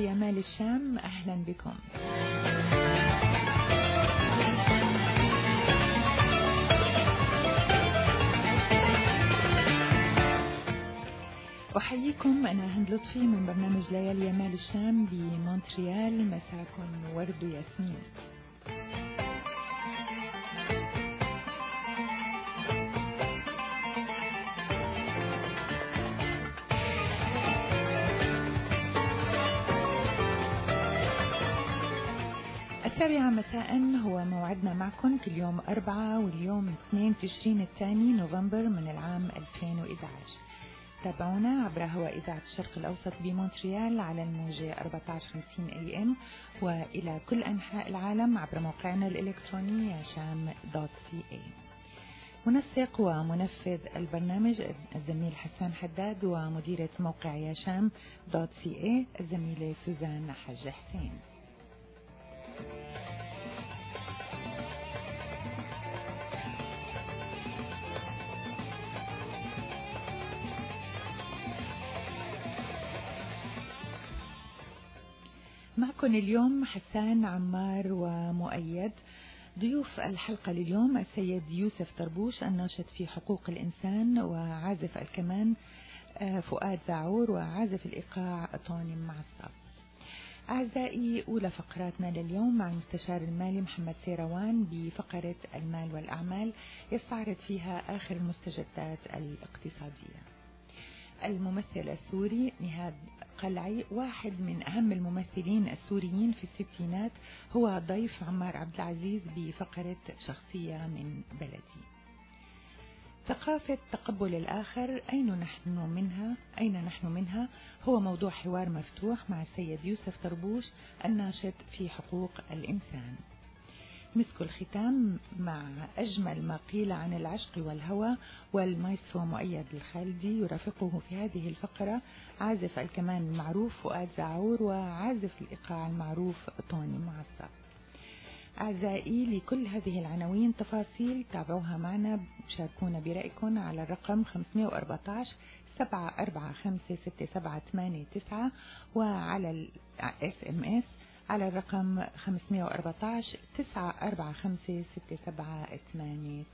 ليالي يمال الشام، أهلا بكم. أحييكم، أنا هند لطفي من برنامج ليالي يمال الشام بمونتريال. مساكن ورد وياسمين. السابعة مساء هو موعدنا معكم كل يوم 4 واليوم 2 تشرين الثاني نوفمبر من العام 2011. تابعونا عبر هواء إذاعة الشرق الأوسط بمونتريال على الموجة 1450 AM، وإلى كل أنحاء العالم عبر موقعنا الإلكتروني yasham.ca. منسق ومنفذ البرنامج الزميل حسان حداد، ومديرة موقع yasham.ca الزميلة سوزان حج حسين. معكم اليوم حسان، عمار ومؤيد. ضيوف الحلقة لليوم السيد يوسف طربوش الناشط في حقوق الإنسان، وعازف الكمان فؤاد زعور، وعازف الإيقاع طوني معصب. أعزائي، أولى فقراتنا لليوم مع المستشار المالي محمد سيروان بفقرة المال والأعمال، يستعرض فيها آخر المستجدات الاقتصادية. الممثل السوري نهاد قلعي، واحد من أهم الممثلين السوريين في الستينات، هو ضيف عمار عبد العزيز بفقرة شخصية من بلدي. ثقافة تقبل الآخر، أين نحن منها هو موضوع حوار مفتوح مع السيد يوسف طربوش الناشط في حقوق الإنسان. مسك الختام مع أجمل ما قيل عن العشق والهوى، والمايسترو مؤيد الخالدي يرافقه في هذه الفقرة عازف الكمان المعروف فؤاد زعور، وعازف الإيقاع المعروف طوني معصب. أعزائي، لكل هذه العناوين تفاصيل تابعوها معنا، شاركونا برأيكم على الرقم 514 745 6789، وعلى ال SMS على الرقم 514 945 6789.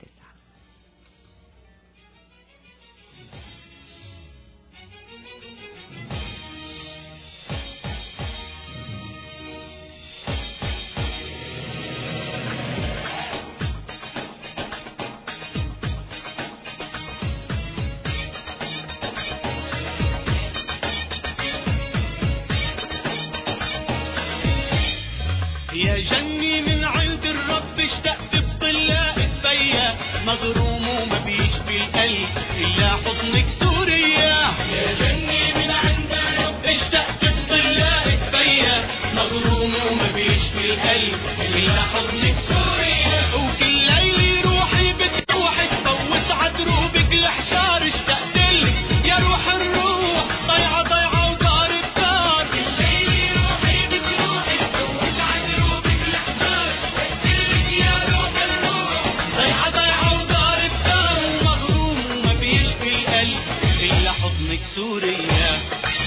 يا جني من عند الرب اشتقت بطلاق الثيا، مغروم وما بيشفي القلب إلا حضنك سوريا. يا جني من عند الرب اشتقت بطلاق الثيا، مغروم وما بيشفي القلب إلا حضنك سوريا. وكل ليلة روحي بتروحي تفوت عدروبك الحشار، اشتقت لك يا روح الروح ضيعة ضيعة ودار الدار. كل ليلة روحي بتروحي تفوت عدروبك الحشار، اشتقت لك يا روح الروح ضيعة ضيعة ودار الدار. ومغروم وما بيشفي القلب إلا حضنك سوريا.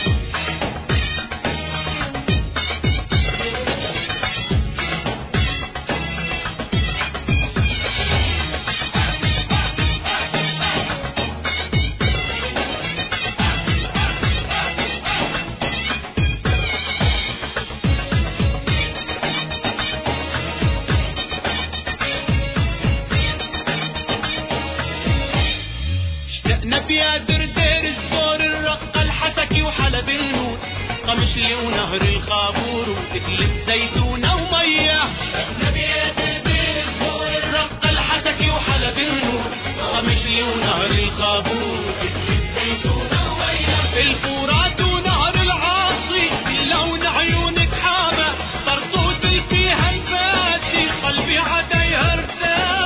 نبيا دردير الزور الرقة الحسكي وحلب النور، قمشلي ونهر الخابور وتكلف زيتونة ومية. نبيا دردير الزور الرقة الحسكي وحلب النور، قمشلي ونهر الخابور وتكلف زيتونة ومية. الفرات ونهر العاصي لون عيونك حامة، طرطوط فيها الباسي قلبي عديها ارتامة.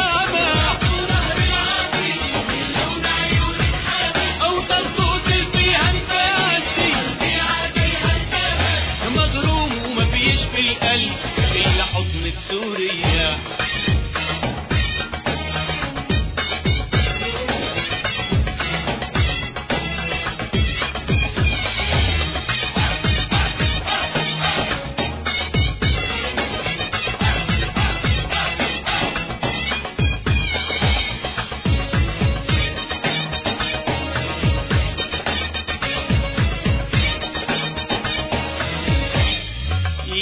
إلا حضن السورية.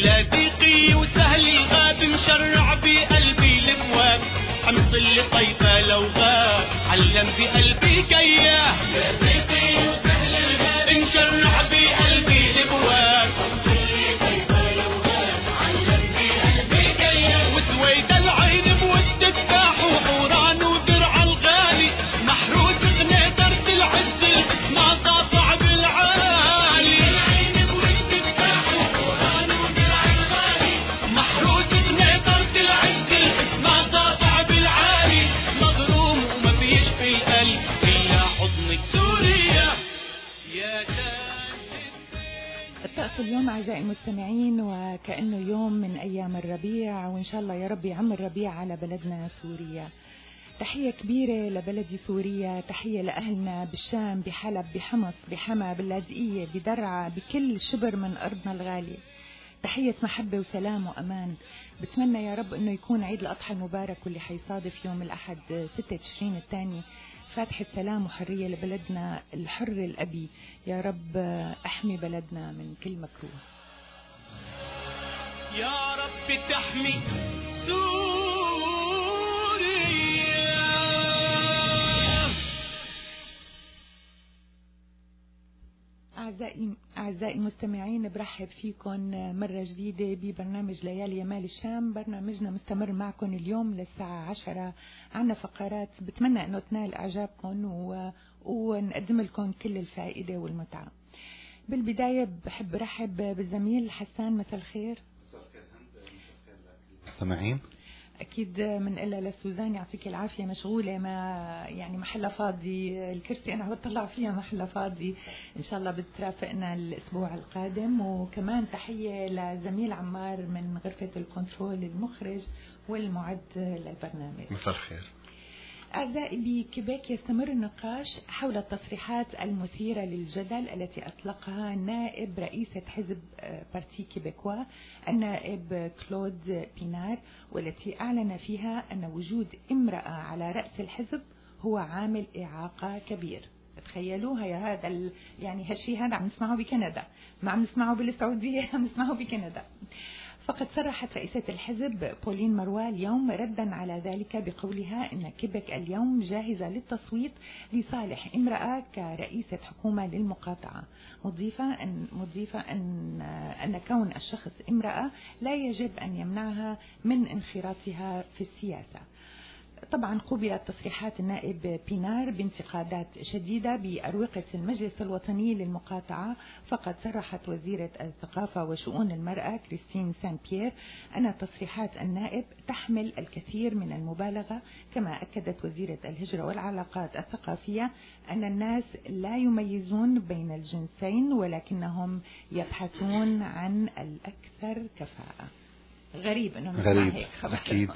لاذقي وسهل الغاب مشرع بقلبي الابواب حمص اللي طيفه لو غاب علم بقلبي كياه لاذقي وسهل الغاب مشرع بقلبي الابواب حمص اللي طيفه لو غاب علم بقلبي كياه وسويد العين بوسط التفاح وحوران ودرع الغالي محروس غنيطرة العز ما قاطع بالعالي العين بوسط التفاح وحوران ودرع الغالي محروس غنيطرة العز ما قاطع بالعالي مظلوم وما فيش في القلب إلا حضنك سوريا يا الطقس اليوم أعزائي المستمعين وكأنه يوم من أيام الربيع، وإن شاء الله يا رب يعم الربيع على بلدنا سوريا. تحية كبيرة لبلدي سوريا، تحية لأهلنا بالشام، بحلب، بحمص، بحما، باللاذقية، بدرعا، بكل شبر من أرضنا الغالية. تحية محبة وسلام وأمان. بتمنى يا رب أنه يكون عيد الأضحى المبارك واللي حيصادف يوم الأحد 6 تشرين الثاني فاتحة سلام وحرية لبلدنا الحر الأبي. يا رب أحمي بلدنا من كل مكروه. يا رب تحمي سوريا. أعزائي المستمعين، برحب فيكم مرة جديدة ببرنامج ليالي يمال الشام. برنامجنا مستمر معكم اليوم للساعة 10. عنا فقرات بتمنى أنه تنال إعجابكم ونقدم لكم كل الفائدة والمتعة. بالبداية بحب رحب بالزميل حسان. مساء الخير. مستمعين. أكيد من إلا لسوزان يعطيك العافية، مشغولة ما يعني محلها فاضي، الكرسي أنا بطلع فيها محلها فاضي. إن شاء الله بترافقنا الأسبوع القادم. وكمان تحية لزميل عمار من غرفة الكنترول، المخرج والمعد للبرنامج. مساء الخير. أعزائي، بكيبيك يستمر النقاش حول التصريحات المثيرة للجدل التي أطلقها نائب رئيسة حزب بارتي كيبيكوا النائب كلود بينار، والتي أعلن فيها أن وجود امرأة على رأس الحزب هو عامل إعاقة كبير. تخيلوها يا هذا يعني هالشيء هذا عم نسمعه بكندا، ما عم نسمعه بالسعودية، عم نسمعه بكندا. فقد صرحت رئيسة الحزب بولين مروى اليوم ردا على ذلك بقولها أن كيبك اليوم جاهزة للتصويت لصالح امرأة كرئيسة حكومة للمقاطعة، مضيفة أن كون الشخص امرأة لا يجب أن يمنعها من انخراطها في السياسة. طبعا قوبلت تصريحات النائب بينار بانتقادات شديدة بأروقة المجلس الوطني للمقاطعة. فقد صرحت وزيرة الثقافة وشؤون المرأة كريستين سان بيير أن تصريحات النائب تحمل الكثير من المبالغة. كما أكدت وزيرة الهجرة والعلاقات الثقافية أن الناس لا يميزون بين الجنسين ولكنهم يبحثون عن الأكثر كفاءة. غريب أنه غريب أكيد.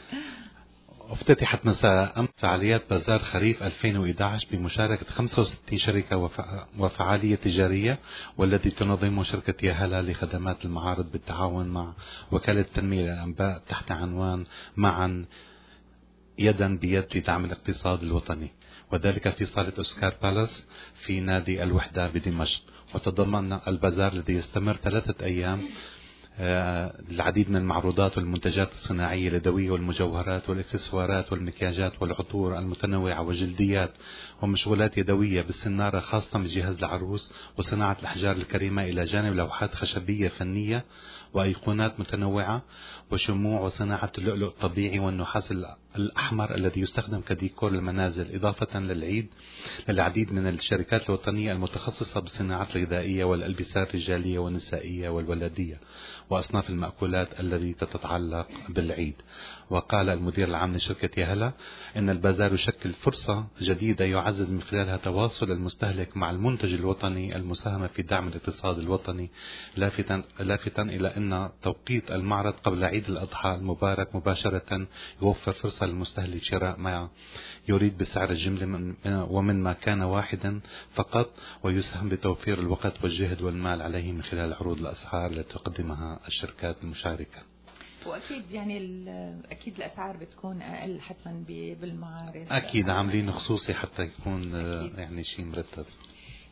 افتتحت مساء أمس فعاليات بازار خريف 2011 بمشاركة 65 شركة وفعالية تجارية، والتي تنظمه شركة يا هلا لخدمات المعارض بالتعاون مع وكالة تنمية الأنباء تحت عنوان معا يدا بيد لدعم الاقتصاد الوطني، وذلك في صالة أوسكار بالاس في نادي الوحدة بدمشق. وتضمن البازار الذي يستمر 3 أيام العديد من المعروضات والمنتجات الصناعية اليدوية والمجوهرات والإكسسوارات والمكياجات والعطور المتنوعة وجلديات ومشغولات يدوية بالسنارة خاصة بجهاز العروس وصناعة الأحجار الكريمة، إلى جانب لوحات خشبية فنية وأيقونات متنوعة وشموع وصناعة اللؤلؤ الطبيعي والنحاس الأحمر الذي يستخدم كديكور المنازل، إضافة للعيد للعديد من الشركات الوطنية المتخصصة بالصناعات الغذائية والألبسة الرجالية والنسائية والولدية وأصناف المأكولات التي تتعلق بالعيد. وقال المدير العام لشركة يا هلا إن البازار يشكل فرصة جديدة يعزز من خلالها تواصل المستهلك مع المنتج الوطني، المساهمة في دعم الاقتصاد الوطني، لافتا إلى أن توقيت المعرض قبل عيد الأضحى المبارك مباشرة يوفر فرصة للمستهلك شراء ما يريد بسعر الجملة ومن ما كان واحدا فقط، ويسهم بتوفير الوقت والجهد والمال عليه من خلال عروض الأسعار التي تقدمها الشركات المشاركة. وأكيد يعني أكيد الأسعار بتكون أقل حتما بالمعارض. أكيد عاملين خصوصي حتى يكون يعني شيء مرتب.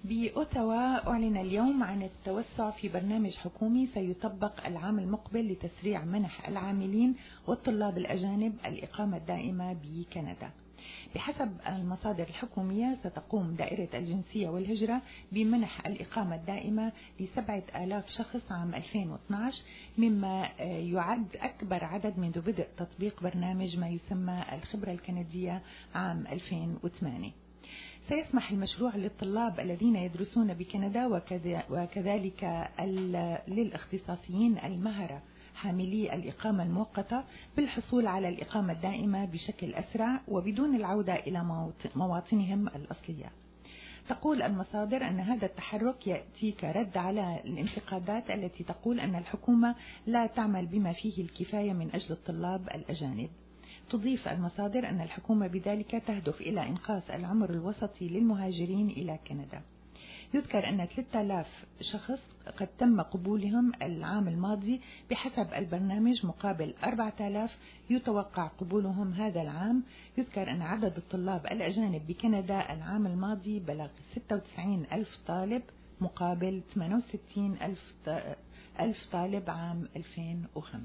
بأوتاوا أعلن اليوم عن التوسع في برنامج حكومي سيطبق العام المقبل لتسريع منح العاملين والطلاب الأجانب الإقامة الدائمة بكندا. بحسب المصادر الحكومية ستقوم دائرة الجنسية والهجرة بمنح الإقامة الدائمة ل7,000 شخص عام 2012، مما يعد أكبر عدد منذ بدء تطبيق برنامج ما يسمى الخبرة الكندية عام 2008. سيسمح المشروع للطلاب الذين يدرسون بكندا وكذلك للاختصاصيين المهرة حاملي الإقامة المؤقتة بالحصول على الإقامة الدائمة بشكل أسرع وبدون العودة إلى مواطنهم الأصلية. تقول المصادر أن هذا التحرك يأتي كرد على الانتقادات التي تقول أن الحكومة لا تعمل بما فيه الكفاية من أجل الطلاب الأجانب. تضيف المصادر أن الحكومة بذلك تهدف إلى إنقاص العمر الوسطي للمهاجرين إلى كندا. يذكر أن 3000 شخص قد تم قبولهم العام الماضي بحسب البرنامج مقابل 4000 يتوقع قبولهم هذا العام. يذكر أن عدد الطلاب الأجانب بكندا العام الماضي بلغ 96,000 طالب مقابل 68,000 طالب عام 2005.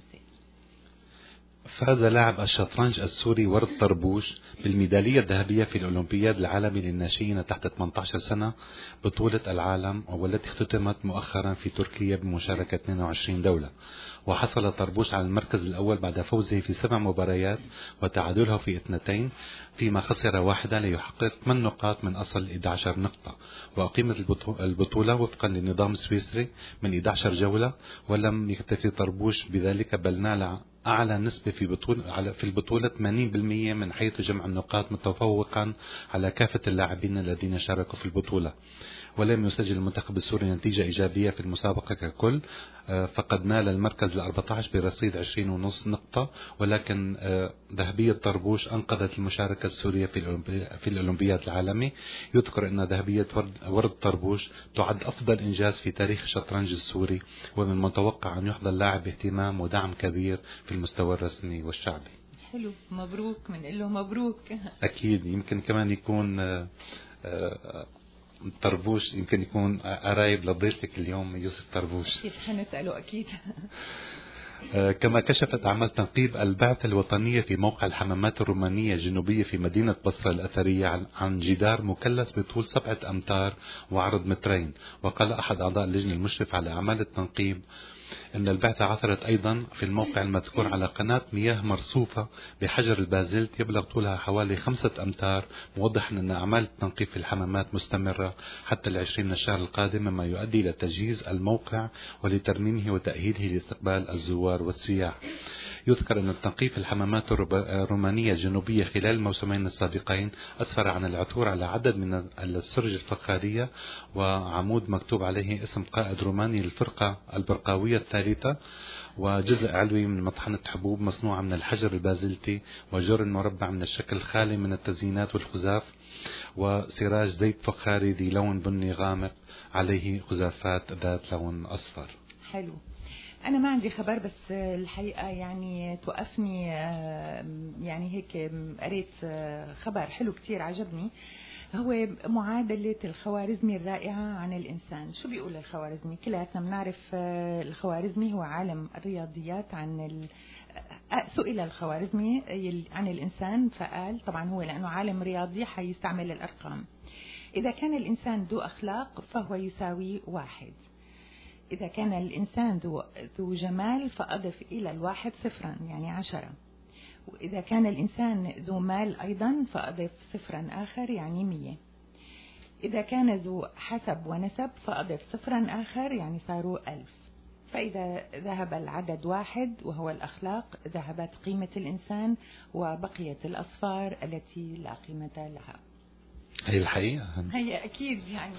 فاز لاعب الشطرنج السوري ورد طربوش بالميدالية الذهبية في الأولمبياد العالمي للناشئين تحت 18 سنة بطولة العالم، والتي اختتمت مؤخرا في تركيا بمشاركة 22 دولة. وحصل طربوش على المركز الأول بعد فوزه في 7 مباريات وتعادله في 2، فيما خسر 1 ليحقق 8 نقاط من أصل 11 نقطة. وأقيمت البطولة وفقا للنظام السويسري من 11 جولة، ولم يكتفي طربوش بذلك بل نال أعلى نسبة في البطولة 80% من حيث جمع النقاط، متفوقا على كافة اللاعبين الذين شاركوا في البطولة. ولم يسجل المنتخب السوري نتيجة إيجابية في المسابقة ككل، فقد نال المركز ال14 برصيد 20.5 نقطة. ولكن ذهبية طربوش أنقذت المشاركة السورية في الأولمبياد العالمي. يذكر أن ذهبية ورد طربوش تعد أفضل إنجاز في تاريخ الشطرنج السوري، ومن المتوقع أن يحظى اللاعب باهتمام ودعم كبير في المستوى الرسمي والشعبي. حلو، مبروك، بنقول له مبروك. أكيد. يمكن كمان يكون طربوش يمكن يكون قرايب لضيفك اليوم يوسف طربوش. كيف حنسأله أكيد. كما كشفت أعمال تنقيب البعثة الوطنية في موقع الحمامات الرومانية الجنوبية في مدينة بصرة الأثرية عن جدار مثلث بطول 7 أمتار وعرض 2 متر. وقال أحد أعضاء اللجنة المشرف على أعمال التنقيب أن البعثة عثرت أيضا في الموقع المذكور على قناة مياه مرصوفة بحجر البازلت يبلغ طولها حوالي 5 أمتار، موضحا أن أعمال التنقيب في الحمامات مستمرة حتى 20 من الشهر القادم، مما يؤدي إلى تجهيز الموقع ولترميمه وتأهيله لاستقبال الزوار والسياح. يذكر أن التنقيب في الحمامات الرومانية الجنوبية خلال الموسمين السابقين أسفر عن العثور على عدد من السرج الفخارية وعمود مكتوب عليه اسم قائد روماني للفرقة البرقاوية الثالثة، وجزء علوي من مطحنة حبوب مصنوعة من الحجر البازلتي، وجرن مربع من الشكل خالي من التزيينات والخزاف، وسراج زيت فخاري ذي لون بني غامق عليه خزافات ذات لون أصفر. حلو. أنا ما عندي خبر، بس الحقيقة يعني توقفني، يعني هيك قريت خبر حلو كتير عجبني، هو معادلة الخوارزمي الرائعة عن الإنسان. شو بيقول الخوارزمي؟ كلياتنا بنعرف الخوارزمي هو عالم الرياضيات. سئل الخوارزمي عن الإنسان فقال، طبعا هو لأنه عالم رياضي حيستعمل الأرقام: إذا كان الإنسان ذو أخلاق فهو يساوي 1، إذا كان الإنسان ذو جمال فأضف إلى 1 0 يعني 10، وإذا كان الإنسان ذو مال أيضا فأضف 0 آخر يعني 100، إذا كان ذو حسب ونسب فأضف 0 آخر يعني صاروا 1000. فإذا ذهب العدد 1 وهو الأخلاق ذهبت قيمة الإنسان وبقيت الأصفار التي لا قيمة لها. هي الحقيقة، هي أكيد. يعني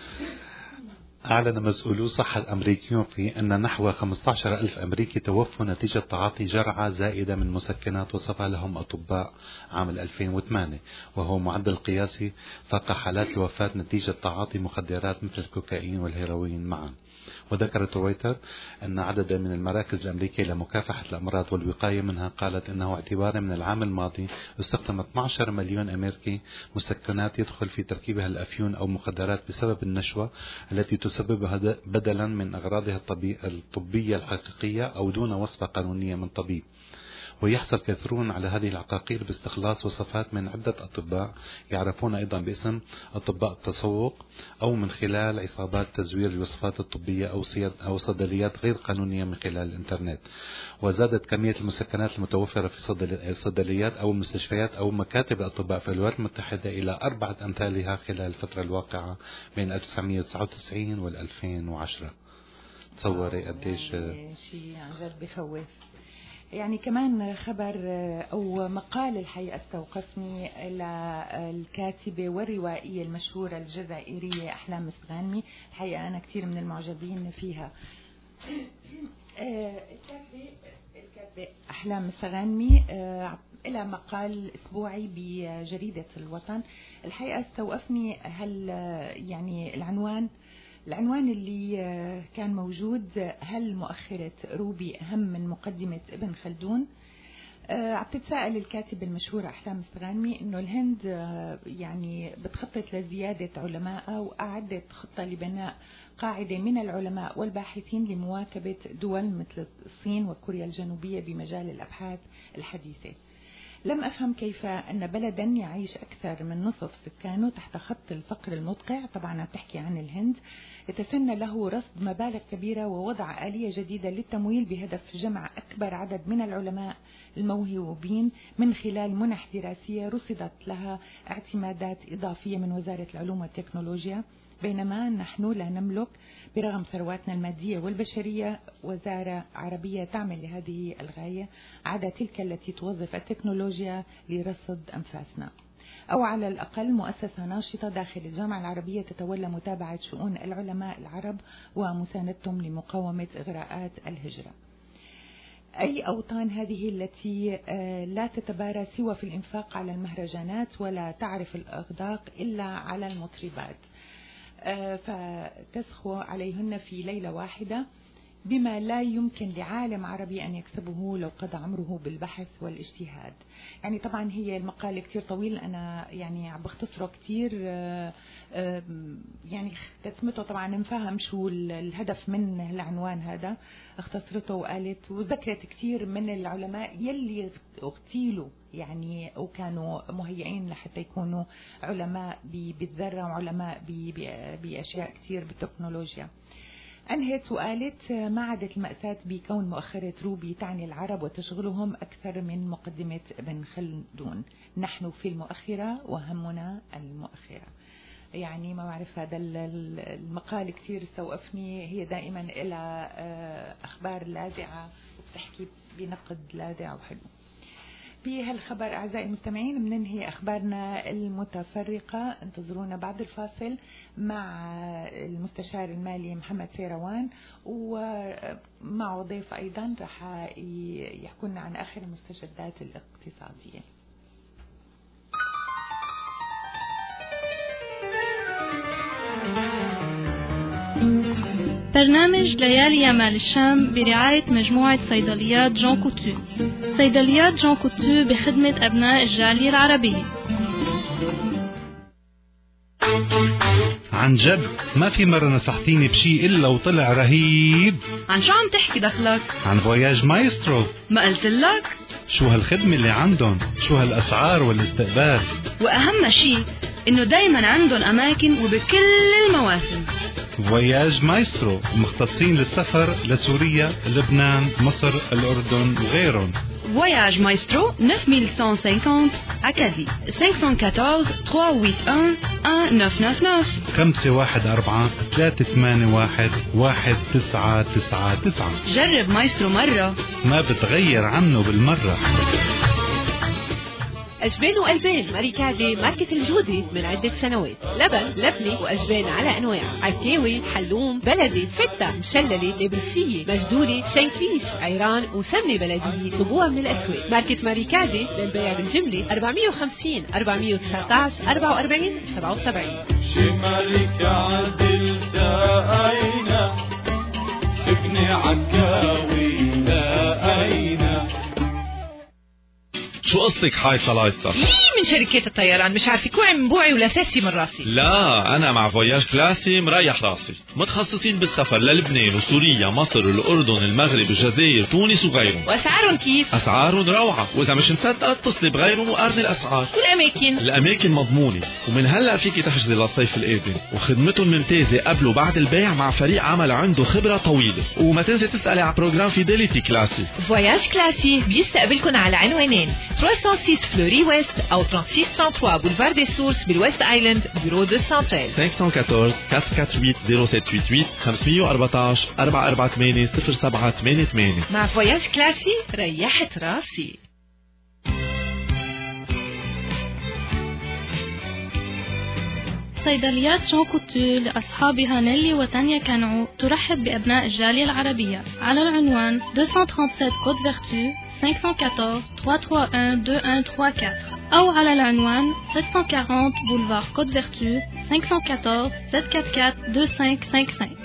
أعلن مسؤولو صحة أمريكيون في أن نحو 15,000 أمريكي توفوا نتيجة تعاطي جرعة زائدة من مسكنات وصفها لهم أطباء عام 2008، وهو معدل قياسي فاق حالات الوفاة نتيجة تعاطي مخدرات مثل الكوكايين والهيروين معا. وذكرت رويتر أن عددا من المراكز الأمريكية لمكافحة الأمراض والوقاية منها قالت أنه اعتبارا من العام الماضي استخدم 12 مليون أمريكي مسكنات يدخل في تركيبها الأفيون أو مخدرات بسبب النشوة التي تسببها بدلا من أغراضها الطبية الحقيقية أو دون وصفة قانونية من طبيب. ويحصل كثيرون على هذه العقاقير باستخلاص وصفات من عدة أطباء يعرفون أيضا باسم أطباء التسوق، أو من خلال عصابات تزوير الوصفات الطبية أو صيدليات غير قانونية من خلال الإنترنت. وزادت كمية المسكنات المتوفرة في الصيدليات أو المستشفيات أو مكاتب الأطباء في الولايات المتحدة إلى 4 أمثالها خلال الفترة الواقعة بين 1999 وال 2010. تصوري قديش شيء عن جد بخوف. يعني كمان خبر أو مقال الحقيقة استوقفني للكاتبة والروائية المشهورة الجزائرية أحلام مسغانمي. الحقيقة أنا كثير من المعجبين فيها. الكاتبة أحلام مسغانمي إلى مقال أسبوعي بجريدة الوطن. الحقيقة استوقفني يعني العنوان اللي كان موجود: هل مؤخرة روبي أهم من مقدمة ابن خلدون؟ عم تتساءل الكاتبة المشهورة أحلام مسغانمي إنه الهند يعني بتخطط لزيادة علمائها، وأعدت خطة لبناء قاعدة من العلماء والباحثين لمواكبة دول مثل الصين وكوريا الجنوبية بمجال الأبحاث الحديثة. لم أفهم كيف أن بلدا يعيش أكثر من نصف سكانه تحت خط الفقر المدقع، طبعا تحكي عن الهند، يتسنى له رصد مبالغ كبيرة ووضع آلية جديدة للتمويل بهدف جمع أكبر عدد من العلماء الموهوبين من خلال منح دراسية رصدت لها اعتمادات إضافية من وزارة العلوم والتكنولوجيا، بينما نحن لا نملك برغم ثرواتنا المادية والبشرية وزارة عربية تعمل لهذه الغاية، عدا تلك التي توظف التكنولوجيا لرصد أنفاسنا، أو على الأقل مؤسسة ناشطة داخل الجامعة العربية تتولى متابعة شؤون العلماء العرب ومساندتهم لمقاومة إغراءات الهجرة. أي أوطان هذه التي لا تتبارى سوى في الإنفاق على المهرجانات ولا تعرف الإغداق إلا على المطربات، فتسخو عليهن في ليلة واحدة بما لا يمكن لعالم عربي أن يكسبه لو قضى عمره بالبحث والاجتهاد. يعني طبعا هي المقال كتير طويل، أنا يعني عم بختصره كتير، يعني اختتمته طبعا نفهم شو الهدف من العنوان هذا، اختصرته وقالت وذكرت كتير من العلماء يلي اغتيلوا يعني وكانوا مهيئين لحتى يكونوا علماء بالذرة وعلماء بأشياء كتير بالتكنولوجيا. أنهت وقالت: ما عادت المأساة بكون مؤخرة روبي تعني العرب وتشغلهم أكثر من مقدمة ابن خلدون، نحن في المؤخرة وهمنا المؤخرة. يعني ما بعرف، هذا المقال كثير استوقفني. هي دائما إلى أخبار لاذعة وبتحكي بنقد لاذع وحلو. في هالخبر أعزائي المستمعين بننهي أخبارنا المتفرقة. انتظرونا بعد الفاصل مع المستشار المالي محمد سيروان، ومع ضيف أيضا رح يحكونا عن آخر المستجدات الاقتصادية. برنامج ليالي يمال الشام برعاية مجموعة صيدليات جون كوتو. صيدليات جون كوتو بخدمة أبناء الجالية العربية. عن جد ما في مرة نصحتيني بشي إلا وطلع رهيب. عن شو عم تحكي دخلك؟ عن فواياج مايسترو. ما قلت لك؟ شو هالخدمة اللي عندهم، شو هالأسعار والاستقبال، وأهم شي إنه دايما عندهم أماكن وبكل المواسم. فواياج مايسترو مختصين للسفر لسوريا، لبنان، مصر، الأردن وغيرهم. Voyage Maestro 9150 Acadie 514 381 1999 514 381 1999. جرب مايسترو مرة ما بتغير عنه بالمرة. أجبان وألبان ماريكادي ماركة الجودة من عدة سنوات. لبن، لبنة وأجبان على أنواع، عكاوي، حلوم، بلدي، فتة، مشللة، نابلسية، مجدولة، شنكليش، عيران وسمنة بلدية. طبوها من الأسواق. ماركة ماريكادي للبيع بالجملة 450 419 44 77. شمالك عدل داينا ابن عكاوي لاقينا. شو قصتك حايصة لايصة؟ من شركات الطيران مش عارفة كوعي من بوعي ولا ساسي من راسي. لا أنا مع فواياج كلاسي مريح راسي، متخصصين بالسفر للبنان وسوريا مصر الأردن المغرب الجزائر تونس وغيرهم. وأسعارهم كيف؟ أسعارهم روعة، وإذا مش مصدقة اتصلي بغيرهم وقارني الأسعار. والأماكن؟ الأماكن مضمونة، ومن هلأ فيكي تحجزي للصيف القادم، وخدمتهم ممتازة قبل وبعد البيع مع فريق عمل عنده خبرة طويلة. وما تنسي تسألي على بروجرام فيديليتي كلاسي. فواياج كلاسي بيستقبلكن على عنوانين 306 فلوري ويست أو 36 بولفار دي سورس بالويست آيلاند بيرو دو سانتيل. 514 448 0788 514 448 0788. مع فواياج كلاسي ريحت راسي. صيدليات جون كوتو لأصحابها نيلي وتانيا كانعو ترحب بأبناء الجالية العربية على العنوان 237 كود فيرتو 514 331 2134 أو على العنوان 740 بولفار كود فيرتو 514 744 2555.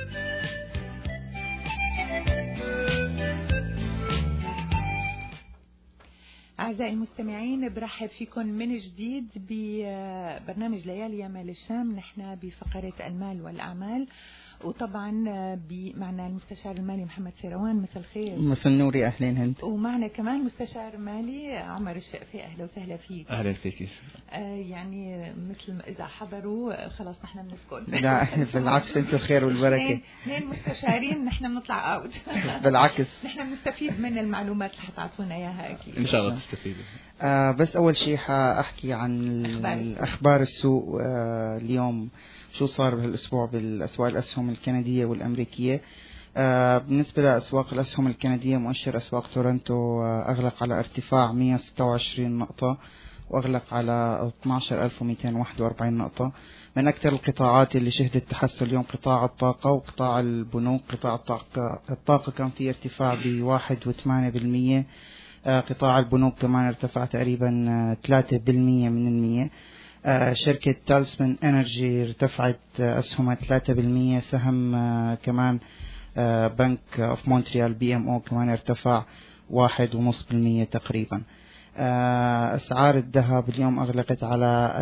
أعزائي المستمعين برحب فيكم من جديد ببرنامج ليالي يا مال الشام. نحن بفقرة المال والأعمال، وطبعا معنا المستشار المالي محمد سيروان. مساء الخير. مساء النور، يا أهلين هند. ومعنا كمان مستشار مالي عمر الشقفي. أهلا وسهلا فيك. أهلا فيك. يعني مثل ما إذا حضروا خلاص نحن بنسكت. لا بالعكس، انتم الخير والبركة. اثنين مستشارين نحن بنطلع أوت. بالعكس نحن بنستفيد من المعلومات اللي حتعطونا إياها أكيد. إن شاء الله تستفيدوا. بس أول شيء حأحكي عن الأخبار السوق. اليوم شو صار بهالأسبوع بالأسواق الأسهم الكندية والأمريكية. بالنسبة لأسواق الأسهم الكندية، مؤشر أسواق تورنتو أغلق على ارتفاع 126 نقطة وأغلق على 12241 نقطة. من أكثر القطاعات اللي شهدت تحسن اليوم قطاع الطاقة وقطاع البنوك. قطاع الطاقة كان في ارتفاع ب1.8%. قطاع البنوك كمان ارتفع تقريبا 3% من المية. شركة تالسمان انرجي ارتفعت أسهمها 3%. سهم كمان بنك اوف مونتريال BMO كمان ارتفع 1.5% تقريبا. أسعار الذهب اليوم أغلقت على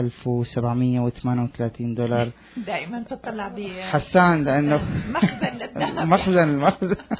$1738. دائما تطلع حسان لأنه مخزن للذهب. مخزن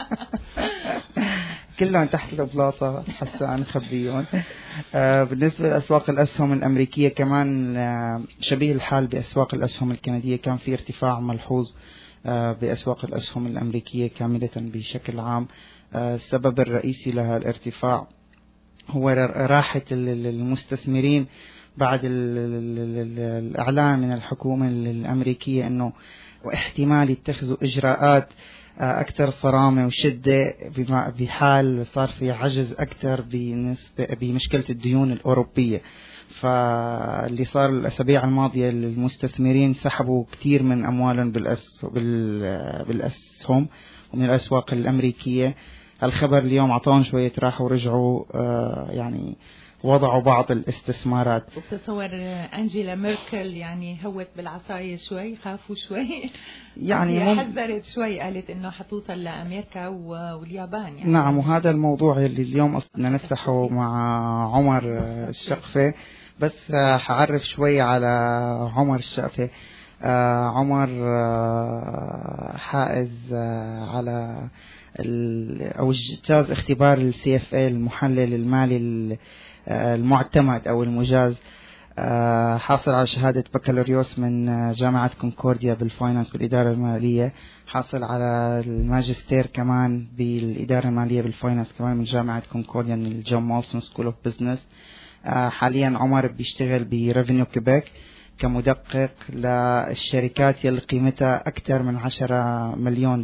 كلهم تحت البلاطة حسان خبيون. بالنسبة لأسواق الأسهم الأمريكية كمان شبيه الحال بأسواق الأسهم الكندية. كان في ارتفاع ملحوظ بأسواق الأسهم الأمريكية كاملة بشكل عام. السبب الرئيسي لها الارتفاع هو راحة المستثمرين بعد الإعلان من الحكومة الأمريكية أنه واحتمال يتخذوا إجراءات أكثر صرامة وشدة بحال صار في عجز أكثر بمشكلة الديون الأوروبية. فاللي صار الأسابيع الماضية المستثمرين سحبوا كثير من أموالهم بالأسهم ومن الأسواق الأمريكية. الخبر اليوم عطاهم شوية راحة ورجعوا يعني وضعوا بعض الاستثمارات. وتصور أنجيلا ميركل يعني هوت بالعصاية شوي، خافوا شوي يعني حذرت شوي، قالت إنه حتوصل لأمريكا واليابان يعني. نعم، وهذا الموضوع اللي اليوم بدنا نفتحه مع عمر الشقفة. بس حعرف شوي على عمر الشقفة. عمر حائز على أو اجتاز اختبار CFA المحلل المالي المعتمد أو المجاز. حاصل على شهادة بكالوريوس من جامعة كونكورديا بالفاينانس بالإدارة المالية. حاصل على الماجستير كمان بالإدارة المالية بالفاينانس كمان من جامعة كونكورديا من الجون مولسون سكول اوف بزنس. حاليا عمر بيشتغل بريفينيو كيبيك كمدقق للشركات يلي قيمتها أكثر من $10 مليون.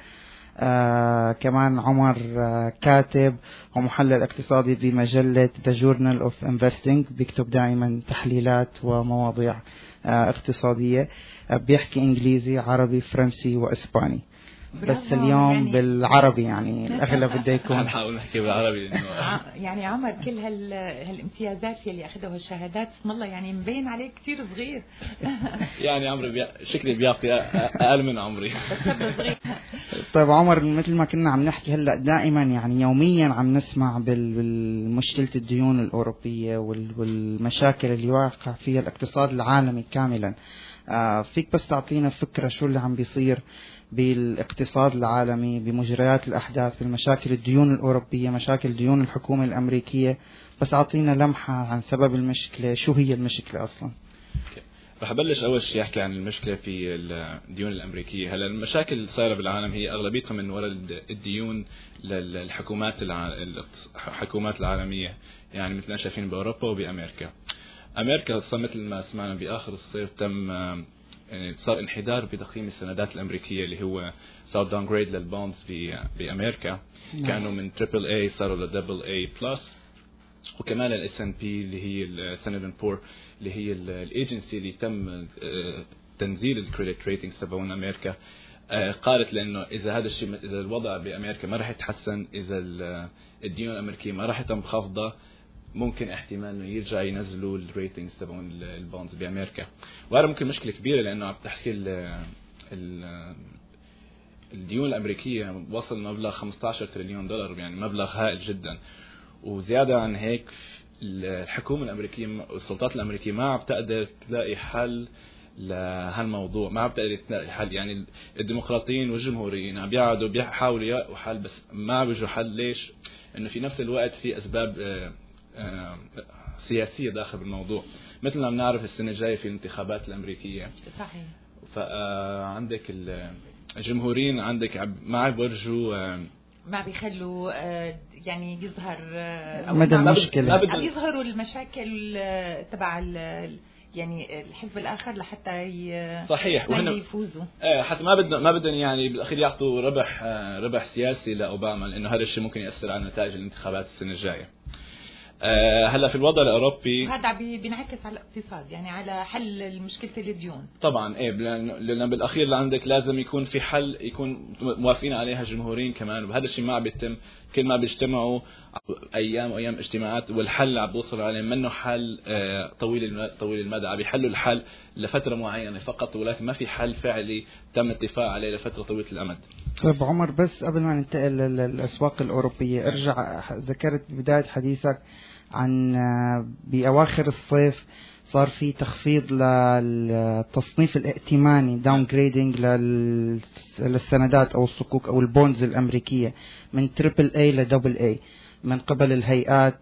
كمان عمر كاتب ومحلل اقتصادي بمجلة The Journal of Investing. بيكتب دائما تحليلات ومواضيع اقتصادية. بيحكي إنجليزي عربي فرنسي وإسباني. بس اليوم يعني بالعربي يعني الأغلب بده يكون. نحاول نحكي بالعربي يعني عمر كل هالامتيازات يلي أخذها وهالشهادات اسم الله يعني مبين عليك كتير صغير. يعني عمري شكلي بيعطي أقل من عمري. طيب عمر، مثل ما كنا عم نحكي هلا دائما يعني يوميا عم نسمع بالمشكلة الديون الأوروبية والمشاكل اللي واقع فيها الاقتصاد العالمي كاملا. فيك بس تعطينا فكرة شو اللي عم بيصير بالاقتصاد العالمي بمجريات الأحداث بالمشاكل الديون الأوروبية، مشاكل ديون الحكومة الأمريكية، بس أعطينا لمحة عن سبب المشكلة، شو هي المشكلة أصلا؟ رح أبلش أول شيء أحكي عن المشكلة في الديون الأمريكية. هلا المشاكل اللي صايرة بالعالم هي أغلبيتها من وراء الديون للحكومات العالمية، يعني مثل ما شايفين بأوروبا وبأمريكا. أمريكا مثل ما سمعنا بآخر الصيف تم يعني صار انحدار بتقييم السندات الأمريكية اللي هو صار داون جريد للبوندز بأمريكا. كانوا من تريبل اي صاروا لدبل اي بلس. وكمان الاس ان بي اللي هي الستاندرد بور اللي هي الايجنسي اللي تم تنزيل الكريدت ريتنجز تبعون أمريكا قالت لأنه إذا هذا الشيء، إذا الوضع بأمريكا ما راح يتحسن، إذا الديون الأمريكية ما راح تتم خفضها، ممكن احتمال انه يرجع ينزلوا الريتنجز تبعون البونز بامريكا. وهذا ممكن مشكله كبيره لانه عم تحكي الديون الامريكيه وصل مبلغ 15 تريليون دولار، يعني مبلغ هائل جدا. وزياده عن هيك الحكومه الامريكيه والسلطات الامريكيه ما عم تقدر تلاقي حل لهالموضوع، ما عم تقدر تلاقي حل. يعني الديمقراطيين والجمهوريين عم بيحاولوا يلاقوا حل بس ما عم بيجوا حل. ليش؟ انه في نفس الوقت في اسباب سياسية داخل بالموضوع. مثل ما بنعرف السنة الجاية في الانتخابات الأمريكية. صحيح. فعندك الجمهوريين عندك ما عم بيرجوا، ما بيخلوا يعني يظهر مدى المشكلة، عم يظهروا المشاكل تبع يعني الحزب الآخر لحتى صحيح يفوزوا. حتى ما بدهم يعني بالأخير يعطوا ربح سياسي لأوباما، لأنه هذا الشيء ممكن يأثر على نتائج الانتخابات السنة الجاية. هلا في الوضع الاوروبي هذا بينعكس على الاقتصاد، يعني على حل مشكله الديون. طبعا لان بالاخير عندك لازم يكون في حل يكون موافقين عليها الجمهوريين كمان، وهذا الشيء ما عم بيتم. كل ما بيجتمعوا ايام اجتماعات والحل عم بيوصلوا عليه منه حل طويل المدى. عم بيحلوا الحل لفتره معينه فقط، ولكن ما في حل فعلي تم اتفاق عليه لفتره طويله الامد. طيب عمر، بس قبل ما ننتقل للاسواق الاوروبيه، ارجع ذكرت بدايه حديثك عن بأواخر الصيف صار في تخفيض للتصنيف الائتماني داون جريدنج للسندات أو الصكوك أو البونز الأمريكية من تريبل اي لدبل اي من قبل الهيئات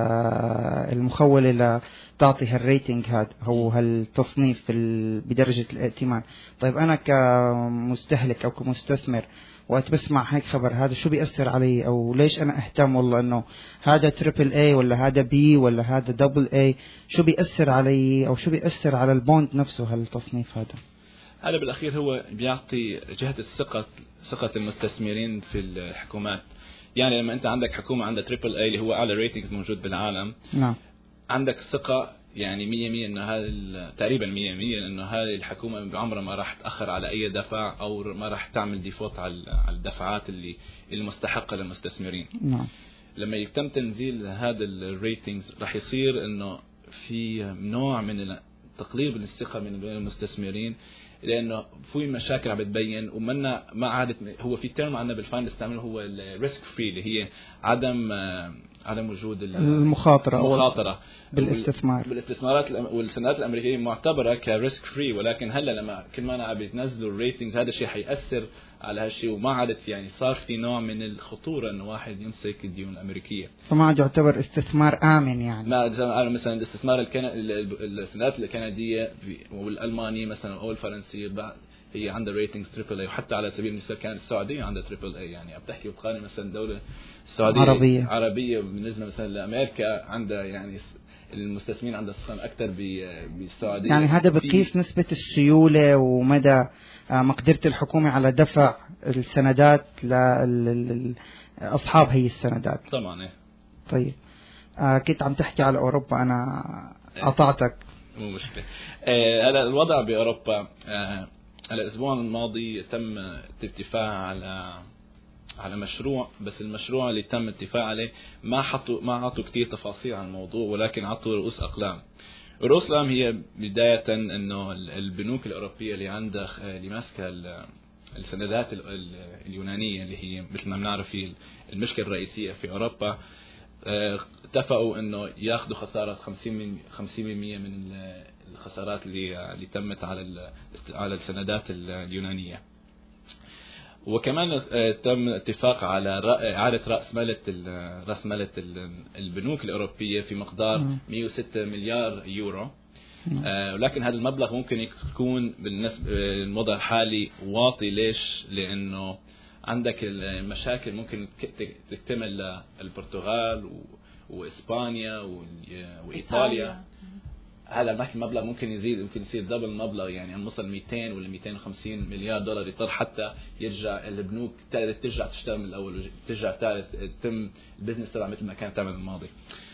المخولة لتعطي هالريتنج هذا أو هالتصنيف بدرجة الائتمان. طيب أنا كمستهلك أو كمستثمر وقت بسمع هيك خبر، هذا شو بيأثر علي؟ أو ليش أنا أهتم والله أنه هذا تريبل اي ولا هذا بي ولا هذا دبل اي؟ شو بيأثر علي أو شو بيأثر على البوند نفسه هالتصنيف هذا؟ هذا بالأخير هو بيعطي جهة ثقة المستثمرين في الحكومات. يعني لما أنت عندك حكومة عندها تريبل اي اللي هو أعلى ريتنجز موجود بالعالم، نعم، عندك ثقة يعني 100% إنه هذا تقريبا 100% إنه هذه الحكومة بعمرها ما راح تأخر على أي دفع أو ما راح تعمل ديفوت على الدفعات اللي المستحقة للمستثمرين. نعم. لما يتم تنزيل هذا الريتنجز راح يصير إنه في نوع من تقليل الثقة من المستثمرين، لأنه في مشاكل عم بتبين ومنا ما عادت. هو في ترم عندنا بالفاينانس استعمله هو الريسك فري اللي هي عدم وجود المخاطرة بالاستثمارات والسندات الأمريكية معتبرة كريسك فري، ولكن هلا لما كل ما عم بينزلوا الريتنج هذا الشيء حيأثر على هالشيء، وما عادت يعني صار في نوع من الخطورة إنه واحد يمسك الديون الأمريكية، فما عاد يعتبر استثمار آمن. يعني ما مثلا الاستثمار السندات الكندية والألمانية مثلا أو الفرنسية هي عندها ريتنجز تريبل اي، وحتى على سبيل المثال كانت السعودية عندها تريبل اي. يعني بتحكي وتقارن مثلا دولة السعودية عربية بالنسبة مثلا لأمريكا عندها يعني المستثمرين عندها سخن أكثر بالسعودية. يعني هذا بقيس نسبة السيولة ومدى مقدرة الحكومة على دفع السندات لأصحاب هي السندات. طبعا. طيب كنت عم تحكي على أوروبا، أنا قطعتك. مو مشكلة. هذا الوضع بأوروبا الأسبوع الماضي تم اتفاق على مشروع، بس المشروع اللي تم اتفاق عليه ما عطوا كتير تفاصيل عن الموضوع، ولكن عطوا رؤوس أقلام. رؤوس الأقلام هي بداية إنه البنوك الأوروبية اللي ماسكة السندات اليونانية اللي هي مثل ما بنعرف هي المشكلة الرئيسية في أوروبا، اتفقوا إنه يأخذوا خسارة 50% من الخسارات اللي تمت على السندات اليونانية. وكمان تم اتفاق على إعادة رأس مالة البنوك الأوروبية في مقدار 106 مليار يورو. ولكن هذا المبلغ ممكن يكون بالنسبة للوضع الحالي واطي. ليش؟ لأنه عندك المشاكل ممكن تكتمل البرتغال وإسبانيا وإيطاليا. هذا المبلغ ممكن يزيد، ممكن يصير دبل المبلغ، يعني نوصل 200 ولا 250 مليار دولار، يضطر حتى يرجع البنوك ترجع تشتغل من الأول، ترجع تتم البزنس تبع مثل ما كانت تعمل الماضي.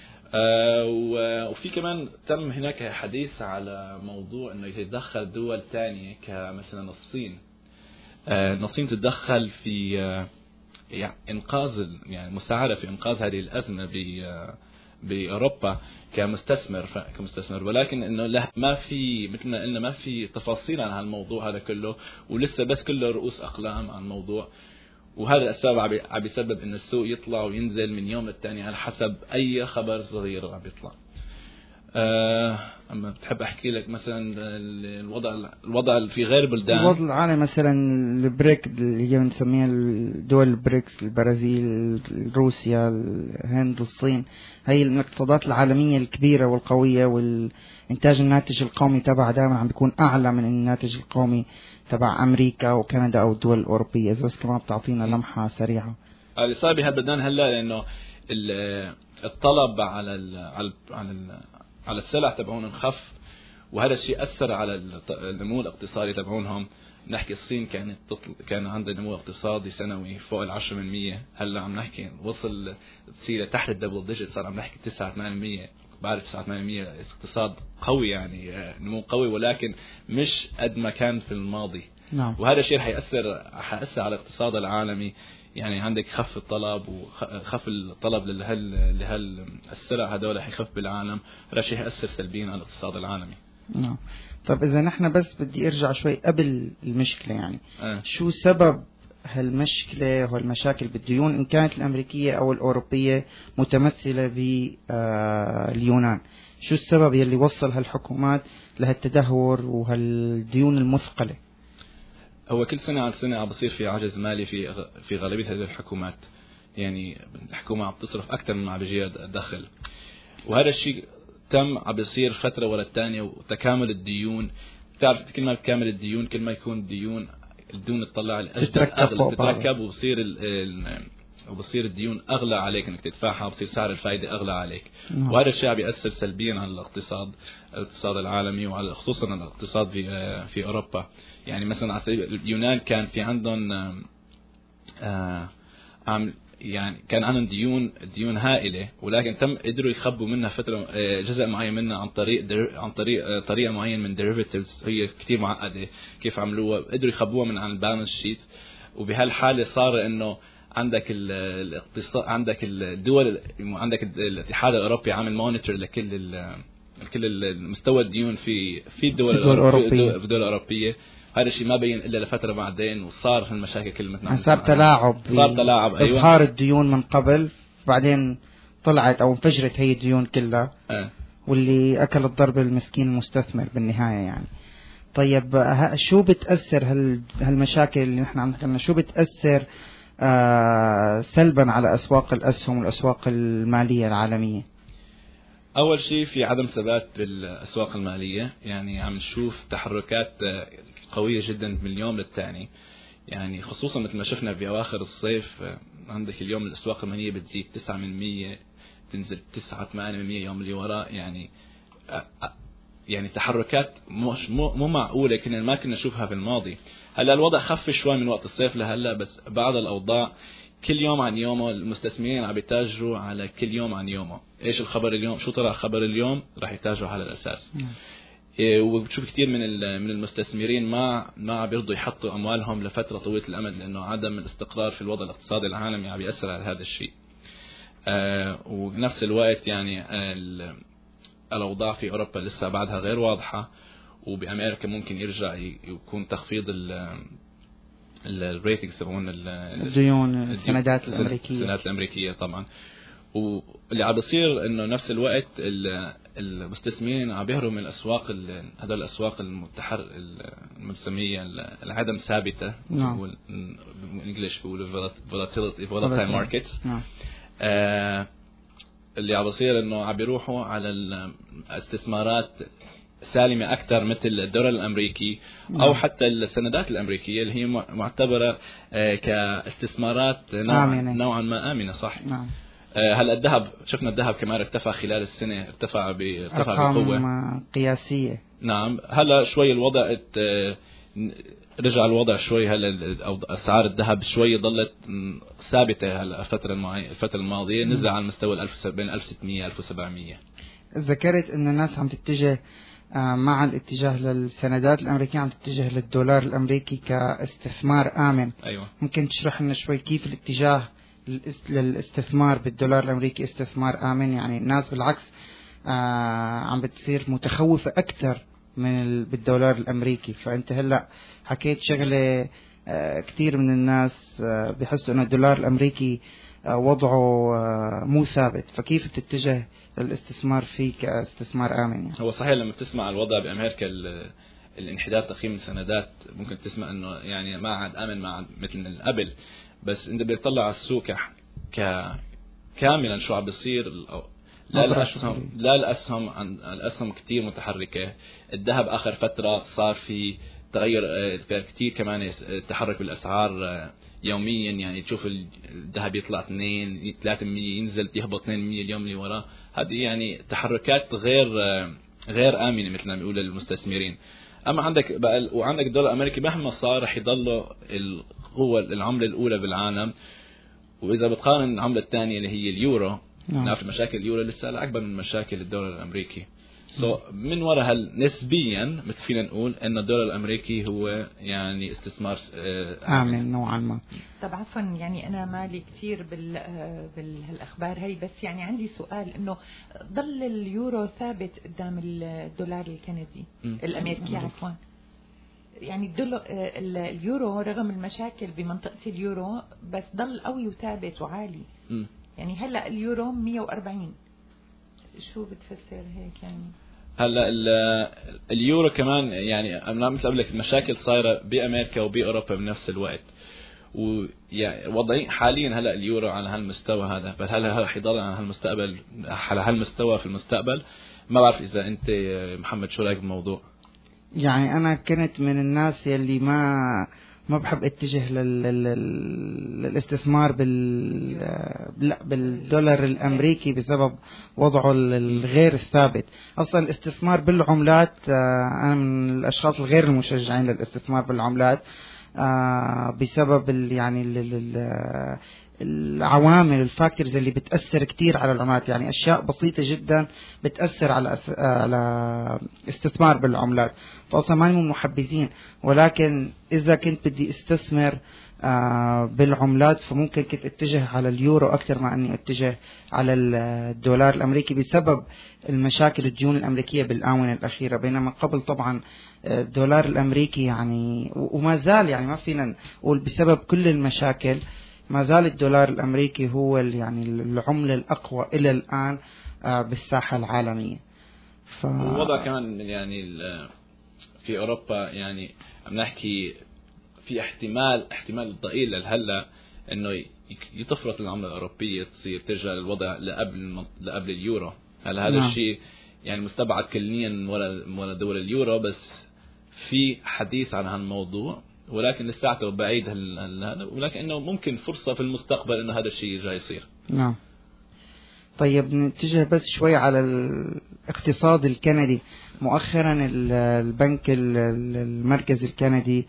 وفي كمان تم هناك حديث على موضوع انه يتدخل دول تانية كمثلا الصين. الصين تتدخل في انقاذ، يعني مساعدة في انقاذ هذه الأزمة بأوروبا كمستثمر، ولكن انه ما في مثل ما قلنا ما في تفاصيل عن هالموضوع هذا كله، ولسه بس كله رؤوس أقلام عن الموضوع. وهذا السبب عم بيسبب ان السوق يطلع وينزل من يوم للتاني على حسب اي خبر صغير عم بيطلع. اما بتحب احكي لك مثلا الوضع في غير بلدان الوضع العالمي، مثلا البريك اللي هي بنسميها الدول البريكس، البرازيل، روسيا، الهند، الصين، هي الاقتصادات العالمية الكبيرة والقوية، والإنتاج الناتج القومي تبعها دائما عم بيكون أعلى من الناتج القومي تبع أمريكا وكندا أو الدول الأوروبية. إذا بس كمان بتعطينا لمحة سريعة. اللي صار بهالبلدان هلا لأنه الطلب على السلع تبعون انخف، وهذا الشيء أثر على النمو الاقتصادي تبعونهم. نحكي الصين كان عندها نمو اقتصادي سنوي فوق 10%، هلا عم نحكي وصل تصير تحت الدبل ديجيت، صار عم نحكي 9-8%. بعد 9-8% اقتصاد قوي، يعني نمو قوي، ولكن مش قد ما كان في الماضي. نعم. وهذا الشيء حيأثر على الاقتصاد العالمي. يعني عندك خف الطلب وخف الطلب لهالسلع هذول حيخف بالعالم، هذا الشيء حيأثر سلبيا على الاقتصاد العالمي. نعم. طب إذا نحن بس بدي أرجع شوي قبل المشكلة، يعني شو سبب هالمشكلة وهالمشاكل بالديون إن كانت الأمريكية أو الأوروبية متمثلة باليونان؟ شو السبب يلي وصل هالحكومات لهالتدهور وهالديون المثقلة؟ هو كل سنة عن سنة عم بصير في عجز مالي في غالبية هذه الحكومات. يعني الحكومة عم تصرف أكثر مما عم بيجيها دخل، وهذا الشيء عم بيصير فترة ولا الثانية. وتكامل الديون، تعرف كل ما بتكامل الديون كل ما يكون الديون تطلع تتركب، وبصير الديون أغلى عليك إنك تدفعها، وبصير سعر الفائدة أغلى عليك. وهذا الشيء بيأثر سلبيا على الاقتصاد العالمي، وعلى خصوصا الاقتصاد في أوروبا. يعني مثلا على سبيل اليونان كان في عندهم يعني كان عندهم ديون هائلة، ولكن قدروا يخبوا منها فترة جزء معين منها عن طريق طريقة معينة من derivatives هي كتير معقدة كيف عملوها، قدروا يخبوها عن البالانس شيت. وبهالحالة صار إنه عندك الاقتصاد، عندك الدول، عندك الاتحاد الأوروبي عامل مونيتور لكل المستوى الديون في الدول الأوروبية. هذا الشيء ما بين إلا لفترة بعدين، وصار في المشاكل كلمتنا صار تلاعب أيوة. إظهار الديون من قبل، بعدين طلعت أو انفجرت هي الديون كلها واللي أكل الضرب المسكين المستثمر بالنهاية يعني. طيب شو بتأثر هالمشاكل اللي نحن عم نحكي، شو بتأثر سلبا على أسواق الأسهم والأسواق المالية العالمية؟ أول شيء في عدم ثبات بالأسواق المالية. يعني عم نشوف تحركات قوية جدا من اليوم للتاني، يعني خصوصا مثل ما شفنا بأواخر الصيف. عندك اليوم الأسواق المالية بتزيد 9%، تنزل 9-8% يوم اللي وراء. يعني تحركات مو معقولة كنا ما كنا نشوفها في الماضي. هلا الوضع خف شوي من وقت الصيف لهلا، بس بعض الأوضاع كل يوم عن يومه المستثمرين عم يتاجروا على كل يوم عن يومه. ايش الخبر اليوم، شو طلع خبر اليوم، راح يتاجروا على الأساس. وبتشوف كثير من المستثمرين ما بيرضوا يحطوا اموالهم لفتره طويله الامد، لانه عدم الاستقرار في الوضع الاقتصادي العالمي عم بيأثر على هذا الشيء. وبنفس الوقت يعني الاوضاع في اوروبا لسه بعدها غير واضحه، وبامريكا ممكن يرجع يكون تخفيض الريتنجز تبعون الديون، السندات الامريكيه طبعا. واللي عم بيصير انه نفس الوقت المستثمرين عم بيهربوا من الاسواق، هذول الاسواق المسميه العدم ثابته، بالانجلش بيقولوا volatile markets. اللي عم بيصير انه عم بيروحوا على الاستثمارات سالمة أكثر مثل الدولار الأمريكي أو حتى السندات الأمريكية اللي هي معتبرة كاستثمارات نوعا ما آمنة. صح. هلا الذهب، شفنا الذهب كمان ارتفع خلال السنة، ارتفع بقوة قياسية. نعم. هلا شوي الوضع رجع الوضع شوي، هلا أسعار الذهب شوي ضلت ثابتة. هلا الفترة الماضية نزل على المستوى بين 1600 1700. ذكرت إن الناس عم تتجه مع الاتجاه للسندات الأمريكية، عم تتجه للدولار الأمريكي كاستثمار آمن. أيوة. ممكن تشرح لنا شوي كيف الاتجاه للاستثمار بالدولار الأمريكي استثمار آمن؟ يعني الناس بالعكس عم بتصير متخوفة أكثر بالدولار الأمريكي. فأنت هلأ حكيت شغلة كثير من الناس بيحسوا أن الدولار الأمريكي وضعه مو ثابت، فكيف تتجه للاستثمار فيه كاستثمار آمن؟ يعني هو صحيح لما تسمع الوضع بأمريكا الانحدار تقييم السندات ممكن تسمع انه يعني ما عاد آمن ما عاد مثل من قبل، بس انت بتطلع على السوق كاملا شو عم بيصير. لا الأسهم كتير متحركة. الذهب آخر فترة صار في تغير كتير كمان، تحرك بالأسعار يوميا. يعني تشوف الذهب يطلع 2-3% ينزل يهبط 2% اليوم اللي وراه. هذه يعني تحركات غير آمنة مثل ما بيقول المستثمرين. أما عندك وعندك الدولار الأمريكي مهما صار رح يضل هو العملة الأولى بالعالم. وإذا بتقارن العملة الثانية اللي هي اليورو، نعرف مشاكل اليورو لسه أكبر من مشاكل الدولار الأمريكي. من وراء نسبيا مثل فينا نقول ان الدولار الامريكي هو يعني استثمار آمن نوعا ما. طب عفوا يعني انا مالي كثير بالهالاخبار هي، بس يعني عندي سؤال انه ضل اليورو ثابت قدام الدولار الكندي الامريكي عفوا. يعني اليورو رغم المشاكل بمنطقة اليورو بس ضل قوي وثابت وعالي. يعني هلا اليورو 140. شو بتفسر هيك يعني؟ هلا اليورو كمان يعني انا مثل قبل لك المشاكل صايره بامريكا وباوروبا بنفس الوقت، ويعني وضعين حاليا هلا اليورو على هالمستوى هذا، بل هلا رح يضل على هالمستقبل على هالمستوى في المستقبل. ما بعرف اذا انت محمد شو رايك بالموضوع؟ يعني انا كنت من الناس يلي ما بحب اتجه للاستثمار بالدولار الامريكي بسبب وضعه الغير الثابت. اصلا الاستثمار بالعملات انا من الاشخاص الغير المشجعين للاستثمار بالعملات بسبب يعني العوامل الفاكتورز اللي بتأثر كتير على العملات. يعني أشياء بسيطة جدا بتأثر على استثمار بالعملات. فأصلا ما هم محبذين، ولكن إذا كنت بدي استثمر بالعملات فممكن كنت اتجه على اليورو أكثر ما أني اتجه على الدولار الأمريكي بسبب المشاكل الديون الأمريكية بالآونة الأخيرة. بينما قبل طبعا الدولار الأمريكي يعني وما زال يعني ما فينا نقول بسبب كل المشاكل ما زال الدولار الأمريكي هو يعني العملة الأقوى إلى الآن بالساحة العالمية. الوضع كمان يعني في أوروبا يعني عم نحكي في احتمال ضئيل لهلا إنه يتفرط العملة الأوروبية تصير ترجع للوضع لقبل اليورو. هلا هذا الشيء يعني مستبعد كليا ولا دول اليورو، بس في حديث عن هالموضوع ولكن لساعته بعيد هذا، ولكن انه ممكن فرصة في المستقبل انه هذا الشيء يرجع يصير. نعم. طيب نتجه بس شوي على الاقتصاد الكندي. مؤخرا البنك المركزي الكندي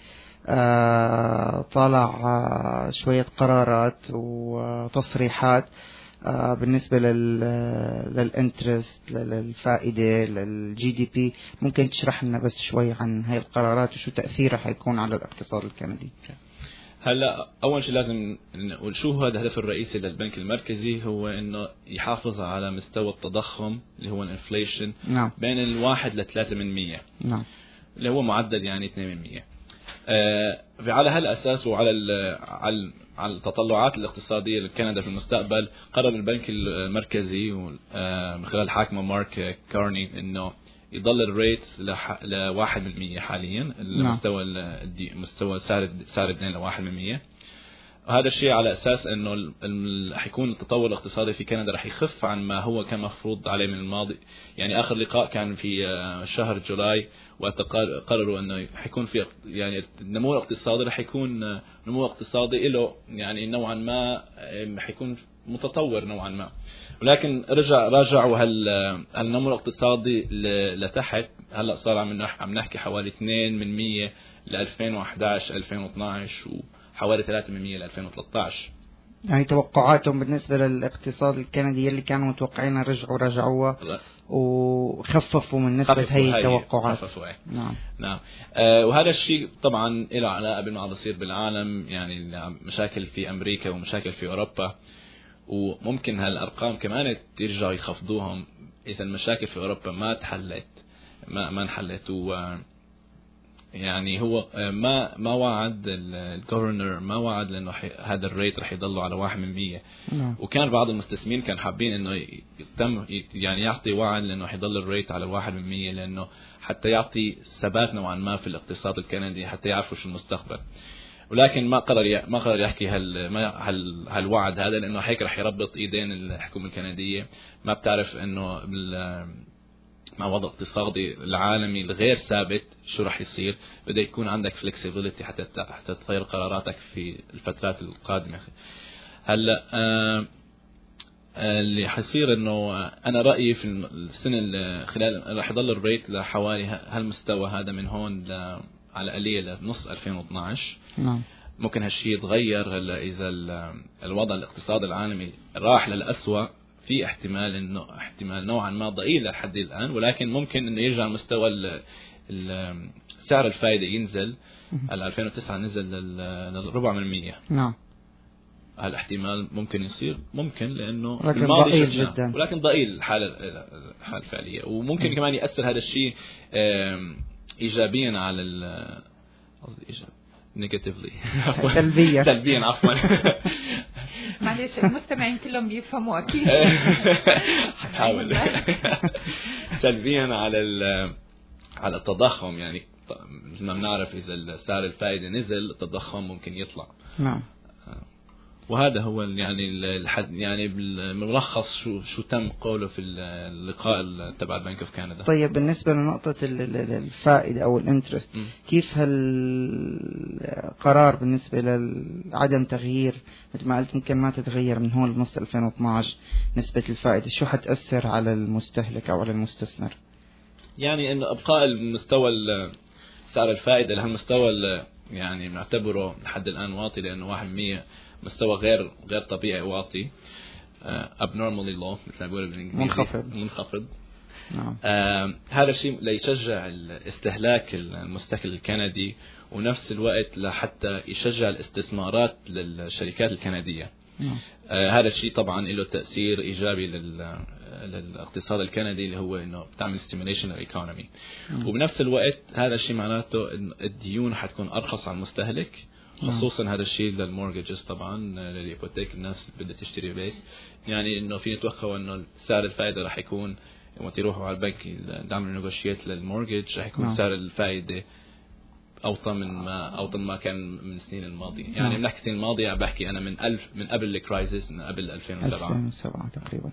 طالع شوية قرارات وتصريحات بالنسبة للانترست للفائدة للجي دي بي، ممكن تشرح لنا بس شوي عن هاي القرارات وشو تأثيرها حيكون على الاقتصاد الكندي؟ هلا اول شيء لازم نقول شو هو الهدف الرئيسي للبنك المركزي، هو انه يحافظ على مستوى التضخم اللي هو الانفليشن نعم. بين 1 ل 3%، نعم. اللي هو معدل يعني 2%. على هالاساس وعلى على التطلعات الاقتصاديه لكندا في المستقبل، قرر البنك المركزي من خلال حاكمه مارك كارني انه يضل الريت ل 1% حاليا، المستوى مستوى سعر الدين ل 1%. وهذا الشيء على اساس انه حيكون التطور الاقتصادي في كندا رح يخف عن ما هو كان مفروض عليه من الماضي. يعني اخر لقاء كان في شهر جولاي، وقرروا انه حيكون في يعني النمو الاقتصادي رح يكون نمو اقتصادي له يعني نوعا ما حيكون متطور نوعا ما، ولكن راجعوا هالنمو الاقتصادي لتحت. هلا صار عم نحكي حوالي 2% ل 2011 2012 وحوالي 3% ل 2013. يعني توقعاتهم بالنسبة للاقتصاد الكندي اللي كانوا متوقعين رجعوها وخففوا من نسبة هي التوقعات. نعم. وهذا الشيء طبعا له علاقة بما عم بيصير بالعالم، يعني مشاكل في أمريكا ومشاكل في أوروبا، وممكن هالأرقام كمان يرجعوا يخفضوهم إذا المشاكل في أوروبا ما تحلت ما انحلت. يعني هو ما وعد الجوفرنر، ما وعد لأنه هذا الريت رح يضلوا على 1%. وكان بعض المستثمرين كان حابين إنه يتم يعني يعطي وعد لأنه حيضل الريت على 1%، لأنه حتى يعطي ثبات نوعا ما في الاقتصاد الكندي، حتى يعرفوا شو المستقبل. ولكن ما قرر يحكي هالوعد هذا، لأنه هيك رح يربط إيدين الحكومة الكندية. ما بتعرف إنه مع وضع اقتصادي العالمي الغير ثابت شو رح يصير، بده يكون عندك flexibility حتى تغير قراراتك في الفترات القادمة. هلا اللي حيصير انه انا رأيي في السنة خلال رح يضل الريت لحوالي هالمستوى هذا من هون على آلية لنص 2012. نعم. ممكن هالشيء يتغير هلا اذا الوضع الاقتصادي العالمي راح للأسوأ، في احتمال نوعا ما ضئيل لحد الآن، ولكن ممكن انه يرجع مستوى سعر الفائدة ينزل. 2009 نزل ل 4%. نعم. هالاحتمال ممكن يصير، ممكن لانه لكن ضئيل جدا، ولكن ضئيل الحالة الفعلية. وممكن كمان يأثر هذا الشيء ايجابيا على نيجاتيفلي سلبيا عفوا. معلش المستمعين كلهم بيفهموا اكيد. حاول. سلبيا على التضخم، يعني مثل ما بنعرف اذا سعر الفائدة نزل التضخم ممكن يطلع. نعم. وهذا هو يعني بالملخص شو تم قوله في اللقاء تبع البنك اوف كندا. طيب بالنسبة لنقطة الفائدة او الانترست، كيف هالقرار بالنسبة لعدم تغيير مثل ما قلت ممكن ما تتغير من هون لنص 2012 نسبة الفائدة، شو حتأثر على المستهلك او على المستثمر؟ يعني انه ابقاء المستوى سعر الفائدة لهالمستوى يعني نعتبره لحد الآن واطي، لأنه 1% مستوى غير طبيعي واطي، abnormally low مثل ما بيقولوا بالإنجليزي، منخفض. نعم. هذا الشيء ليشجع الاستهلاك المستهلك الكندي، ونفس الوقت لحتى يشجع الاستثمارات للشركات الكندية. هذا الشيء طبعا له تأثير إيجابي للاقتصاد الكندي، اللي هو إنه بتعمل stimulation للإيكونومي. وبنفس الوقت هذا الشيء معناته إن الديون حتكون أرخص على المستهلك، خصوصا هذا الشيء للمورجز طبعا للهيبوتيك، الناس بدها تشتري بيت. يعني إنه في نتوقع إنه سعر الفائدة راح يكون لما يروحوا على البنك يعملوا نيغوشيت للمورجج راح يكون سعر الفائدة أوطى ما كان من السنين الماضية. يعني بنحكي السنين الماضية بحكي أنا من قبل الكرايسيس، من قبل 2007 تقريبا.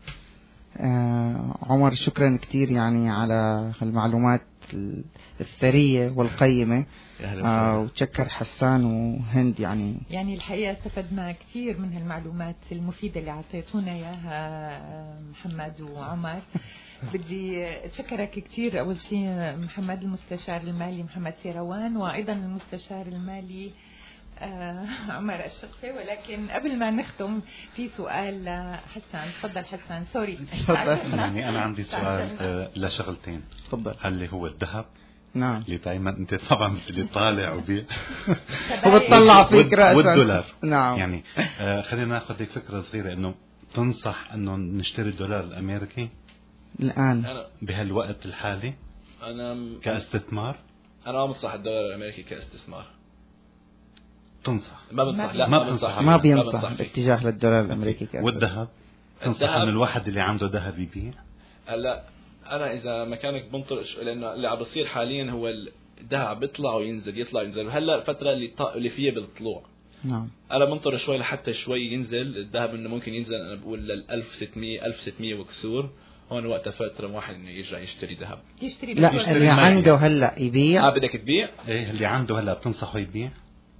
عمر شكرا كتير يعني على المعلومات الثرية والقيمة. وتشكر حسان وهند. يعني الحقيقة استفدنا كثير من هالمعلومات المفيدة اللي عطيتونا اياها محمد وعمر. بدي اتشكرك كثير اول شيء محمد المستشار المالي محمد سيروان، وايضا المستشار المالي عمر الشقفة. ولكن قبل ما نختم في سؤال حسن. تفضل حسن. سوري. يعني أنا عندي سؤال لشغلتين. تفضل. هل اللي هو الذهب؟ نعم. اللي دائما أنت طبعا اللي طالع وبيع وبتطلع فيك رأسا. والدولار. نعم. يعني خلينا ناخذ هيك فكرة صغيرة، إنه تنصح إنه نشتري الدولار الأمريكي الآن بهالوقت الحالي كاستثمار؟ أنا ما بنصح الدولار الأمريكي كاستثمار. تنصح؟ ما بنصح. لا ما بينصح الاتجاه للدولار الأمريكي كاستثمار. والذهب؟ تنصح إنه الواحد اللي عنده ذهب يبيع؟ هلا أنا إذا مكانك بنطر، لأنه اللي عم بصير حاليا هو الذهب بيطلع وينزل يطلع وينزل. هلا الفترة اللي فيها بالطلوع. نعم. أنا بنطر شوي لحتى شوي ينزل الذهب، إنه ممكن ينزل أنا بقول لل 1600 وكسور. هون وقتها فترة واحد إنه يرجع يشتري ذهب. لا اللي عنده هلا يبيع. بدك تبيع؟ إيه اللي عنده هلا بتنصحه يبيع؟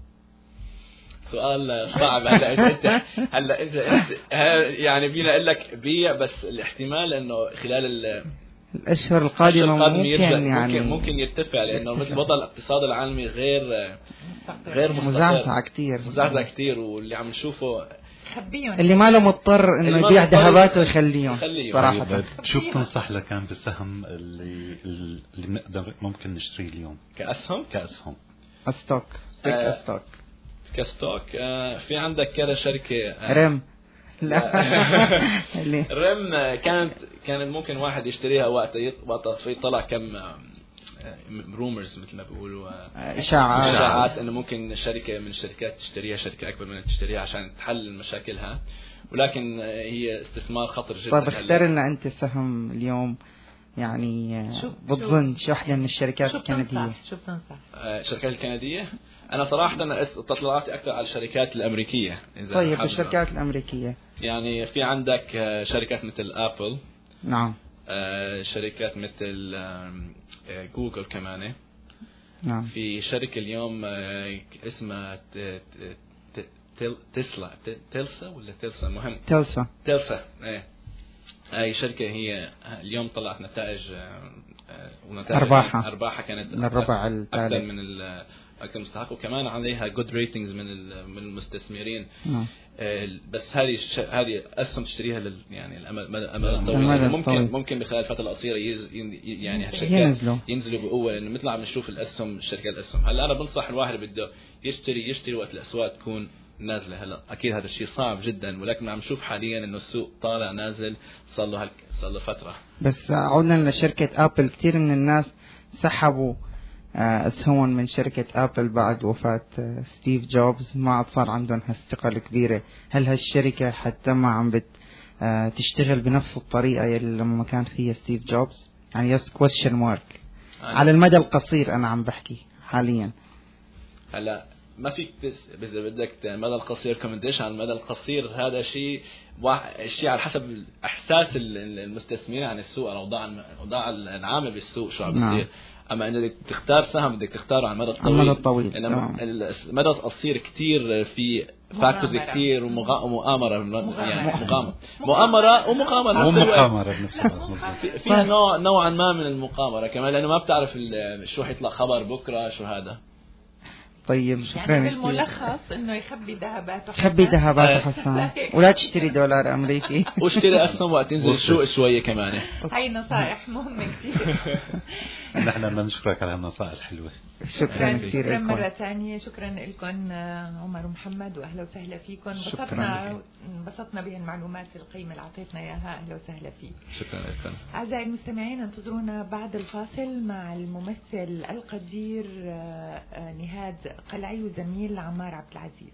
سؤال صعب. هلا انت يعني فينا اقول لك بيع، بس الاحتمال انه خلال الاشهر القادمه ممكن يرتفع، لانه مثل وضع الاقتصاد العالمي غير مزعزع كثير. واللي عم نشوفه اللي ما له مضطر انه يبيع ذهباته ويخليهم صراحه. شو بتنصح لكان بالسهم اللي بنقدر ممكن نشتريه اليوم كاسهم؟ ستوك كستوك. في عندك كذا شركة رم. رم كانت ممكن واحد يشتريها وقت في طلع كم رومرز مثل ما بيقولوا إشاعات إنه ممكن شركة من الشركات تشتريها، شركة أكبر منها تشتريها عشان تحل مشاكلها، ولكن هي استثمار خطر جدا. طيب اختار لنا أنت سهم اليوم، يعني بتظن شو واحدة من الشركات الكندية؟ شو بتنصح؟ الشركات الكندية أنا صراحة تطلعاتي أكثر على الشركات الأمريكية. طيب الشركات الأمريكية يعني في عندك شركات مثل أبل. نعم. شركات مثل جوجل كمان. نعم. في شركة اليوم اسمها تيلسا ولا تيلسا، مهم تيلسا. هاي شركة هي اليوم طلعت نتائج أرباحها كانت الربع أكثر من أكثر مستحق، وكمان عليها good ratings من المستثمرين. بس هذه أسهم تشتريها يعني الأمد الطويل. ممكن بخلال الفترة القصيرة يعني الشركات ينزلوا بقوة، لأنه مثل عم نشوف الأسهم شركات الأسهم. هلا أنا بنصح الواحد بده يشتري وقت الأسواق تكون نازلة. هلا أكيد هذا الشيء صعب جدا، ولكن عم نشوف حاليا إنه السوق طالع نازل صار له فترة. بس عودنا لشركة أبل، كتير من الناس سحبوا أسهم من شركة أبل بعد وفاة ستيف جوبز، ما عاد صار عندهم هالثقة الكبيرة. هل هالشركة حتى ما عم تشتغل بنفس الطريقة اللي لما كان فيها ستيف جوبز؟ يعني question mark على المدى القصير. أنا عم بحكي حاليا. هلا ما فيك إذا بدك المدى القصير كومنديشن على المدى القصير، هذا شيء على حسب إحساس المستثمرين عن السوق، أو أوضاع العامة بالسوق شو عم بيصير. أما إنك تختار سهم بدك تختاره على المدى الطويل. المدى القصير كتير في فاكتورز كتير ومؤامرة، يعني مؤامرة بنفس الوقت. فيها نوعا ما من المقامرة كمان، لأنه ما بتعرف شو حيطلع خبر بكرة شو هذا. طيب شكرا. يعني بالملخص انه يخبي ذهباته حسن ولا تشتري دولار امريكي واشتري اسهم وقت تنزل شويه كمان. هاي نصائح مهمه كثير. نحن بنشكرك على هالنصائح الحلوه. شكرا كثير لكم مره ثانيه. شكرا لكم عمر ومحمد، واهلا وسهلا فيكم. انبسطنا بهالمعلومات القيمه اللي اعطيتنا اياها. اهلا وسهلا فيك. شكرا لكم. اعزائي المستمعين، انتظرونا بعد الفاصل مع الممثل القدير نهاد قلعي وزميل عمار عبد العزيز.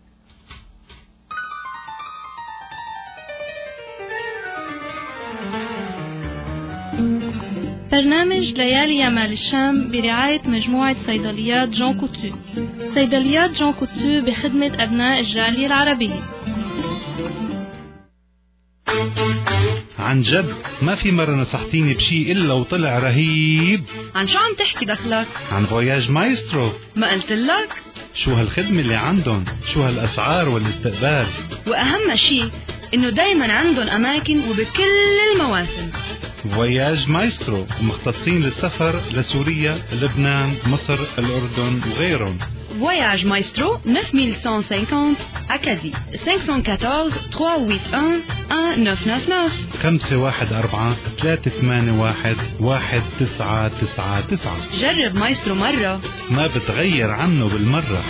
برنامج ليالي يمال الشام برعاية مجموعة صيدليات جون كوتو. صيدليات جون كوتو بخدمة أبناء الجالية العربية. عن جد ما في مرة نصحتيني بشي إلا وطلع رهيب. عن شو عم تحكي دخلك؟ عن فواياج مايسترو. ما قلت لك؟ شو هالخدمة اللي عندهم، شو هالأسعار والاستقبال، وأهم شي إنه دايما عندهم أماكن وبكل المواسم. فواياج مايسترو مختصين للسفر لسوريا، لبنان، مصر، الأردن وغيرهم. Voyage Maestro 9150 Acadie 514 381 1999 514-381-1999. جرب مايسترو مرة ما بتغير عنه بالمرة.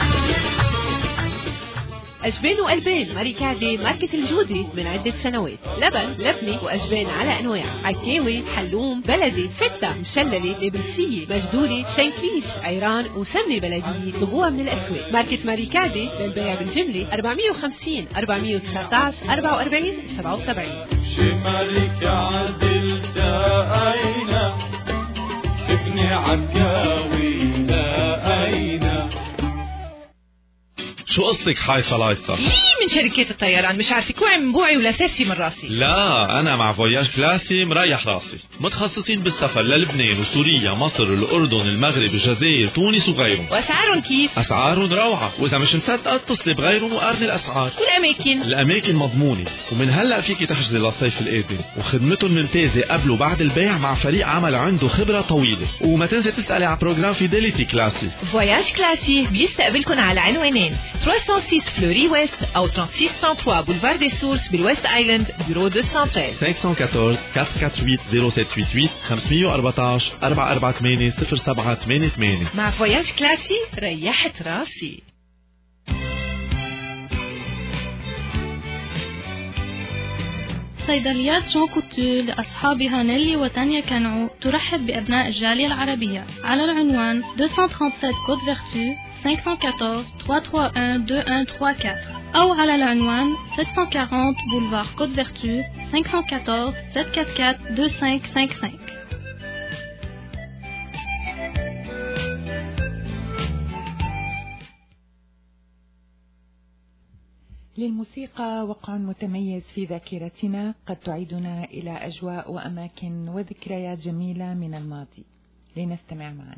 أجبان وألبان ماري كعدة ماركة الجودة من عدة سنوات. لبن، لبنة وأجبان على أنواع، عكاوي، حلوم، بلدي، فتة، مشللة، نابلسية، مجدولة، شنكليش، عيران وسمنة بلدية. طلبوها من الأسواق. ماركة ماري كعدة للبيع بالجملة 450 419 44 77. شي ماري كعدة التقينا، ابني عكاوي لقينا. شو قصتك حايصة لايصة؟ من شركات الطيران مش عارفة كوعي من بوعي ولا ساسي من راسي. لا أنا مع فوياج كلاسي مريح راسي، متخصصين بالسفر للبنان وسوريا مصر الأردن المغرب الجزائر تونس وغيرهم. وأسعارهم كيف؟ أسعارهم روعة، وإذا مش مصدقة اتصلي بغيرهم وقارني الأسعار. والأماكن؟ الأماكن مضمونة، ومن هلأ فيكي تحجزي للصيف القادم، وخدمتهم ممتازة قبل وبعد البيع مع فريق عمل عنده خبرة طويلة. وما تنسي تسألي على بروجرام فيديليتي كلاسي. فواياج كلاسي بيستقبلكم على عنوانين 306 فلوري ويست أو 3633 بولفار دي سورس بالويست آيلاند بيرو 213. 514 448 0788 514 448 0788. مع فواياج كلاسي ريحت راسي. صيدليات جون كوتو لأصحابها نيلي وتانيا كانعو ترحب بأبناء الجالية العربية على العنوان 237 كود فيرتو 514 331 2134 أو على العنوان 740 بولفار كود فيرتو 514 744 2555. للموسيقى وقع متميز في ذاكرتنا قد تعيدنا إلى أجواء وأماكن وذكريات جميلة من الماضي. لنستمع معا.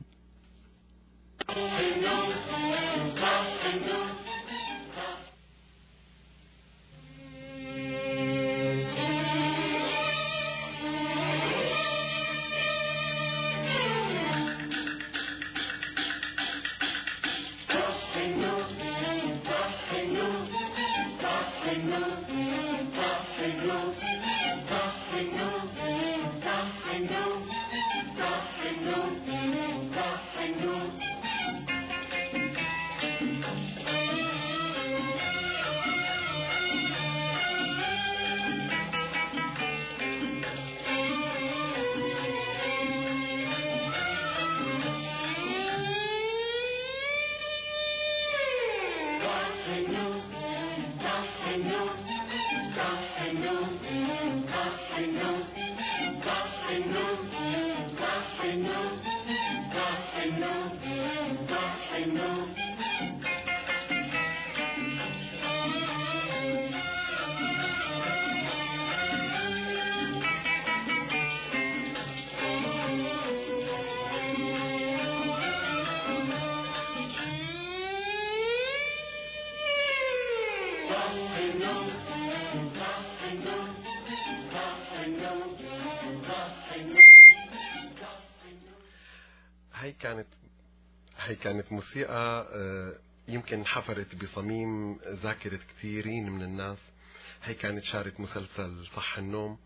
هي كانت موسيقى يمكن حفرت بصميم ذاكرة كثيرين من الناس. هي كانت شارة مسلسل صح النوم،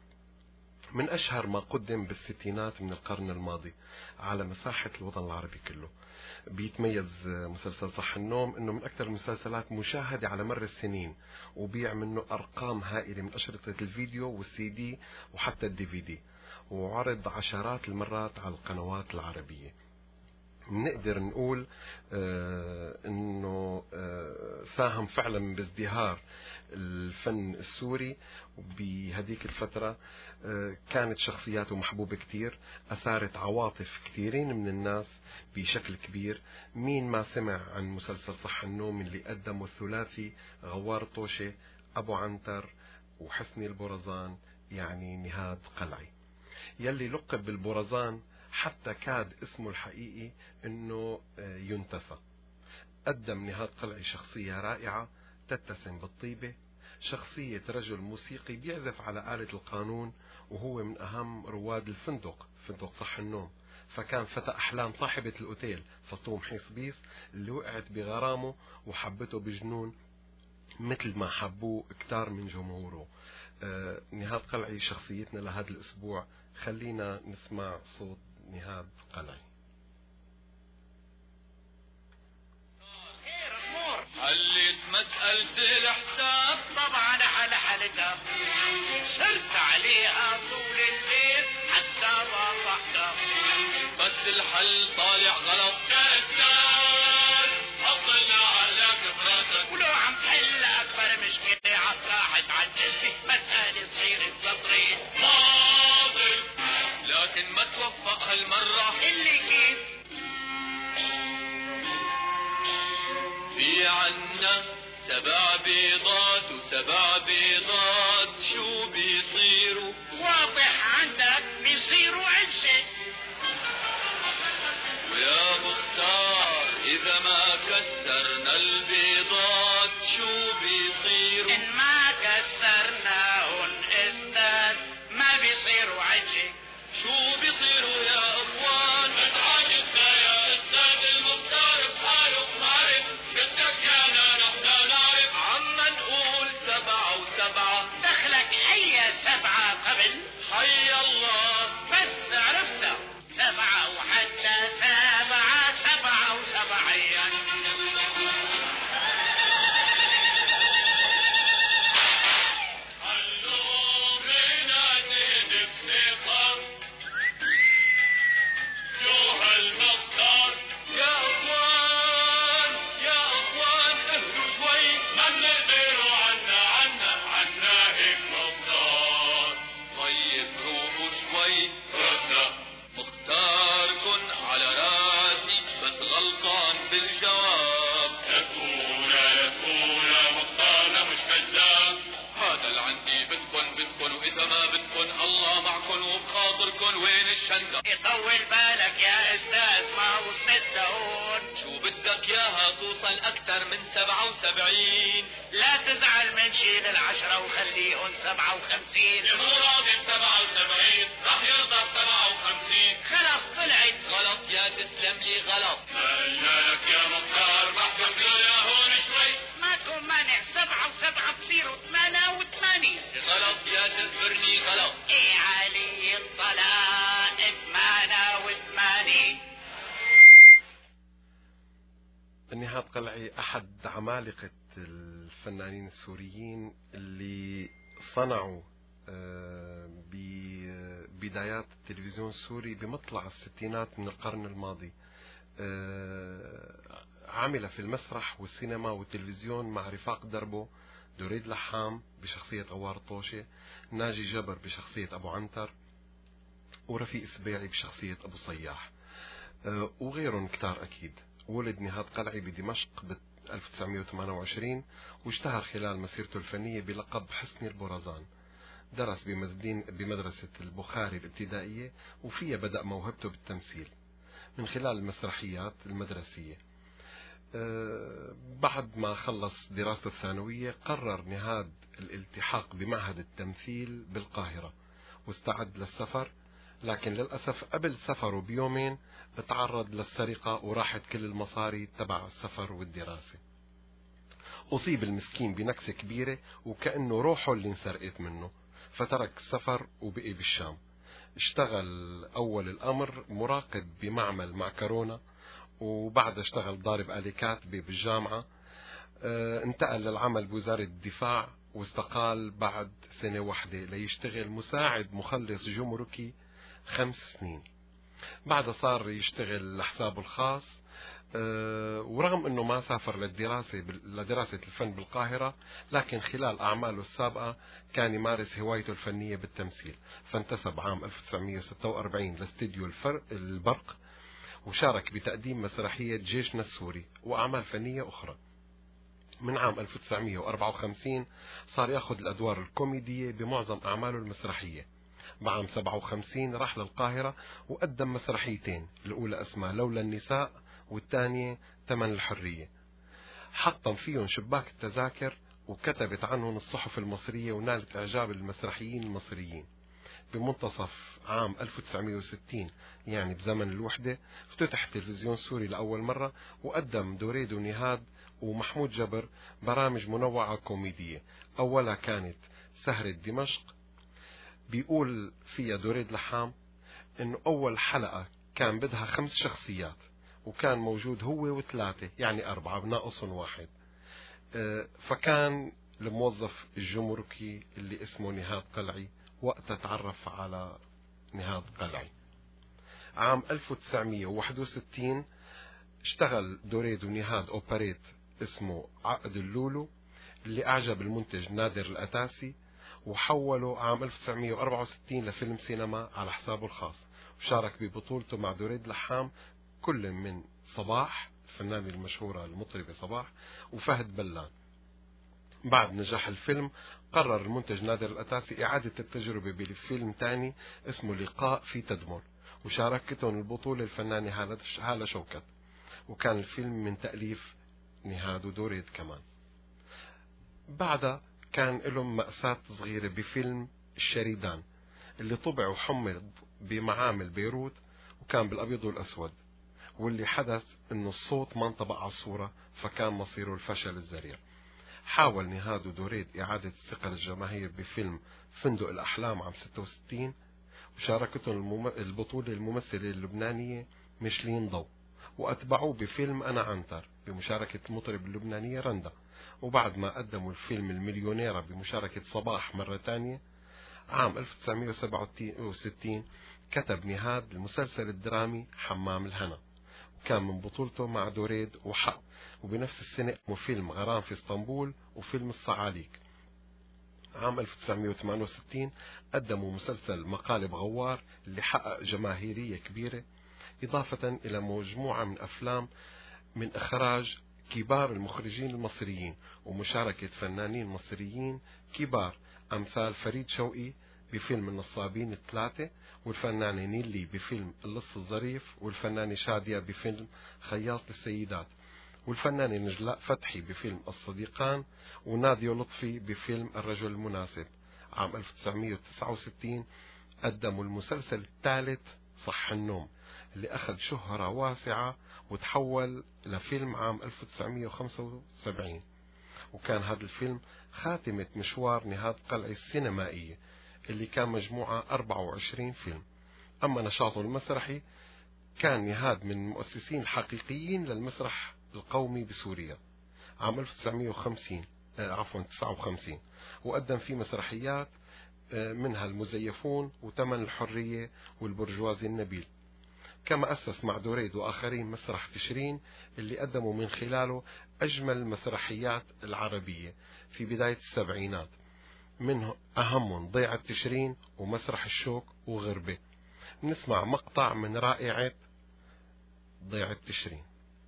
من أشهر ما قدم بالستينات من القرن الماضي على مساحة الوطن العربي كله. بيتميز مسلسل صح النوم انه من اكثر المسلسلات مشاهدة على مر السنين، وبيع منه ارقام هائلة من اشرطة الفيديو والسي دي وحتى الدي في دي، وعرض عشرات المرات على القنوات العربية. نقدر نقول انه ساهم فعلا بازدهار الفن السوري بهديك الفترة. كانت شخصياته محبوبة كتير، اثارت عواطف كثيرين من الناس بشكل كبير. مين ما سمع عن مسلسل صح النوم اللي قدمه الثلاثي غوار طوشة، ابو عنتر، وحسني البرزان، يعني نهاد قلعي، يلي لقب بالبرزان حتى كاد اسمه الحقيقي انه ينتفى. قدم نهاد قلعي شخصية رائعة تتسم بالطيبة، شخصية رجل موسيقي بيعزف على آلة القانون، وهو من أهم رواد الفندق، فندق صح النوم. فكان فتى أحلام صاحبة الأوتيل فطوم حيصبيس اللي وقعت بغرامه وحبته بجنون مثل ما حبوه كتار من جمهوره. نهاد قلعي شخصيتنا لهذا الأسبوع، خلينا نسمع صوت نهاد قلعي. حلت مسألة الحساب طبعا حلتها، سرت عليها طول الليل حتى وضحتها، بس الحل طالع غلط يا استاذ، حطلنا عليك براسك ولو عم تحل اكبر مشكلة عطاحت عن جسمي، مسألة صغيرة تطريد ماضي لكن ما توفق هالمرة اللي كيف في عنا 7 بيضات و7 بيضات شو بيصيروا؟ واضح عندك بيصيروا عشة، ويا مختار إذا ما كسرنا البيضات شو بيصيروا؟ إن ما كسرناهن استاذ ما بيصيروا عشة، شو بيصيروا يا أخوان؟ متعاجبنا يا استاذ المختار بحاله معرف، بدك يانا نحن نعرف، عما نقول 7 و7 دخلك حي 7 قبل حي الله، بس عرفنا 7 وحتى 7 7 و7 يطول بالك يا استاذ ما وصلت لهون، شو بدك ياها توصل اكثر من 77، لا تزعل من شيل 10 وخليهم 57، مو راضي ب 77 رح يرضى ب 57، خلص طلعت غلط يا تسلم لي غلط، مالك يا مختار بحكم يا هون شوي، ماكو مانع 7 و7 بصيروا 8 و8، غلط يا تذكرني غلط، ايه علي الطلاق 8 و8. نهاد قلعي أحد عمالقة الفنانين السوريين اللي صنعوا ببدايات التلفزيون السوري بمطلع الستينات من القرن الماضي. عمل في المسرح والسينما والتلفزيون مع رفاق دربه، دريد لحام بشخصية أوار طوشة، ناجي جبر بشخصية أبو عنتر، ورفيق سبيعي بشخصية أبو صياح، وغيرهم كتار أكيد. ولد نهاد قلعي بدمشق ب 1928 واشتهر خلال مسيرته الفنية بلقب حسني البرزان. درس بمدرسة البخاري الابتدائية، وفيها بدأ موهبته بالتمثيل من خلال المسرحيات المدرسية. بعد ما خلص دراسته الثانوية قرر نهاد الالتحاق بمعهد التمثيل بالقاهرة واستعد للسفر، لكن للأسف قبل سفره بيومين تعرض للسرقة وراحت كل المصاري تبع السفر والدراسة. أصيب المسكين بنكسة كبيرة وكأنه روحه اللي انسرقت منه، فترك السفر وبقي بالشام. اشتغل أول الأمر مراقب بمعمل معكرونة، وبعد اشتغل ضارب آلة كاتبة بالجامعة. انتقل للعمل بوزارة الدفاع واستقال بعد سنة واحدة ليشتغل مساعد مخلص جمركي 5 سنين. بعد صار يشتغل لحسابه الخاص، ورغم أنه ما سافر لدراسة الفن بالقاهرة، لكن خلال أعماله السابقة كان يمارس هوايته الفنية بالتمثيل، فانتسب عام 1946 لاستديو البرق، وشارك بتقديم مسرحية جيشنا السوري وأعمال فنية أخرى. من عام 1954 صار يأخذ الأدوار الكوميدية بمعظم أعماله المسرحية. بعام 57 راح للقاهرة وقدم مسرحيتين، الأولى اسمها لولا النساء والثانية ثمن الحرية. حطم فيهم شباك التذاكر وكتبت عنهم الصحف المصرية ونالت إعجاب المسرحيين المصريين. بمنتصف عام 1960 يعني بزمن الوحدة افتتح تلفزيون سوري لأول مرة، وقدم دوريد ونهاد ومحمود جبر برامج منوعة كوميدية. أولها كانت سهرة دمشق، بيقول فيها دوريد لحام إنه أول حلقة كان بدها 5 شخصيات، وكان موجود هو و3 يعني 4 بناقصهم 1. فكان الموظف الجمركي اللي اسمه نهاد قلعي وقتها تعرف على نهاد قلعي. عام 1961 اشتغل دوريد ونهاد أوبريت اسمه عقد اللولو اللي أعجب المنتج نادر الأتاسي، وحوله عام 1964 لفيلم سينما على حسابه الخاص، وشارك ببطولته مع دوريد لحام كل من صباح الفنانة المشهورة المطربة صباح وفهد بلان. بعد نجاح الفيلم قرر المنتج نادر الأتاسي إعادة التجربة بفيلم تاني اسمه لقاء في تدمر، وشاركتهم البطولة الفنانة هالة شوكت، وكان الفيلم من تأليف نهاد ودوريد كمان. بعدها كان لهم مأساة صغيرة بفيلم الشريدان اللي طبع وحمل بمعامل بيروت، وكان بالأبيض والأسود، واللي حدث إنه الصوت ما انطبق على الصورة، فكان مصيره الفشل الذريع. حاول نهاد ودوريد إعادة ثقة الجماهير بفيلم فندق الأحلام عام 66، وشاركتهم البطولة الممثلة اللبنانية ميشلين ضو، وأتبعوه بفيلم أنا عنتر بمشاركة المطرب اللبنانية رندا. وبعد ما قدموا الفيلم المليونيرة بمشاركة صباح مرة تانية، عام 1967 كتب نهاد المسلسل الدرامي حمام الهنا، وكان من بطولته مع دوريد وحق. وبنفس السنة فيلم غرام في اسطنبول وفيلم الصعاليك. عام 1968 قدموا مسلسل مقالب غوار اللي حقق جماهيرية كبيرة، إضافة إلى مجموعة من أفلام من إخراج كبار المخرجين المصريين ومشاركة فنانين مصريين كبار أمثال فريد شوقي بفيلم النصابين ال3، والفنانة نيلي بفيلم اللص الظريف، والفنانة شادية بفيلم خياط السيدات، والفنانة نجلاء فتحي بفيلم الصديقان، ونادية لطفي بفيلم الرجل المناسب. عام 1969 قدموا المسلسل الثالث صح النوم اللي أخذ شهرة واسعة وتحول لفيلم عام 1975، وكان هذا الفيلم خاتمة مشوار نهاد قلعي السينمائية اللي كان مجموعة 24 فيلم. أما نشاطه المسرحي كان نهاد من المؤسسين الحقيقيين للمسرح القومي بسوريا عام 1959 وقدم فيه مسرحيات منها المزيفون وتمن الحرية والبرجوازي النبيل. كما أسس مع دوريد وآخرين مسرح تشرين اللي قدموا من خلاله أجمل المسرحيات العربية في بداية السبعينات، منه أهمهم ضيعة تشرين ومسرح الشوك وغربة. نسمع مقطع من رائعة ضيعة تشرين.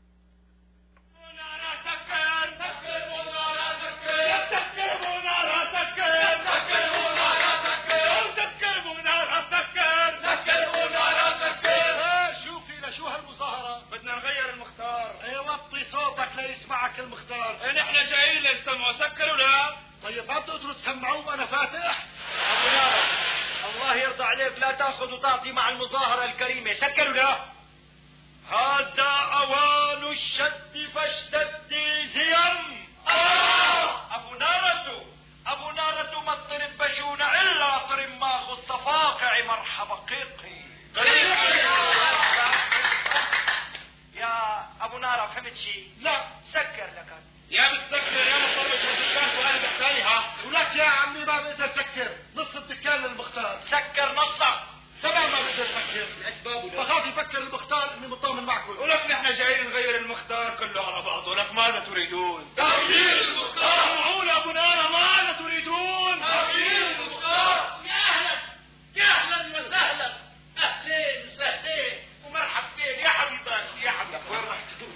المختار نحن جايين لنسمعوا، سكروا لا. طيب ما بتقدروا تسمعوه وانا فاتح؟ ابو نارة الله يرضى عليك لا تاخذ وتعطي مع المظاهرة الكريمة، سكروا لا. هذا اوان الشد فاشتدي زيم. ابو نارة ما اضطرب بشونا الا طرم ماخذ صفاقع مرحبا قيقي. يا ابو نارة فهمت شي؟ لا سكر لك يا بتسكر يا مطرش الدكان وقلب الثاني ها. ولك يا عمي ما بقدر اسكر نص الدكان للمختار. سكر نصك. تمام ما بقدر اسكر. بخاف يفكر المختار اني مطمن معكم. ولك نحن جايين نغير المختار كله على بعضه. لك ماذا تريدون؟ تغيير المختار. معقول يا ابو نارة ماذا تريدون؟ تغيير المختار. يا اهلا وسهلا. اهلين وسهلين ومرحبتين يا حبيباتي يا حبيباتي. وين رحت تدور؟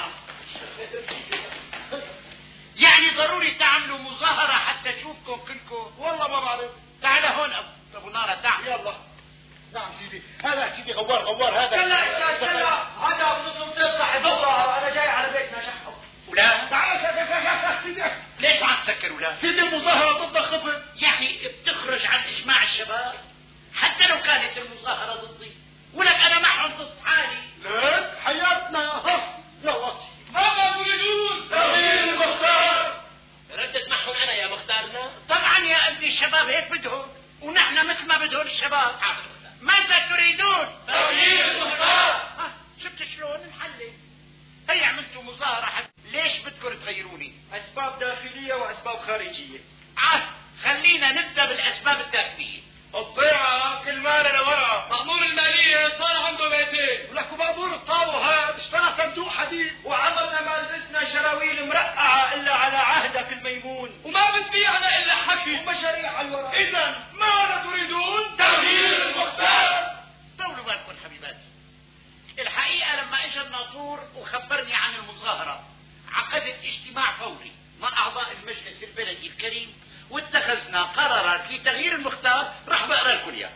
يعني ضروري تعملوا مظاهرة حتى اشوفكم كلكم؟ والله ما بعرف. تعال هون ابو نارة تعال. يلا. نعم سيدي. هذا سيدي غوار هذا. لا هذا ابو نصر صاحب الظاهرة. انا جاي على بيتنا شحه. ولا تعال يا سيدي. ليش ما تسكر ولا؟ سيدي المظاهرة ضد الخطب. يعني بتخرج عن اجماع الشباب؟ حتى لو كانت المظاهرة ضدي، ولك أنا معهم ضد حالي. لك حياتنا يا وصي. ماذا تريدون؟ تغيير المختار. ردت معهم أنا يا مختارنا. طبعا يا ابني الشباب هيك بدهم، ونحن مثل ما بدهم الشباب. ماذا تريدون؟ تغيير المختار. شفت شلون نحلل؟ هي عملتوا مظاهرة ليش بدكم تغيروني؟ أسباب داخلية وأسباب خارجية. خلينا نبدأ بالأسباب الداخلية. الضيعة كل مالة لورا. مأمور المالية صار عنده بيتين، ولك مأمور الطاوة هذا اشترى صندوق حديد، وعمرنا ما لبسنا شراويل مرقعة إلا على عهدك الميمون، وما بتبيعنا إلا حكي ومشاريع على الورق. إذا ماذا تريدون؟ تغيير المختار. طولوا بالكم حبيباتي. الحقيقة لما اجى الناطور وخبرني عن المظاهرة عقدت اجتماع فوري مع أعضاء المجلس البلدي الكريم، واتخذنا قرارات لتغيير المختار. راح بقرا لكم اياها.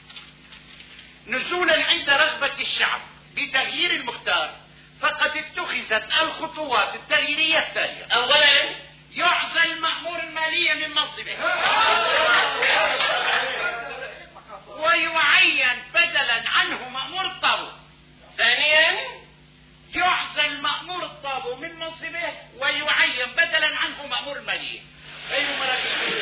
نزولا عند رغبة الشعب بتغيير المختار، فقد اتخذت الخطوات التغييرية التالية. أولا، يعزل مأمور المالية من منصبه ويعين بدلا عنه مأمور الطابو. ثانيا، يعزل مأمور الطابو من منصبه ويعين بدلا عنه مأمور المالية. أي مراكز.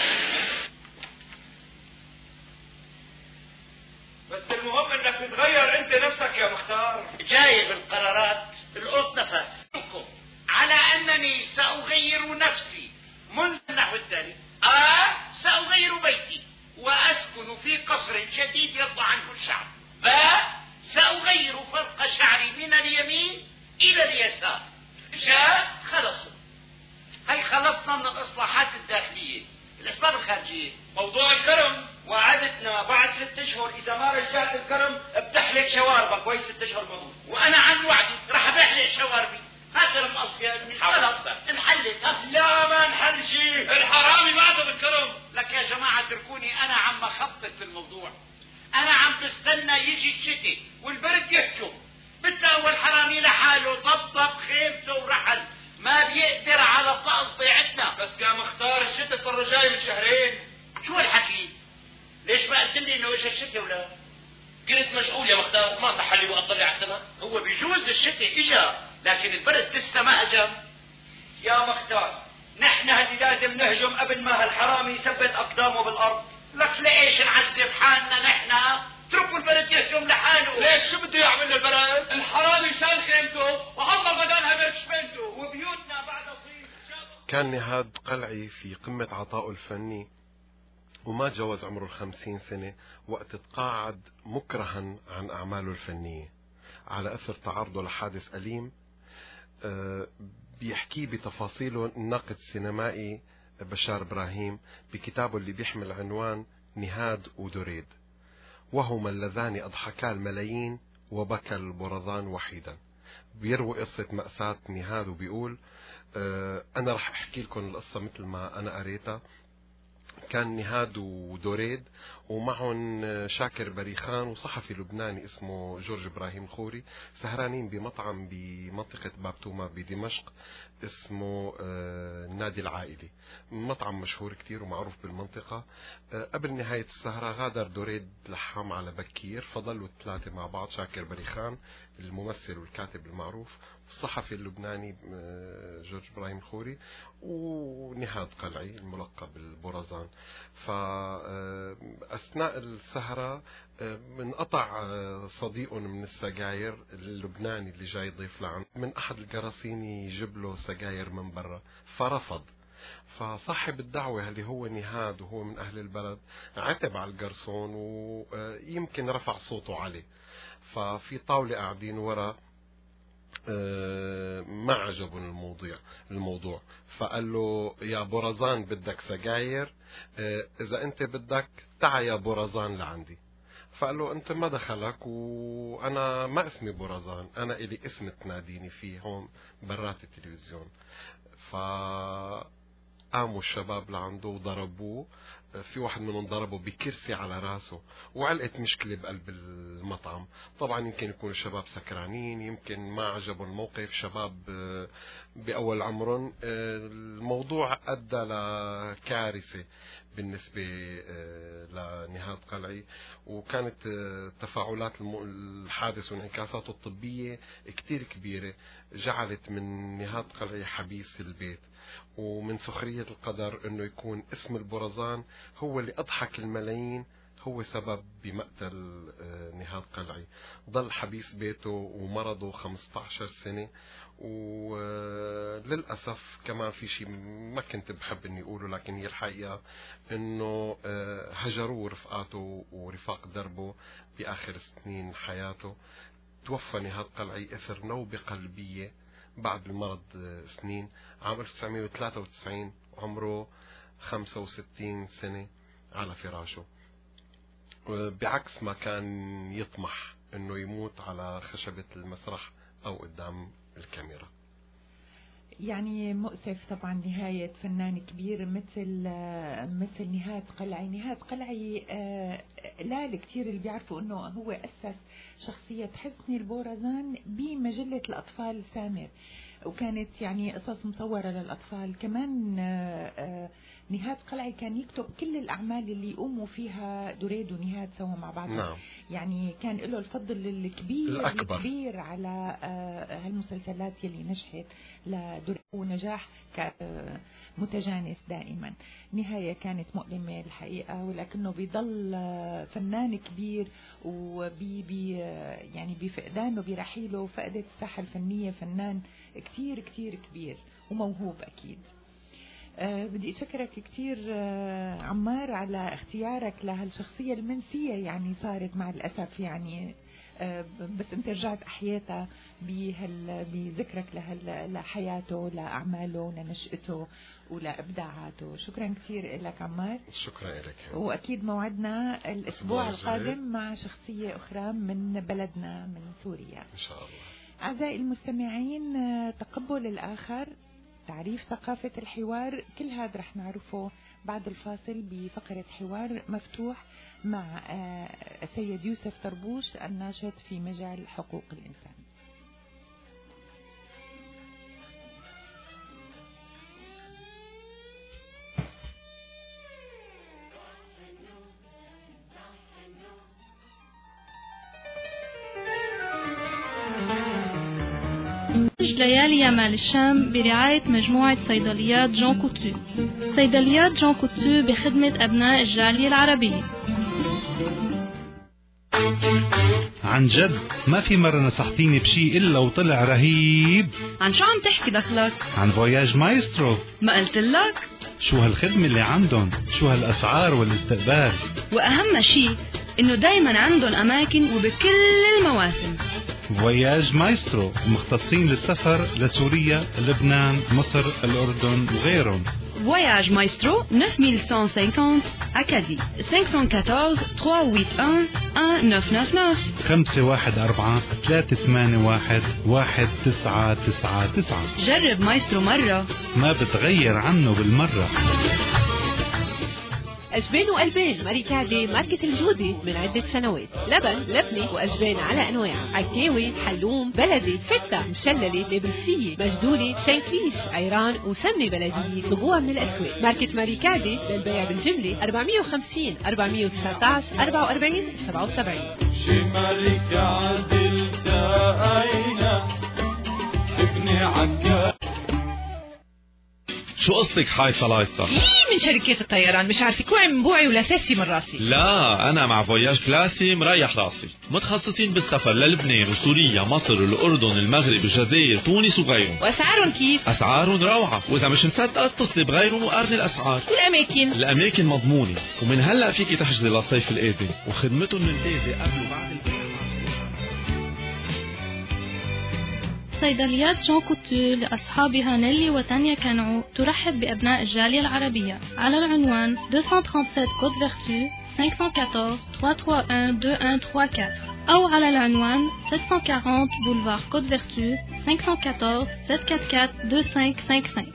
بس المهم انك تتغير انت نفسك يا مختار. جايب القرارات القط نفس على انني ساغير نفسي منذ النحو التالي. ساغير بيتي واسكن في قصر شديد يرضى عنه الشعب. ساغير فرق شعري من اليمين الى اليسار. خلصوا. هي خلصنا من الاصلاحات الداخلية. الاسباب الخارجية، موضوع الكرم وعدتنا بعد 6 اشهر اذا ما رجعت الكرم بتحلق شواربك. وهي 6 اشهر مضوا، وانا عن وعدي رح بحلق شواربي. هذا المقص يا ابني. خلص نحلق. لا ما نحل شيء. الحرامي ما اخذ الكرم. لك يا جماعة اتركوني انا عم اخطط في الموضوع. انا عم بستنى يجي الشتاء والبرد يهجم. بتلاقوا الحرامي لحاله ضبط خيمته ورحل، ما بيقدر على طقس ضيعتنا. بس يا مختار الشتاء صار جاي من شهرين. شو الحكي؟ ليش ما قلت لي انه اجى الشتاء ولا؟ كنت مشغول يا مختار، ما صح لي واطلع على السماء. هو بيجوز الشتاء اجى لكن البرد لسه ما هجم. يا مختار نحن اللي لازم نهجم قبل ما هالحرامي يثبت اقدامه بالارض. لك ليش نعذب حالنا نحن؟ اتركوا البرد يهجم لحاله. ليش شو بده يعمل البرد؟ الحرامي شال خيمته وحضر بدلها بيت شبينته وبيوتنا بعد طين. كان نهاد قلعي في قمة عطائه الفني وما تجاوز عمره 50 سنة وقت تقاعد مكرها عن أعماله الفنية على أثر تعرضه لحادث أليم بيحكيه بتفاصيله الناقد السينمائي بشار إبراهيم بكتابه اللي بيحمل عنوان نهاد ودوريد. وهما اللذان أضحكا الملايين وبكى البرذان وحيدا. بيروي قصة مأساة نهاد وبيقول أنا رح أحكي لكم القصة مثل ما أنا قريتها. كان نهاد ودوريد ومعهم شاكر بريخان وصحفي لبناني اسمه جورج إبراهيم خوري سهرانين بمطعم بمنطقة بابتوما بدمشق اسمه النادي العائلي، مطعم مشهور كتير ومعروف بالمنطقة. قبل نهاية السهرة غادر دوريد لحام على بكير، فضلوا الثلاثة مع بعض، شاكر بريخان الممثل والكاتب المعروف والصحفي اللبناني جورج إبراهيم خوري ونهاد قلعي الملقب بالبرزان. فأثناء السهرة انقطع صديق من السجاير اللبناني اللي جاي ضيف لعنه من أحد الجراصين يجيب له سجاير من برا، فرفض. فصاحب الدعوة اللي هو نهاد وهو من أهل البلد عتب على الجرسون ويمكن رفع صوته عليه. ففي طاولة قاعدين ورا ما عجبهم الموضوع فقال له يا برزان بدك سجاير؟ إذا أنت بدك تعا يا برزان لعندي. فقال له أنت ما دخلك وأنا ما اسمي برزان، أنا إلي اسم تناديني فيه هون برات التلفزيون. فقاموا الشباب لعنده وضربوه، في واحد منهم ضربه بكرسي على راسه وعلقت مشكلة بقلب المطعم. طبعا يمكن يكونوا الشباب سكرانين، يمكن ما عجبوا الموقف، شباب بأول عمرهم. الموضوع أدى لكارثة بالنسبة لنهاد قلعي، وكانت تفاعلات الحادث وانعكاساته الطبية كتير كبيرة، جعلت من نهاد قلعي حبيس البيت. ومن سخرية القدر انه يكون اسم البرزان هو اللي اضحك الملايين، هو سبب بمقتل نهاد قلعي. ضل حبيس بيته ومرضه 15 سنة. وللأسف كمان في شيء ما كنت بحب اني اقوله، لكن هي الحقيقة انه هجروه رفقاته ورفاق دربه باخر سنين حياته. توفى نهاد قلعي اثر نوبة قلبية بعد المرض سنين، عام 1993، عمره 65 سنة على فراشه، بعكس ما كان يطمح انه يموت على خشبة المسرح او قدام الكاميرا. يعني مؤسف طبعا نهاية فنان كبير مثل نهاد قلعي. نهاد قلعي لا الكثير اللي بيعرفوا انه هو اسس شخصية حسني البورزان بمجلة الاطفال سامر، وكانت يعني قصص مصورة للاطفال. كمان نهاد قلعي كان يكتب كل الأعمال اللي يقوموا فيها دريد ونهاد سوا مع بعض. نعم. يعني كان له الفضل الكبير على هالمسلسلات يلي نجحت لدريد، ونجاح متجانس دائما. نهاية كانت مؤلمة الحقيقة، ولكنه بيضل فنان كبير، يعني بفقدانه برحيله فقدت الساحة الفنية فنان كتير كتير كبير وموهوب أكيد. بدي أشكرك كتير عمار على اختيارك لهالشخصية المنسية، يعني صارت مع الأسف يعني بس أنت رجعت أحياتها بذكرك لحياته، لأعماله، لنشأته ولإبداعاته. شكرا كثير لك عمار. شكرا لك. وأكيد موعدنا الأسبوع القادم مع شخصية أخرى من بلدنا من سوريا إن شاء الله. أعزائي المستمعين، تقبل الآخر، تعريف ثقافة الحوار، كل هذا رح نعرفه بعد الفاصل بفقرة حوار مفتوح مع السيد يوسف طربوش الناشط في مجال حقوق الإنسان. ليالي يمال الشام برعاية مجموعة صيدليات جون كوتو. صيدليات جون كوتو بخدمة أبناء الجالية العربية. عن جد ما في مرة نصحتيني بشي إلا وطلع رهيب. عن شو عم تحكي دخلك؟ عن فواياج مايسترو. ما قلت لك؟ شو هالخدمة اللي عندهم، شو هالأسعار والاستقبال، وأهم شي إنه دايما عندهم أماكن وبكل المواسم. فواياج مايسترو مختصين للسفر لسوريا، لبنان، مصر، الأردن وغيرهم. Voyage Maestro 9150 Acadie 514 381 1999 514-381-1999. جرب مايسترو مرة ما بتغير عنه بالمرة. أجبان وألبان ماريكادي ماركة الجودة من عدة سنوات. لبن، لبنة وأجبان على أنواع، عكاوي، حلوم، بلدي، فتة، مشللة، نابلسية، مجدولة، شنكليش، عيران وسمنة بلدية. طلبوها من الأسواق. ماركة ماريكادي للبيع بالجملة 450 419 44 77. شي ماريكادي التقينا ابني عكا. شو قصتك حايصة لايصة؟ من شركات الطيران مش عارفة كوعي من بوعي ولا ساسي من راسي. لا أنا مع فواياج كلاسي مريح راسي، متخصصين بالسفر للبنان وسوريا، مصر، الأردن، المغرب، الجزائر، تونس وغيرهم. وأسعارهم كيف؟ أسعارهم روعة، وإذا مش مصدقة اتصلي بغيرهم وقارني الأسعار. والأماكن؟ الأماكن مضمونة، ومن هلأ فيكي تحجزي للصيف القادم، وخدمتهم ممتازة قبل وبعد البيع. صيدليات جون كوتو لأصحابها نيلي وتانيا كانعو ترحب بأبناء الجالية العربية على العنوان 237 كود فيرتو 514 331 2134 أو على العنوان 740 بولفار كود فيرتو 514 744 2555.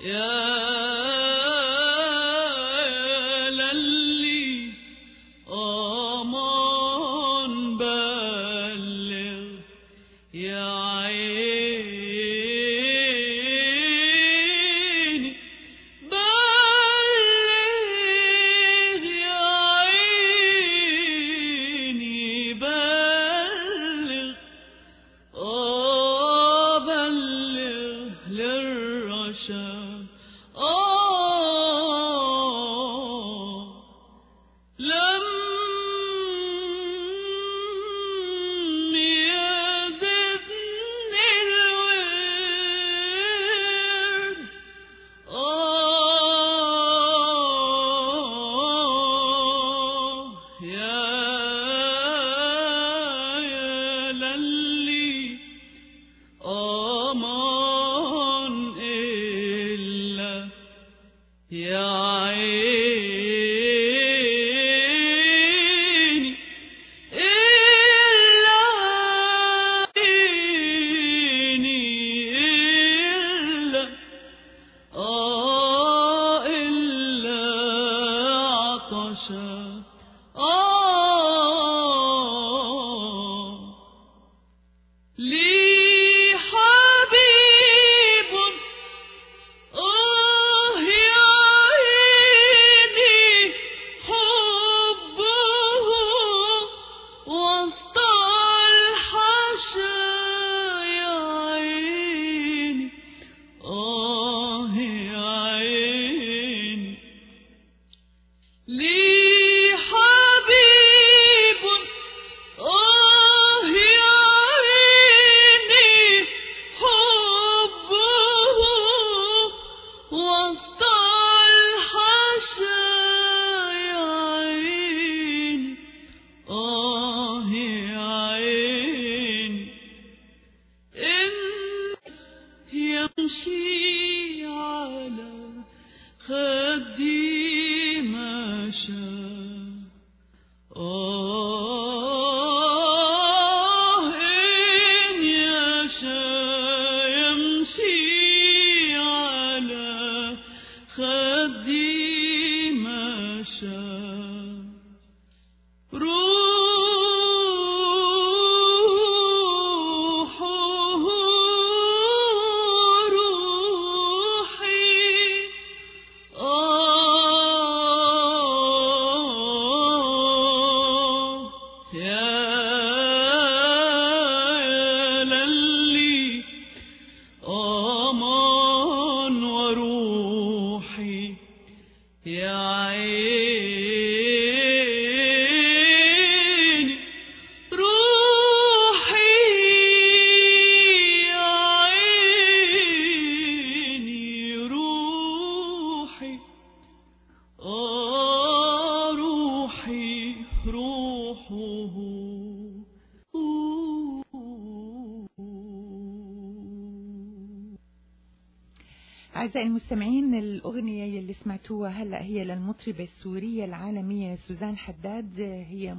أعزائي المستمعين، الأغنية اللي سمعتوها هلأ هي للمطربة السورية العالمية سوزان حداد. هي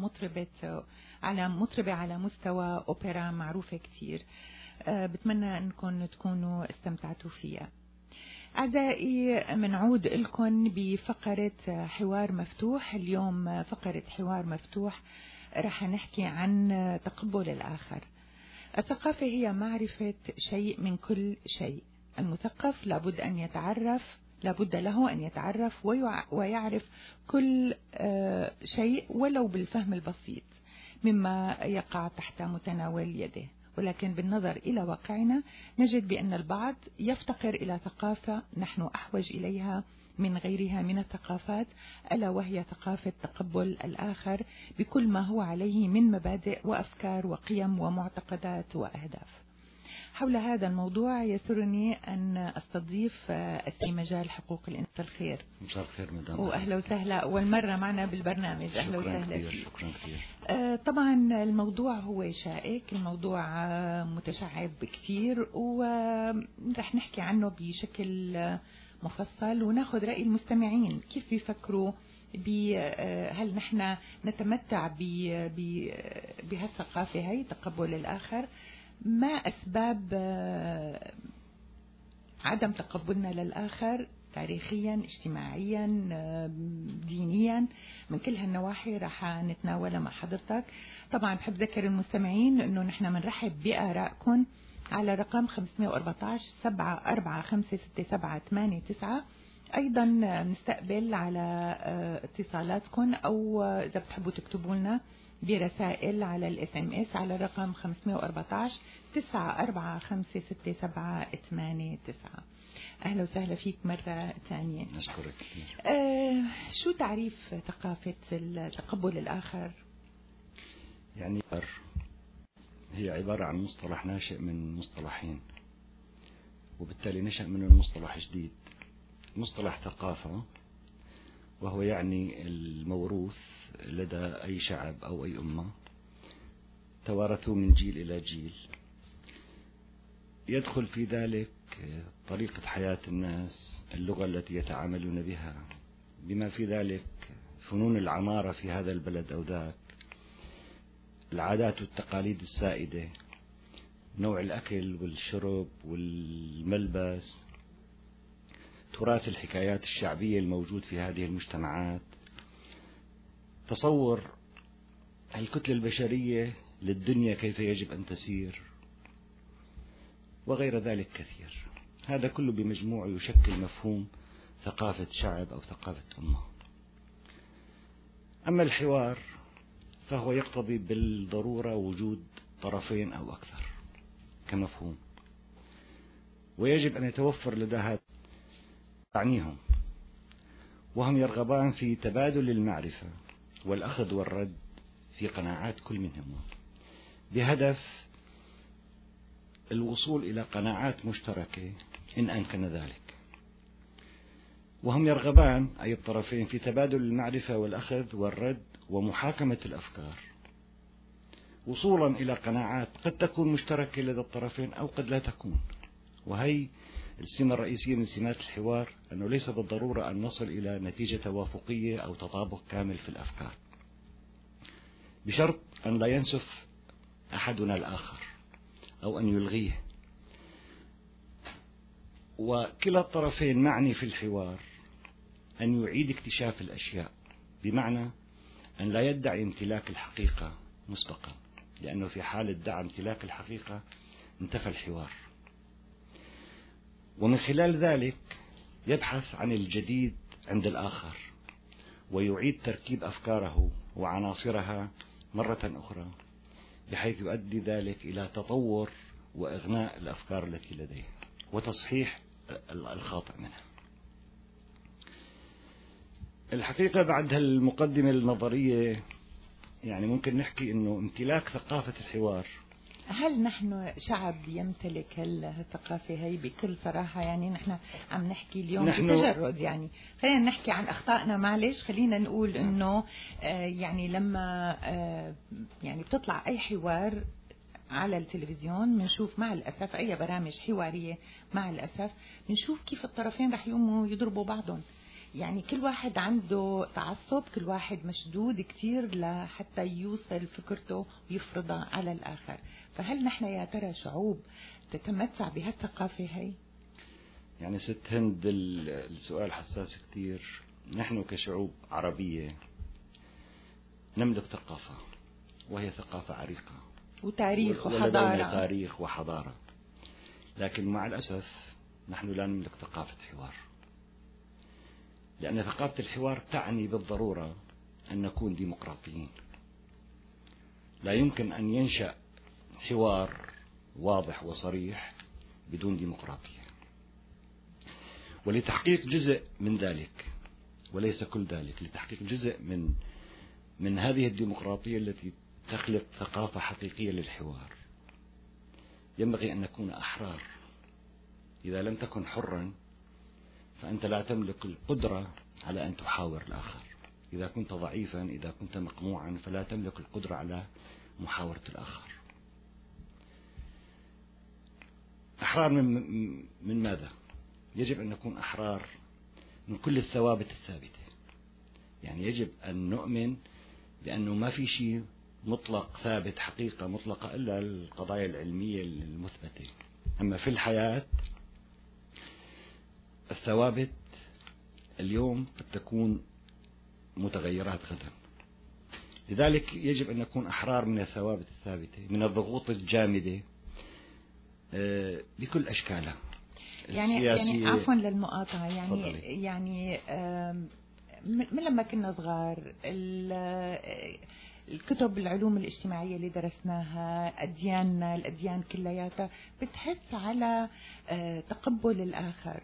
مطربة على مستوى أوبرا معروفة كتير. بتمنى أنكم تكونوا استمتعتوا فيها. أعزائي، منعود لكم بفقرة حوار مفتوح. اليوم فقرة حوار مفتوح رح نحكي عن تقبل الآخر. الثقافة هي معرفة شيء من كل شيء. المثقف لابد له أن يتعرف ويعرف كل شيء ولو بالفهم البسيط مما يقع تحت متناول يده. ولكن بالنظر إلى واقعنا نجد بأن البعض يفتقر إلى ثقافة نحن أحوج إليها من غيرها من الثقافات، ألا وهي ثقافة تقبل الآخر بكل ما هو عليه من مبادئ وأفكار وقيم ومعتقدات وأهداف. حول هذا الموضوع يسرني أن أستضيف في مجال حقوق الإنسان. الخير. مساء الخير مدام. وأهلا وسهلا، أول مرة معنا بالبرنامج. أهلا وسهلا فيك. شكرا كثير. طبعا الموضوع هو شائك، الموضوع متشعب كثير، ورح نحكي عنه بشكل مفصل وناخذ رأي المستمعين كيف بيفكروا هل نحن نتمتع بهالثقافة هي تقبل الآخر؟ ما أسباب عدم تقبلنا للآخر تاريخيا، اجتماعيا، دينيا، من كل هالنواحي رح نتناولها مع حضرتك. طبعا بحب ذكر المستمعين انه نحن بنرحب بآرائكم على رقم 514 7456789. ايضا نستقبل على اتصالاتكم، او اذا بتحبوا تكتبوا لنا برسائل على الSMS على الرقم 514 7456789. أهلا وسهلا فيك مرة ثانية. نشكرك كثير. شو تعريف ثقافة تقبل الآخر؟ يعني هي عبارة عن مصطلح ناشئ من مصطلحين، وبالتالي نشأ من المصطلح جديد، مصطلح ثقافة، وهو يعني الموروث لدى أي شعب أو أي أمة توارثوه من جيل إلى جيل. يدخل في ذلك طريقة حياة الناس، اللغة التي يتعاملون بها، بما في ذلك فنون العمارة في هذا البلد أو ذاك، العادات والتقاليد السائدة، نوع الأكل والشرب والملبس، تراث الحكايات الشعبية الموجود في هذه المجتمعات، تصور الكتلة البشرية للدنيا كيف يجب أن تسير، وغير ذلك كثير. هذا كله بمجموع يشكل مفهوم ثقافة شعب أو ثقافة أمة. أما الحوار فهو يقتضي بالضرورة وجود طرفين أو أكثر كمفهوم، ويجب أن يتوفر لدى هذا تعنيهم، وهم يرغبان في تبادل المعرفة والأخذ والرد في قناعات كل منهم، بهدف الوصول إلى قناعات مشتركة إن أمكن ذلك. وهم يرغبان أي الطرفين في تبادل المعرفة والأخذ والرد ومحاكمة الأفكار، وصولا إلى قناعات قد تكون مشتركة لدى الطرفين أو قد لا تكون. وهي السمة الرئيسية من سمات الحوار، أنه ليس بالضرورة أن نصل إلى نتيجة توافقية أو تطابق كامل في الأفكار، بشرط أن لا ينسف أحدنا الآخر أو أن يلغيه. وكلا الطرفين معني في الحوار أن يعيد اكتشاف الأشياء، بمعنى أن لا يدعي امتلاك الحقيقة مسبقا، لأنه في حال ادعى امتلاك الحقيقة انتفى الحوار. ومن خلال ذلك يبحث عن الجديد عند الآخر، ويعيد تركيب أفكاره وعناصرها مرة أخرى، بحيث يؤدي ذلك إلى تطور وإغناء الأفكار التي لديه وتصحيح الخاطئ منها. الحقيقة بعد هالمقدمة النظرية يعني ممكن نحكي إنه امتلاك ثقافة الحوار. هل نحن شعب يمتلك الثقافة هي بكل صراحة؟ يعني نحن عم نحكي اليوم بتجرد، يعني خلينا نحكي عن أخطائنا. معلش خلينا نقول إنه يعني لما يعني بتطلع أي حوار على التلفزيون بنشوف مع الأسف أي برامج حوارية، مع الأسف بنشوف كيف الطرفين رح يقوموا يضربوا بعضهم. يعني كل واحد عنده تعصب، كل واحد مشدود كتير لحتى يوصل فكرته ويفرضها على الآخر. فهل نحن يا ترى شعوب تتمتع بهالثقافة هي؟ يعني ست هند السؤال حساس كتير. نحن كشعوب عربية نملك ثقافة، وهي ثقافة عريقة وتاريخ وحضارة، تاريخ وحضارة، لكن مع الأسف نحن لا نملك ثقافة حوار. لأن ثقافة الحوار تعني بالضرورة أن نكون ديمقراطيين. لا يمكن أن ينشأ حوار واضح وصريح بدون ديمقراطية. ولتحقيق جزء من ذلك وليس كل ذلك، لتحقيق جزء من هذه الديمقراطية التي تخلق ثقافة حقيقية للحوار، ينبغي أن نكون أحرار. إذا لم تكن حرا فأنت لا تملك القدرة على أن تحاور الآخر. إذا كنت ضعيفا، إذا كنت مقموعا، فلا تملك القدرة على محاورة الآخر. أحرار من ماذا؟ يجب أن نكون أحرار من كل الثوابت الثابتة. يعني يجب أن نؤمن بأنه ما في شيء مطلق ثابت، حقيقة مطلقة، إلا القضايا العلمية المثبتة. أما في الحياة الثوابت اليوم قد تكون متغيرات غدا، لذلك يجب أن نكون أحرار من الثوابت الثابتة، من الضغوط الجامدة بكل أشكالها. يعني عفوا للمقاطعة، يعني من لما كنا صغار الكتب العلوم الاجتماعية اللي درسناها، أدياننا الأديان كلياتها بتحث على تقبل الآخر،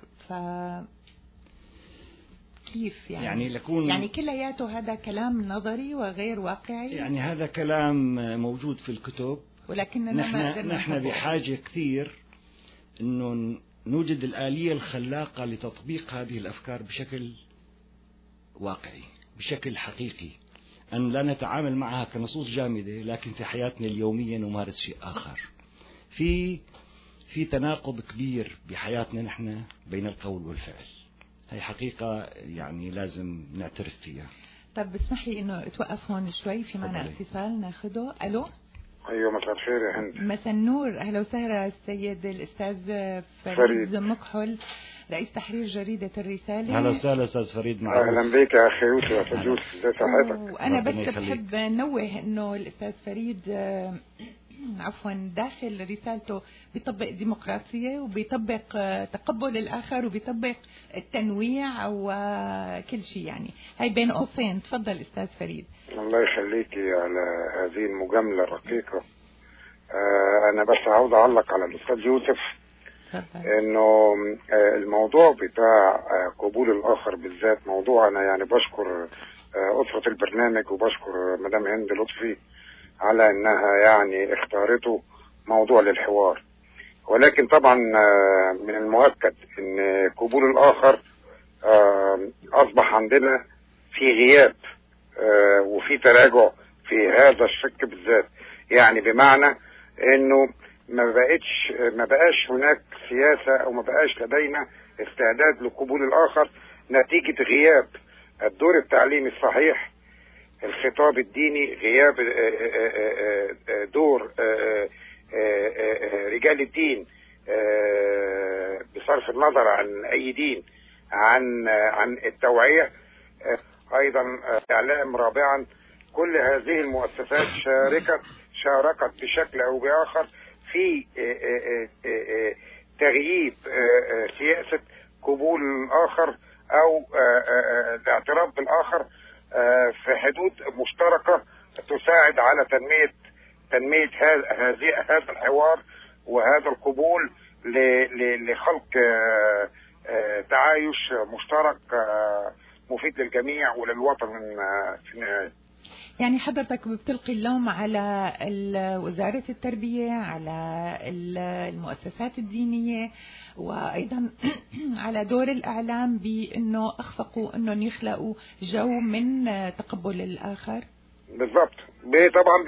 كيف يعني كلياته هذا كلام نظري وغير واقعي؟ يعني هذا كلام موجود في الكتب، ولكننا نحن بحاجة كثير إنه نوجد الآلية الخلاقة لتطبيق هذه الأفكار بشكل واقعي، بشكل حقيقي، أن لا نتعامل معها كنصوص جامدة، لكن في حياتنا اليومية نمارس شيء آخر. في تناقض كبير بحياتنا نحن بين القول والفعل، هي حقيقة يعني لازم نعترف فيها. طب اسمح لي إنه توقف هون شوي، في معنا اتصال ناخده. ألو. ايوه مساء الخير يا هند. مساء النور، اهلا وسهلا السيد الاستاذ فريد مكحل، رئيس تحرير جريدة الرسالة. اهلا وسهلا استاذ فريد. معروف. اهلا بك يا اخي يوسف. يا استاذ يوسف ازي صحتك؟ وانا بس بحب نوه انه الاستاذ فريد داخل رسالته بيطبق ديمقراطية وبيطبق تقبل الآخر وبيطبق التنويع وكل شيء، يعني هاي بين قوسين. تفضل أستاذ فريد. الله يخليكي على هذه المجاملة الرقيقة. أنا بس عاوز أعلق على الأستاذ يوسف إنه الموضوع بتاع قبول الآخر بالذات موضوع أنا يعني بشكر أسرة البرنامج وبشكر مدام هند لطفي على انها يعني اختارته موضوع للحوار، ولكن طبعا من المؤكد ان قبول الاخر اصبح عندنا في غياب وفي تراجع في هذا الشق بالذات، يعني بمعنى انه ما بقاش هناك سياسة او ما بقاش لدينا استعداد لقبول الاخر نتيجة غياب الدور التعليمي الصحيح، الخطاب الديني، غياب دور رجال الدين بصرف النظر عن أي دين، عن التوعية، أيضا إعلام. رابعا كل هذه المؤسسات شاركت بشكل أو بآخر في تغييب سياسة قبول الآخر أو الاعتراف بالآخر في حدود مشتركة تساعد على تنمية هذا الحوار وهذا القبول لخلق تعايش مشترك مفيد للجميع وللوطن في النهاية. يعني حضرتك بتلقي اللوم على وزارة التربية، على المؤسسات الدينية، وأيضا على دور الإعلام بأنه أخفقوا أنهم يخلقوا جو من تقبل الآخر. بالضبط. طبعا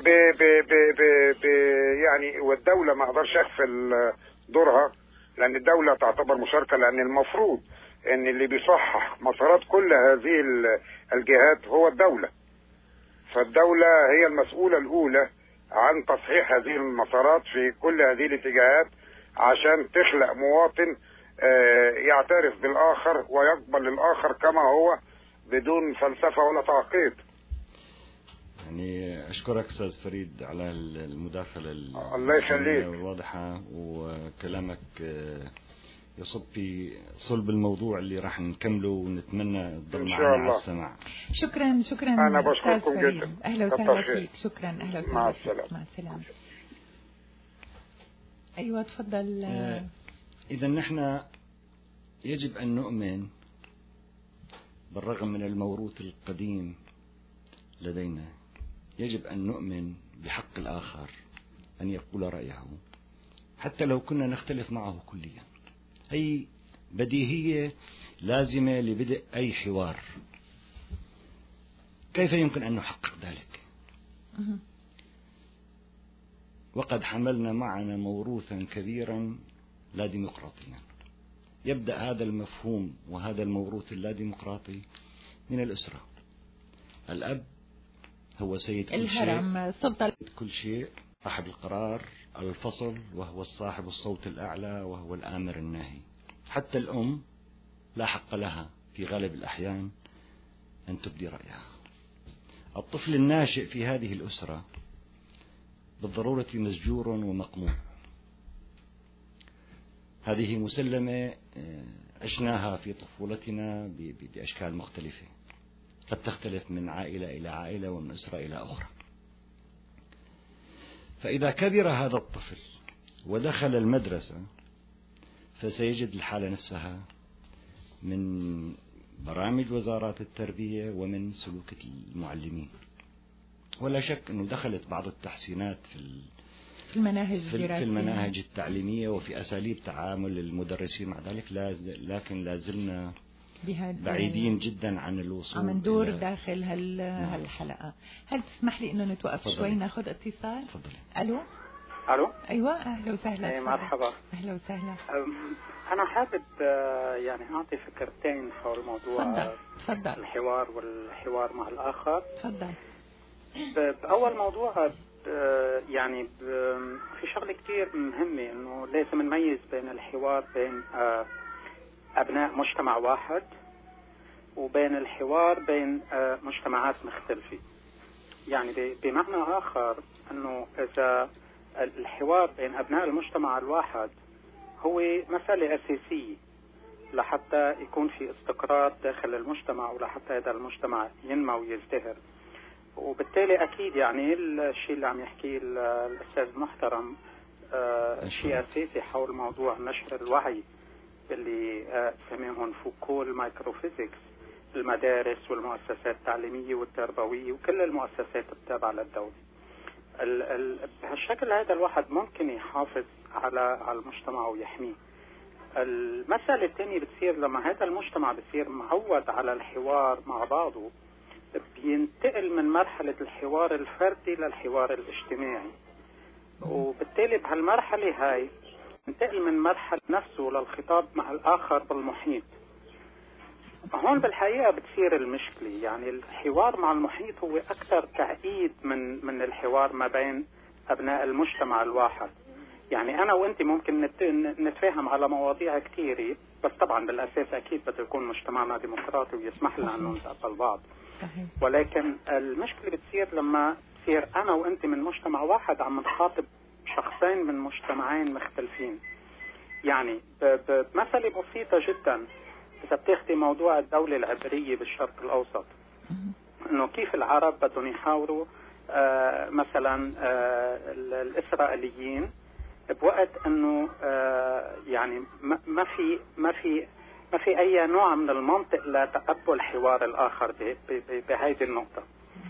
يعني والدولة ما أقدرش أغفل دورها، لأن الدولة تعتبر مشاركة، لأن المفروض أن اللي بيصحح مسارات كل هذه الجهات هو الدولة، فالدولة هي المسؤولة الأولى عن تصحيح هذه المسارات في كل هذه الاتجاهات عشان تخلق مواطن يعترف بالآخر ويقبل الآخر كما هو بدون فلسفة ولا تعقيد. يعني أشكرك أستاذ فريد على المداخلة الله يخليك الواضحة، وكلامك يصب في صلب الموضوع اللي راح نكمله، ونتمنى تضل معنا على السماع. شكرا أنا بشكركم جدا. أهلا وسهلا فيك. شكرا. أهلا وسهلا. مع السلامة. مع السلامة. أيوة تفضل. إذا نحن يجب أن نؤمن بالرغم من الموروث القديم لدينا، يجب أن نؤمن بحق الآخر أن يقول رأيه حتى لو كنا نختلف معه كليا. هي بديهية لازمة لبدء أي حوار. كيف يمكن أن نحقق ذلك؟ وقد حملنا معنا موروثا كبيرا لا ديمقراطيا. يبدأ هذا المفهوم وهذا الموروث اللا ديمقراطي من الأسرة. الأب هو سيد كل الهرم، سلطة كل شيء، صاحب القرار، الفصل، وهو صاحب الصوت الأعلى، وهو الآمر الناهي. حتى الأم لا حق لها في غالب الأحيان أن تبدي رأيها. الطفل الناشئ في هذه الأسرة بالضرورة مسجور ومقموع. هذه مسلمة عشناها في طفولتنا بأشكال مختلفة، قد تختلف من عائلة إلى عائلة ومن أسرة إلى أخرى. فإذا كبر هذا الطفل ودخل المدرسة فسيجد الحالة نفسها من برامج وزارات التربية ومن سلوك المعلمين. ولا شك أنه دخلت بعض التحسينات في المناهج التعليمية وفي أساليب تعامل المدرسين مع ذلك، لكن لازلنا بعيدين جدا عن الوصول. عم ندور داخل هالحلقة. هل تسمح لي إنه نتوقف شوي ناخذ اتصال؟ تفضلي. ألو. أيوة أهلا وسهلا. مرحبا. أهلا وسهلا. أنا حابب يعني أعطي فكرتين حول موضوع تفضل. الحوار والحوار مع الآخر. تفضل. بأول موضوع يعني في شغلة كتير مهمة، إنه لازم نميز بين الحوار بين أبناء مجتمع واحد وبين الحوار بين مجتمعات مختلفة. يعني بمعنى آخر أنه إذا الحوار بين أبناء المجتمع الواحد هو مسألة أساسية لحتى يكون في استقرار داخل المجتمع ولحتى هذا المجتمع ينمو ويزدهر. وبالتالي أكيد يعني الشيء اللي عم يحكيه الأستاذ المحترم شيء أساسي حول موضوع نشر الوعي اللي سميهم فوكو المايكروفيزيكس، المدارس والمؤسسات التعليمية والتربوية وكل المؤسسات التابعة للدولة. بهالشكل هذا الواحد ممكن يحافظ على المجتمع ويحميه. المسألة الثانية بتصير لما هذا المجتمع بصير معود على الحوار مع بعضه، بينتقل من مرحلة الحوار الفردي للحوار الاجتماعي، وبالتالي بهالمرحلة هاي ينتقل من مرحلة نفسه للخطاب مع الآخر بالمحيط. هون بالحقيقة بتصير المشكلة. يعني الحوار مع المحيط هو أكثر تعقيد من الحوار ما بين أبناء المجتمع الواحد. يعني أنا وأنت ممكن نتفاهم على مواضيع كثيرة، بس طبعا بالأساس أكيد بده يكون مجتمعنا ديمقراطي ويسمح لنا أنه نتقبل بعض. ولكن المشكلة بتصير لما بتصير أنا وأنت من مجتمع واحد عم نخاطب شخصين من مجتمعين مختلفين. يعني بمثل بسيطة جدا، إذا بتاخدي موضوع الدولة العبرية بالشرق الأوسط، إنه كيف العرب بدهم يحاوروا مثلا الإسرائيليين بوقت إنه يعني ما في أي نوع من المنطق لتقبل حوار الآخر بهذه النقطة.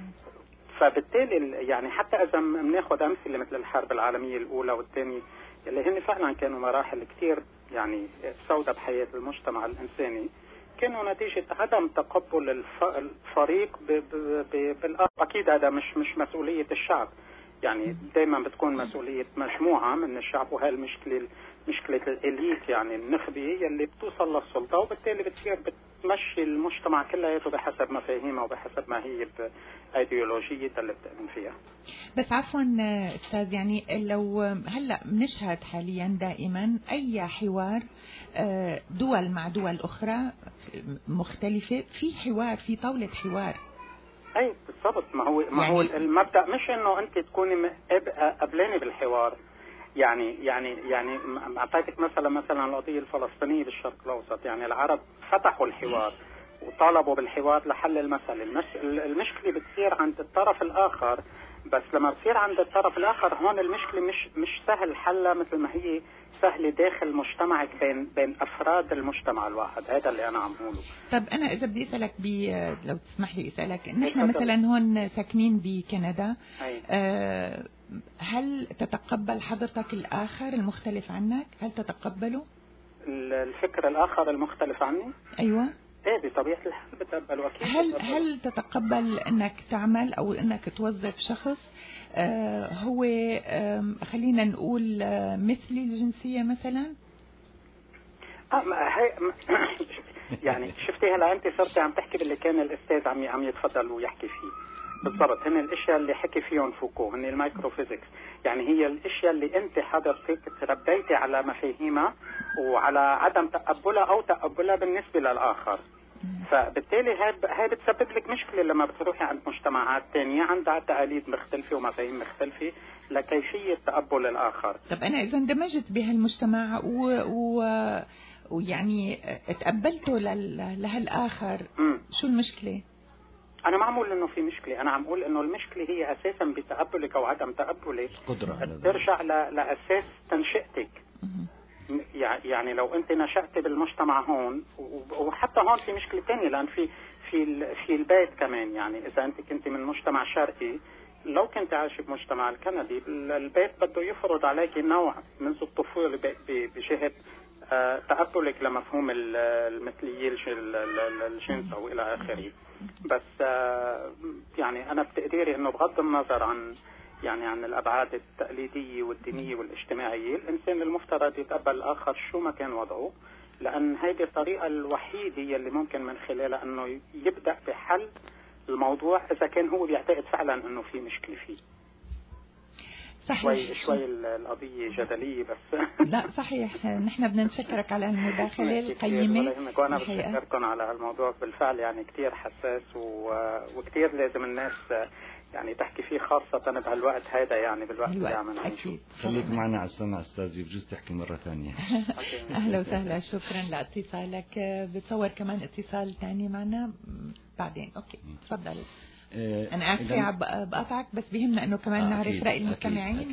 فبالتالي يعني حتى إذا بناخذ أمثلة مثل الحرب العالمية الأولى والثانية اللي هن فعلا كانوا مراحل كتير يعني سوداء بحياة المجتمع الإنساني، كانوا نتيجة عدم تقبل الفريق بالآخر. أكيد هذا مش مسؤولية الشعب، يعني دائما بتكون مسؤولية مجموعة من الشعب، وهي مشكلة الإليت يعني النخبة اللي بتوصل للسلطة، وبالتالي بتصير بتمشي المجتمع كلياته بحسب مفاهيمه وبحسب ما هي ايديولوجية اللي بتؤمن فيها. بس عفوا أستاذ، يعني لو هلأ بنشهد حاليا دائما أي حوار دول مع دول أخرى مختلفة، في حوار، في طاولة حوار. أي بالضبط. ما هو المبدأ مش إنه أنت تكوني قبلاني بالحوار. يعني أعطيتك مثلا القضية الفلسطينية بالشرق الأوسط. يعني العرب فتحوا الحوار وطالبوا بالحوار لحل المسألة. المشكلة بتصير عند الطرف الآخر، بس لما بتصير عند الطرف الآخر هون المشكلة مش سهل حلها مثل ما هي سهلة داخل مجتمعك بين أفراد المجتمع الواحد. هذا اللي أنا عم أقوله. طب أنا إذا بدي أسألك لو تسمح لي أسألك، نحن مثلا هون ساكنين بكندا، هل تتقبل حضرتك الآخر المختلف عنك؟ هل تتقبله؟ الفكر الآخر المختلف عني؟ أيوة. ايه بطبيعة الحال بتقبله أكيد. هل تتقبل انك تعمل او انك توظف شخص هو خلينا نقول مثلي الجنسية مثلا؟ يعني شفتي هلا انت صرتي عم تحكي باللي كان الاستاذ عم يتفضل ويحكي فيه. بالضبط، هن الاشياء اللي حكي فيهم فوكو، هن المايكروفيزيكس. يعني هي الاشياء اللي انت حضرتك تربيتي على مفاهيمها وعلى عدم تقبلها او تقبلها بالنسبه للاخر. فبالتالي هاي بتسبب لك مشكله لما بتروحي عند مجتمعات تانية عندها تقاليد مختلفه ومفاهيم مختلفه لكيفيه تقبل الاخر. طب انا اذا اندمجت بهالمجتمع ويعني تقبلته لهالاخر، شو المشكله؟ أنا ما عم أقول إنه في مشكلة، أنا عم أقول إنه المشكلة هي أساسا بتقبلك أو عدم تقبلك ترجع لأساس تنشئتك. يعني لو أنت نشأت بالمجتمع هون، وحتى هون في مشكلة تانية، لأن في البيت كمان. يعني إذا أنت كنت من مجتمع شرقي، لو كنت عايش بمجتمع الكندي، البيت بده يفرض عليك نوع منذ الطفولة بجهة تقبلك لمفهوم المثلية الجنس أو إلى آخره. بس يعني أنا بتقديري إنه بغض النظر عن الأبعاد التقليدية والدينية والاجتماعية، الإنسان المفترض يتقبل الآخر شو ما كان وضعه، لأن هذه الطريقة الوحيدة اللي ممكن من خلالها إنه يبدأ بحل الموضوع إذا كان هو بيعتقد فعلا إنه في مشكلة فيه. صحيح. شوي القضية جدلية بس. لا صحيح، نحن بدنا نشكرك على المداخلة القيمة. وأنا بشكركم على الموضوع، بالفعل يعني كتير حساس وكتير لازم الناس يعني تحكي فيه، خاصة بهالوقت هذا، يعني بالوقت اللي عم نعيشه. خليك معنا على السمع أستاذي، بجوز تحكي مرة ثانية. أهلا وسهلا، شكرا لاتصالك. بتصور كمان اتصال ثاني معنا بعدين. أوكي تفضل. أنا آسفة بقطعك، بس بيهمنا إنه كمان نعرف رأي المستمعين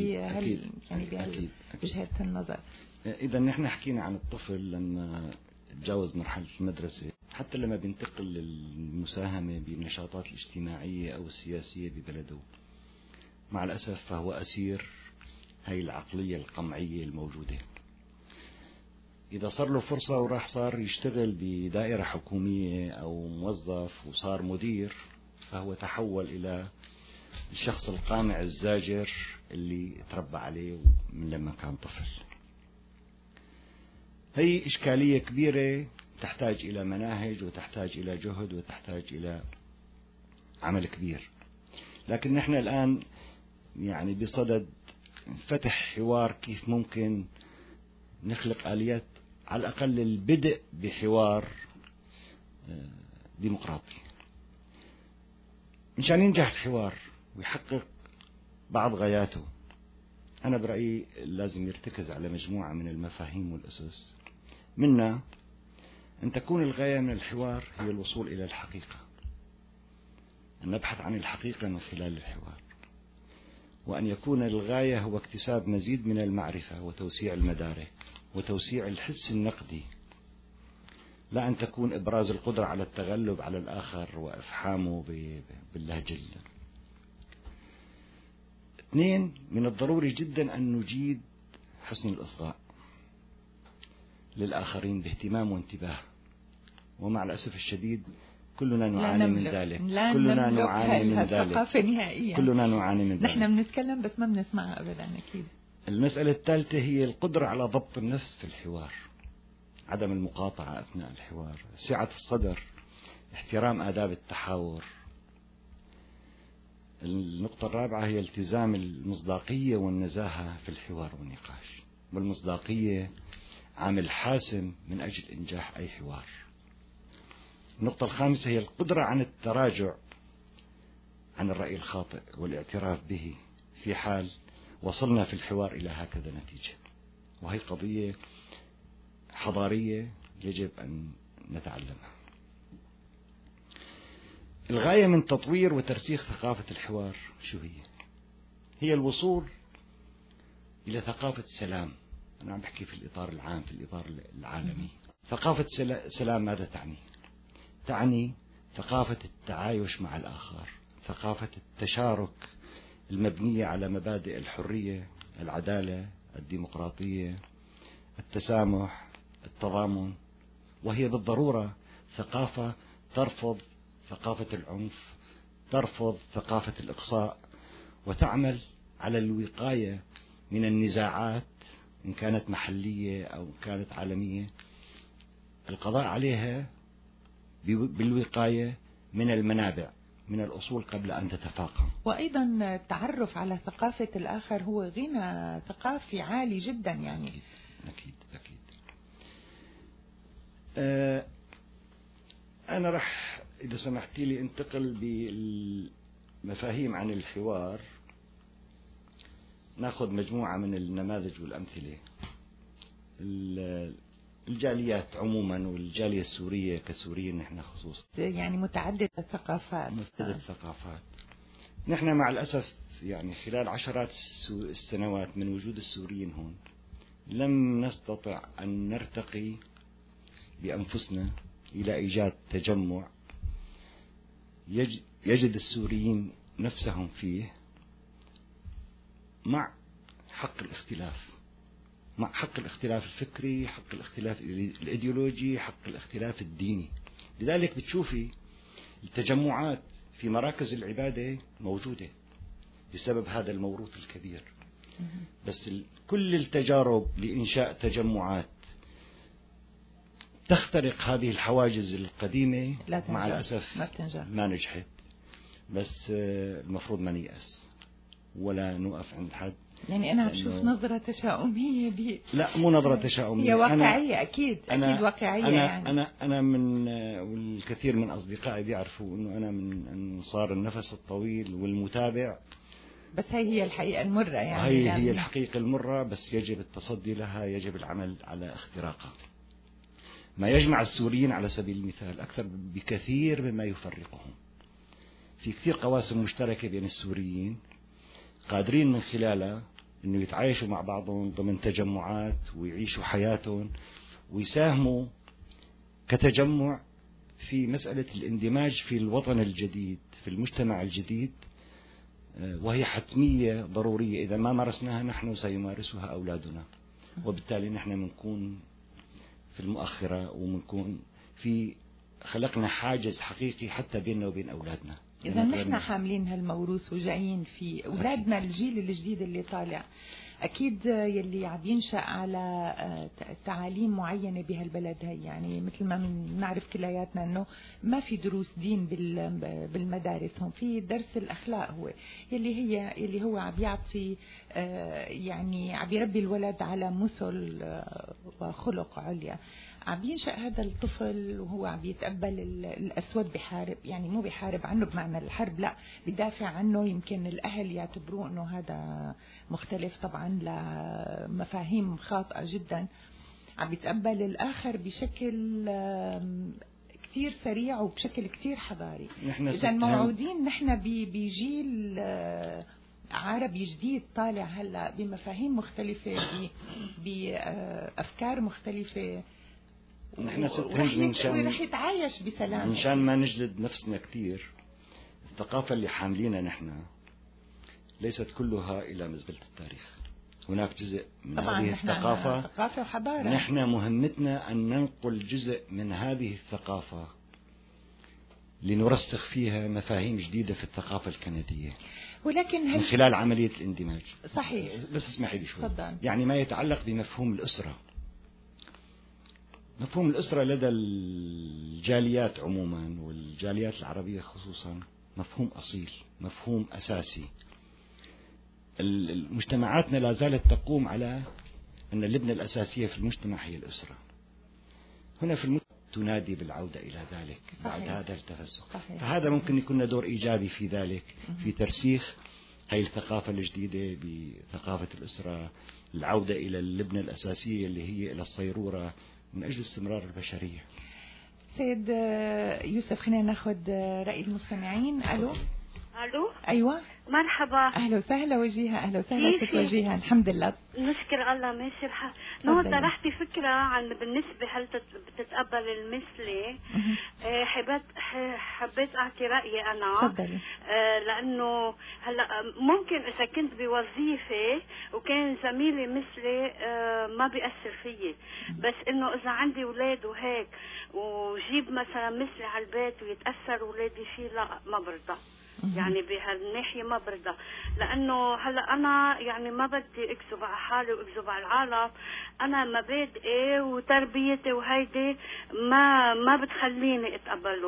بوجهة النظر. إذا نحن حكينا عن الطفل لما تجاوز مرحلة المدرسة، حتى لما بينتقل للمساهمة بالنشاطات الاجتماعية أو السياسية ببلده، مع الأسف فهو أسير هاي العقلية القمعية الموجودة. إذا صار له فرصة وراح صار يشتغل بدائرة حكومية أو موظف وصار مدير، فهو تحول إلى الشخص القامع الزاجر اللي تربى عليه من لما كان طفل. هي إشكالية كبيرة تحتاج إلى مناهج وتحتاج إلى جهد وتحتاج إلى عمل كبير. لكن نحن الآن يعني بصدد فتح حوار كيف ممكن نخلق آليات على الأقل البدء بحوار ديمقراطي. مشان ينجح الحوار ويحقق بعض غاياته، أنا برأيي لازم يرتكز على مجموعة من المفاهيم والأسس، منها أن تكون الغاية من الحوار هي الوصول إلى الحقيقة، أن نبحث عن الحقيقة من خلال الحوار، وأن يكون الغاية هو اكتساب مزيد من المعرفة وتوسيع المدارك وتوسيع الحس النقدي، لا أن تكون إبراز القدرة على التغلب على الآخر وإفحامه باللهجة. 2، من الضروري جدا أن نجيد حسن الإصغاء للآخرين باهتمام وانتباه، ومع الأسف الشديد كلنا نعاني من ذلك. كلنا نعاني من ذلك. كلنا نعاني من ذلك. نحن بنتكلم بس ما بنسمع أبدا. أكيد. المسألة الثالثة هي القدرة على ضبط النفس في الحوار، عدم المقاطعة أثناء الحوار، سعة الصدر، احترام آداب التحاور. النقطة الرابعة هي التزام المصداقية والنزاهة في الحوار والنقاش، والمصداقية عامل حاسم من أجل إنجاح أي حوار. النقطة الخامسة هي القدرة عن التراجع عن الرأي الخاطئ والاعتراف به في حال وصلنا في الحوار إلى هكذا نتيجة، وهي قضية حضارية يجب أن نتعلمها. الغاية من تطوير وترسيخ ثقافة الحوار شو هي؟ هي الوصول إلى ثقافة سلام. أنا عم بحكي في الإطار العام، في الإطار العالمي. ثقافة سلام ماذا تعني؟ تعني ثقافة التعايش مع الآخر، ثقافة التشارك المبنية على مبادئ الحرية، العدالة، الديمقراطية، التسامح، التضامن، وهي بالضرورة ثقافة ترفض ثقافة العنف، ترفض ثقافة الإقصاء، وتعمل على الوقاية من النزاعات إن كانت محلية أو كانت عالمية، القضاء عليها بالوقاية من المنابع من الأصول قبل أن تتفاقم. وأيضا التعرف على ثقافة الآخر هو غنى ثقافي عالي جدا يعني. أكيد. أنا رح إذا سمحتي لي انتقل بالمفاهيم عن الحوار، ناخذ مجموعة من النماذج والأمثلة. الجاليات عموما والجالية السورية كسوريين نحن خصوصا يعني متعدد الثقافات. نحن مع الأسف يعني خلال عشرات السنوات من وجود السوريين هون لم نستطع أن نرتقي بأنفسنا إلى إيجاد تجمع يجد السوريين نفسهم فيه مع حق الاختلاف، مع حق الاختلاف الفكري، حق الاختلاف الإيديولوجي، حق الاختلاف الديني. لذلك بتشوفي التجمعات في مراكز العبادة موجودة بسبب هذا الموروث الكبير. بس كل التجارب لإنشاء تجمعات تخترق هذه الحواجز القديمة مع الأسف ما نجحت. بس المفروض ما نيأس ولا نوقف عند حد. يعني أنا بشوف نظرة تشاؤمية لا مو نظرة تشاؤمية، هي واقعية. أكيد واقعية. أنا من والكثير من أصدقائي بيعرفوا إنه أنا من أنصار النفس الطويل والمتابع. بس هي الحقيقة المرة يعني. هي الحقيقة المرة، بس يجب التصدي لها، يجب العمل على اختراقها. ما يجمع السوريين على سبيل المثال أكثر بكثير مما يفرقهم. في كثير قواسم مشتركة بين السوريين قادرين من خلالها أنه يتعايشوا مع بعضهم ضمن تجمعات ويعيشوا حياتهم ويساهموا كتجمع في مسألة الاندماج في الوطن الجديد، في المجتمع الجديد، وهي حتمية ضرورية. إذا ما مارسناها نحن سيمارسها أولادنا، وبالتالي نحن منكون في المؤخرة ومنكون في خلقنا حاجز حقيقي حتى بيننا وبين أولادنا. إذا نحن حاملين هالموروث وجايين في أولادنا الجيل الجديد اللي طالع أكيد يلي عم ينشأ على تعاليم معينة بهالبلد هاي. يعني مثل ما نعرف كلياتنا أنه ما في دروس دين بالمدارس، هم في درس الأخلاق هو يلي هو عم يعطي يعني عم يربي الولد على مثل وخلق عليا. عم ينشأ هذا الطفل وهو عم يتقبل الأسود بحارب، يعني مو بحارب عنه بمعنى الحرب، لا بدافع عنه. يمكن الأهل يعتبروه أنه هذا مختلف طبعا لمفاهيم خاطئة جدا. عم يتقبل الآخر بشكل كتير سريع وبشكل كتير حضاري. إذا موعودين نحن بجيل عربي جديد طالع هلا بمفاهيم مختلفة، بأفكار مختلفة. نحن رح يتعايش بسلام. مشان ما نجلد نفسنا كتير، الثقافة اللي حاملينها نحن ليست كلها إلى مزبلة التاريخ. هناك جزء من هذه الثقافة وحضارة. نحن مهمتنا أن ننقل جزء من هذه الثقافة لنرسخ فيها مفاهيم جديدة في الثقافة الكندية، ولكن من خلال عملية الاندماج. صحيح. بس اسمحي لي شوي. تفضل. يعني ما يتعلق بمفهوم الأسرة. مفهوم الأسرة لدى الجاليات عموما والجاليات العربية خصوصا مفهوم أصيل، مفهوم أساسي. المجتمعاتنا لا زالت تقوم على أن اللبنة الأساسية في المجتمع هي الأسرة. هنا في المجتمع تنادي بالعودة إلى ذلك بعد هذا التفسخ. فهذا ممكن يكون دور إيجابي في ذلك، في ترسيخ هاي الثقافة الجديدة بثقافة الأسرة، العودة إلى اللبنة الأساسية اللي هي إلى الصيرورة من أجل استمرار البشرية. سيد يوسف، خلينا ناخذ رأي المستمعين. ألو. أيوة مرحبا. أهلا وسهلا وجيها. أهلا وسهلا ست وجيها. الحمد لله نشكر الله ماشي الحال. نور طرحتي فكرة عن بالنسبة هل بتتقبل المثلي. حبيت أعطي رأيي أنا. لأنه هلا ممكن إذا كنت بوظيفة وكان زميلي مثلي ما بيأثر فيي، بس إنه إذا عندي أولاد وهيك وجيب مثلا مثلي على البيت ويتأثر أولادي فيه، لا ما برضى. يعني بهالناحية ما برضى، لأنه هلا أنا يعني ما بدي أكذب على حالي وأكذب على العالم. أنا مبادئي وتربيتي وهيدي ما بتخليني أتقبله.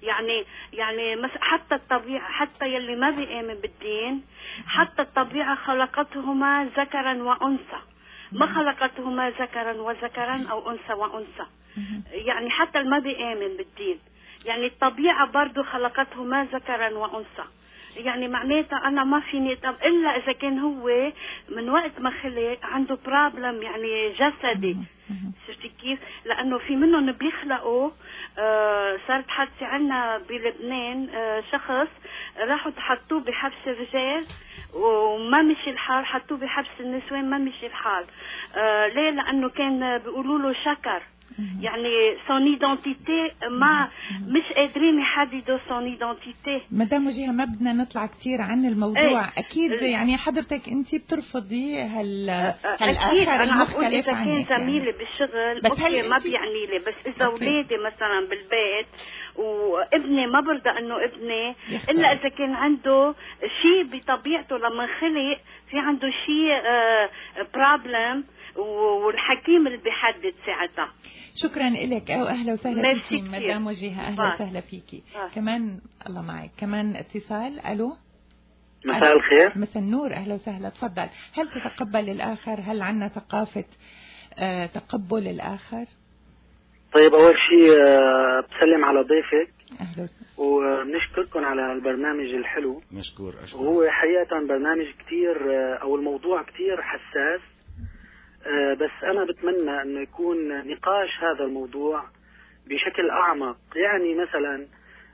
يعني حتى الطبيعة، حتى يلي ما بيؤمن بالدين، حتى الطبيعة خلقتهما ذكرا وأنثى، ما خلقتهما ذكرا وذكرا أو أنثى وأنثى. يعني حتى اللي ما بيؤمن بالدين، يعني الطبيعة برضو خلقتهما ذكرا وأنثى. يعني معناتها أنا ما فيني إلا إذا كان هو من وقت ما خلق عنده بروبلم يعني جسدي. شفتي كيف؟ لأنه في منهم بيخلقوا. صارت حادثة عنا بلبنان، شخص راحوا حطوه بحبس الرجال وما مشي الحال، حطوه بحبس النسوان ما مشي الحال. ليه؟ لأنه كان بيقولوا له شكر، يعني سون ايدنتيتي ما مش قادرين يحددوا سون ايدنتيتي. مدام وجيهة ما بدنا نطلع كثير عن الموضوع. اكيد يعني حضرتك انت بترفضي اكيد انا بقول اذا كان زميلي بالشغل اوكي ما بيعني لي، بس اذا اولادي مثلا بالبيت وابني ما برضى انه ابني الا اذا كان عنده شيء بطبيعته لما خلق في عنده شيء بروبلم والحكيم اللي بيحدد ساعتها. شكرا لك واهلا وسهلا فيكي مدام وجيهة، اهلا وسهلا فيكي. كمان الله معك، كمان اتصال. الو مساء الخير. مساء النور، اهلا وسهلا، تفضل. هل تتقبل الاخر؟ هل عندنا ثقافة تقبل الاخر؟ طيب اول شيء بسلم على ضيفك اهلا وبنشكركم على البرنامج الحلو. مشكور. وهو حقيقة برنامج كتير او الموضوع كتير حساس، بس أنا بتمنى أنه يكون نقاش هذا الموضوع بشكل أعمق. يعني مثلا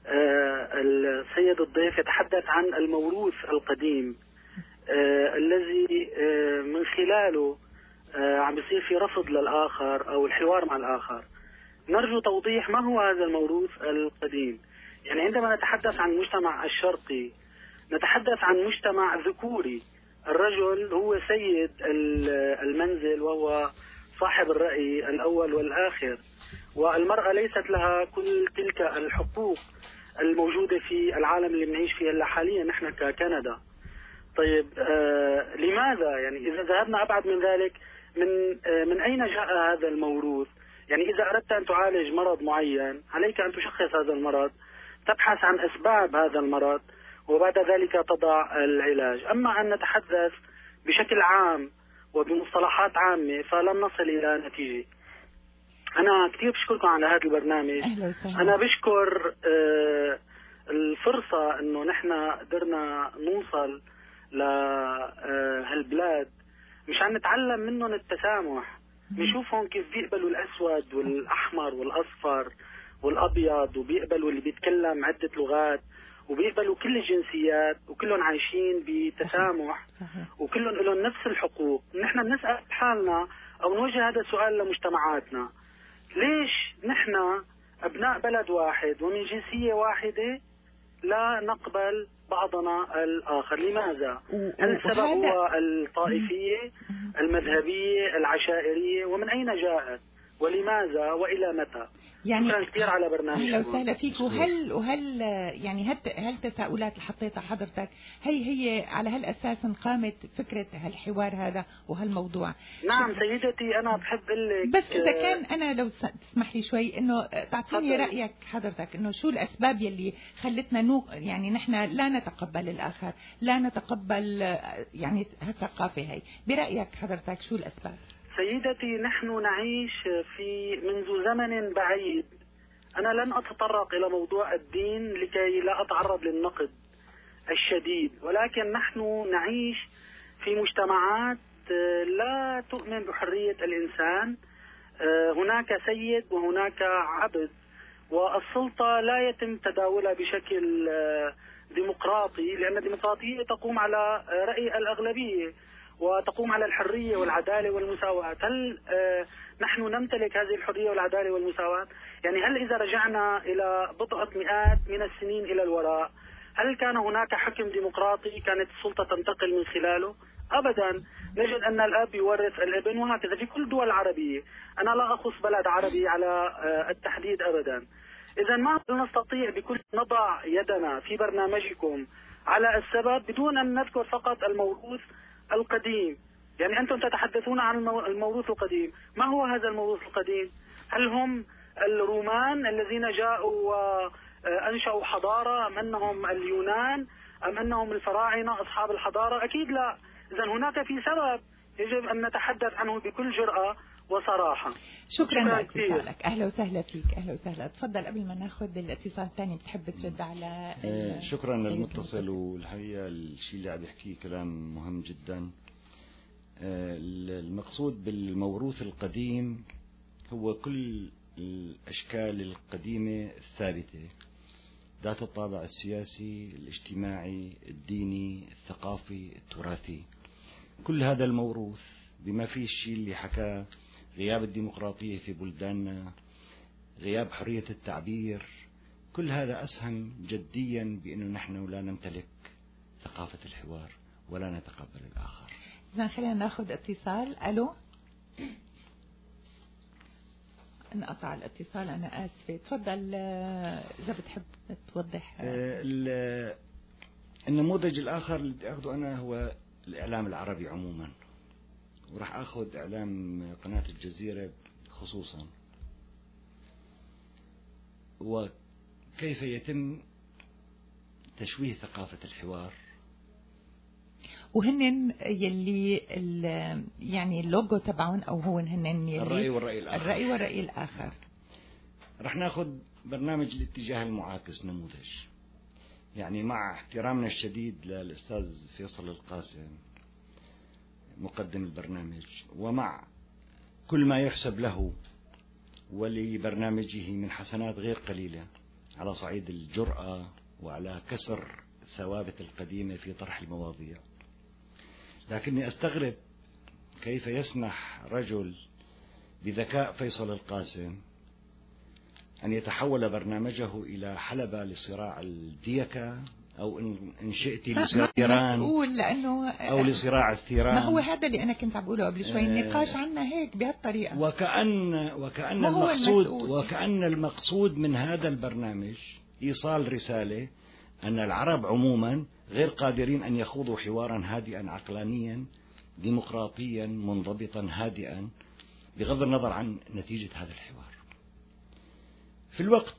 السيد الضيف يتحدث عن الموروث القديم الذي من خلاله عم بيصير في رفض للآخر أو الحوار مع الآخر. نرجو توضيح ما هو هذا الموروث القديم. يعني عندما نتحدث عن المجتمع الشرقي نتحدث عن مجتمع ذكوري، الرجل هو سيد المنزل وهو صاحب الرأي الأول والآخر، والمرأة ليست لها كل تلك الحقوق الموجودة في العالم اللي بنعيش فيه هلا حاليا نحن ككندا. طيب لماذا يعني إذا ذهبنا أبعد من ذلك من أين جاء هذا الموروث؟ يعني إذا أردت أن تعالج مرض معين عليك أن تشخص هذا المرض، تبحث عن أسباب هذا المرض وبعد ذلك تضع العلاج. أما أن نتحدث بشكل عام وبمصطلحات عامة فلن نصل إلى نتيجة. أنا كثير بشكركم على هذا البرنامج. أنا بشكر الفرصة أنه نحن قدرنا نوصل لهالبلاد مشان نتعلم منهم التسامح، نشوفهم كيف بيقبلوا الأسود والأحمر والأصفر والأبيض، وبيقبلوا اللي بيتكلم عدة لغات، وبيقبلوا كل الجنسيات، وكلهم عايشين بتسامح وكلهم لهم نفس الحقوق. نحن بنسأل حالنا أو نوجه هذا السؤال لمجتمعاتنا، ليش نحن أبناء بلد واحد ومن جنسية واحدة لا نقبل بعضنا الآخر؟ لماذا؟ هل السبب هو الطائفية، المذهبية، العشائرية؟ ومن أين جاءت؟ ولماذا وإلى متى؟ يعني شكرا كثير على برنامجكم. أهلا وسهلا فيك. وهل يعني هل تساؤلات اللي حطيتها حضرتك هي على هالأساس قامت فكرة هالحوار هذا وهالموضوع؟ نعم سيدتي، أنا بحب لك بس إذا كان أنا لو تسمح لي شوي إنه تعطيني رأيك حضرتك إنه شو الأسباب يلي خلتنا يعني نحن لا نتقبل الآخر، لا نتقبل يعني هالثقافة هي. برأيك حضرتك شو الأسباب؟ سيدتي، نحن نعيش منذ زمن بعيد. أنا لن أتطرق إلى موضوع الدين لكي لا أتعرض للنقد الشديد، ولكن نحن نعيش في مجتمعات لا تؤمن بحرية الإنسان. هناك سيد وهناك عبد، والسلطة لا يتم تداولها بشكل ديمقراطي، لأن الديمقراطية تقوم على رأي الأغلبية وتقوم على الحرية والعدالة والمساواة. هل نحن نمتلك هذه الحرية والعدالة والمساواة؟ يعني هل إذا رجعنا إلى بضعة مئات من السنين إلى الوراء هل كان هناك حكم ديمقراطي كانت السلطة تنتقل من خلاله؟ أبدا. نجد أن الأب يورث الابن وهكذا في كل الدول العربية. أنا لا أخص بلد عربي على التحديد أبدا. إذا ما نستطيع بكل نضع يدنا في برنامجكم على السبب بدون أن نذكر فقط الموروث القديم. يعني أنتم تتحدثون عن الموروث القديم، ما هو هذا الموروث القديم؟ هل هم الرومان الذين جاءوا أنشأوا حضارة، أم أنهم اليونان، أم أنهم الفراعنة أصحاب الحضارة؟ أكيد لا. إذن هناك في سبب يجب أن نتحدث عنه بكل جرأة وصراحة. شكرا لاتصالك. أهلا وسهلا فيك. أهلا وسهلا. تفضل قبل ما ناخذ الاتصال الثاني بتحب ترد على شكرا للمتصل. والحقيقة الشيء اللي عم يحكيه كلام مهم جدا. المقصود بالموروث القديم هو كل الأشكال القديمة الثابتة ذات الطابع السياسي، الاجتماعي، الديني، الثقافي، التراثي. كل هذا الموروث بما فيه الشيء اللي حكاه، غياب الديمقراطية في بلداننا، غياب حرية التعبير، كل هذا أسهم جديا بأنه نحن لا نمتلك ثقافة الحوار ولا نتقبل الآخر. إذن خلينا ناخذ اتصال. ألو، انقطع الاتصال، أنا آسفة. تفضل إذا بتحب توضح. النموذج الآخر اللي بدي أخذه أنا هو الإعلام العربي عموما، وراح أخذ إعلام قناة الجزيرة خصوصا، وكيف يتم تشويه ثقافة الحوار. وهن يلي يعني اللوجو تبعهم أو هو هن يلي الرأي والرأي الآخر. الرأي والرأي الآخر. رح ناخذ برنامج الاتجاه المعاكس نموذج. يعني مع احترامنا الشديد للأستاذ فيصل القاسم مقدم البرنامج، ومع كل ما يحسب له ولبرنامجه من حسنات غير قليلة على صعيد الجرأة وعلى كسر الثوابت القديمة في طرح المواضيع، لكني أستغرب كيف يسمح رجل بذكاء فيصل القاسم أن يتحول برنامجه إلى حلبة لصراع الديكة، أو إن شئت لصراع إيران، أو لصراع الثيران. ما هو هذا اللي أنا كنت عم بقوله قبل شوي، النقاش عنا هيك بهالطريقة. وكأن المقصود من هذا البرنامج إيصال رسالة أن العرب عموما غير قادرين أن يخوضوا حوارا هادئا عقلانيا ديمقراطيا منضبطا هادئا بغض النظر عن نتيجة هذا الحوار. في الوقت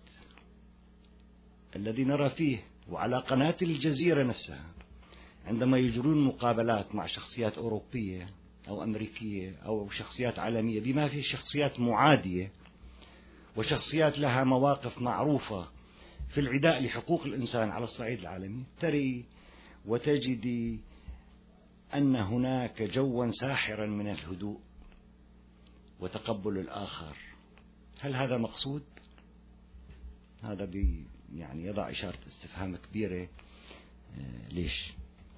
الذي نرى فيه وعلى قناة الجزيرة نفسها عندما يجرون مقابلات مع شخصيات أوروبية أو أمريكية أو شخصيات عالمية بما فيه شخصيات معادية وشخصيات لها مواقف معروفة في العداء لحقوق الإنسان على الصعيد العالمي، تري وتجدي أن هناك جوا ساحرا من الهدوء وتقبل الآخر. هل هذا مقصود؟ هذا يعني يضع إشارة استفهام كبيرة. ليش؟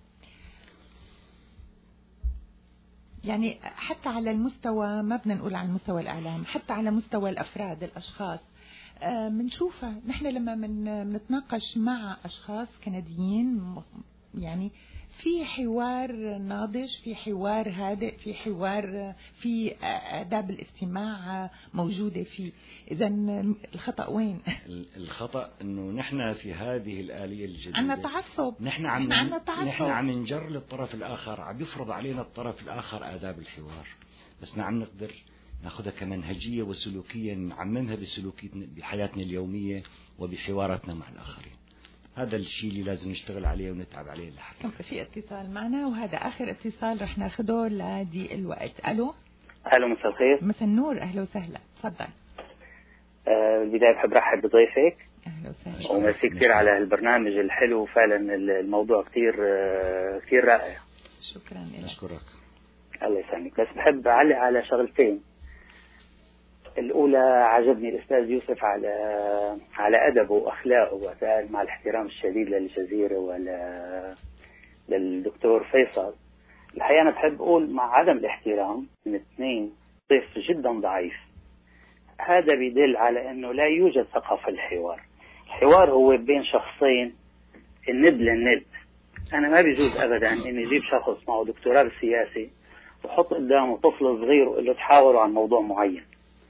يعني حتى على المستوى، ما بدنا نقول على مستوى الإعلام، حتى على مستوى الأفراد الأشخاص منشوفها نحن لما منتناقش مع أشخاص كنديين، يعني في حوار ناضج، في حوار هادئ، في حوار في آداب الاستماع موجودة فيه. إذا الخطأ وين؟ الخطأ إنه نحن في هذه الآلية الجديدة عنا تعصب. نحن عم نجر للطرف الآخر، عم يفرض علينا الطرف الآخر آداب الحوار، بس نعم نقدر ناخذها كمنهجية وسلوكيا نعممها بحياتنا اليومية وبحواراتنا مع الآخرين. هذا الشيء اللي لازم نشتغل عليه ونتعب عليه لحتى. في اتصال معنا، وهذا آخر اتصال رح ناخده لضيق الوقت. ألو. ألو، مساء الخير. مساء النور، أهلا وسهلا. تفضل. بالبداية بحب رحب بضيفك. أهلا وسهلا. وميرسي كثير على البرنامج الحلو، فعلا الموضوع كثير رائع. شكرا لك. أشكرك. الله يسلمك. بس بحب أعلق على شغلتين. الأولى، عجبني الأستاذ يوسف على أدبه وأخلاقه وقال مع الاحترام الشديد للجزيرة للدكتور فيصل. الحقيقة أنا بحب أقول مع عدم الاحترام من اثنين ضيف جدا ضعيف. هذا بيدل على أنه لا يوجد ثقافة الحوار. الحوار هو بين شخصين، الند للند. أنا ما بيجوز أبدا أن يجيب شخص معه دكتوراه بالسياسة وحط قدامه طفل صغير وقال له تحاوروا عن موضوع معين.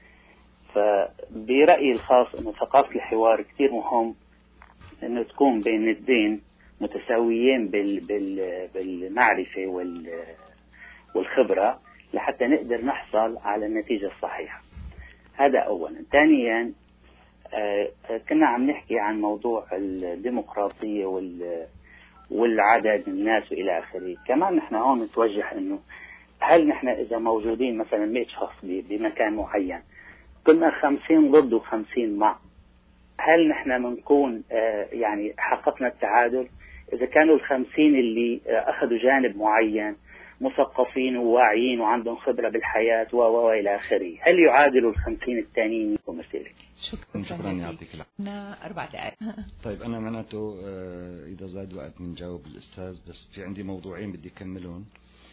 فبرأيي الخاص أنه ثقافة الحوار كتير مهم، أنه تكون بين الدين متساويين بالمعرفة والخبرة لحتى نقدر نحصل على النتيجة الصحيحة. هذا أولا. ثانيا، كنا عم نحكي عن موضوع الديمقراطية والعدد الناس وإلى آخره. كمان نحن هون نتوجه إنه هل نحن إذا موجودين مثلا 100 شخص بمكان معين، كنا 50 ضد و50 مع، هل نحن بنكون يعني حققنا التعادل؟ إذا كانوا 50 اللي أخذوا جانب معين مثقفين وواعيين وعندهم خبرة بالحياة وإلى آخره، هل يعادلوا 50 الثانيين ومثله؟ شكرا يعطيك العافية. 4 دقائق. طيب أنا معناته إذا زاد وقت بنجاوب الأستاذ، بس في عندي موضوعين بدي أكملهم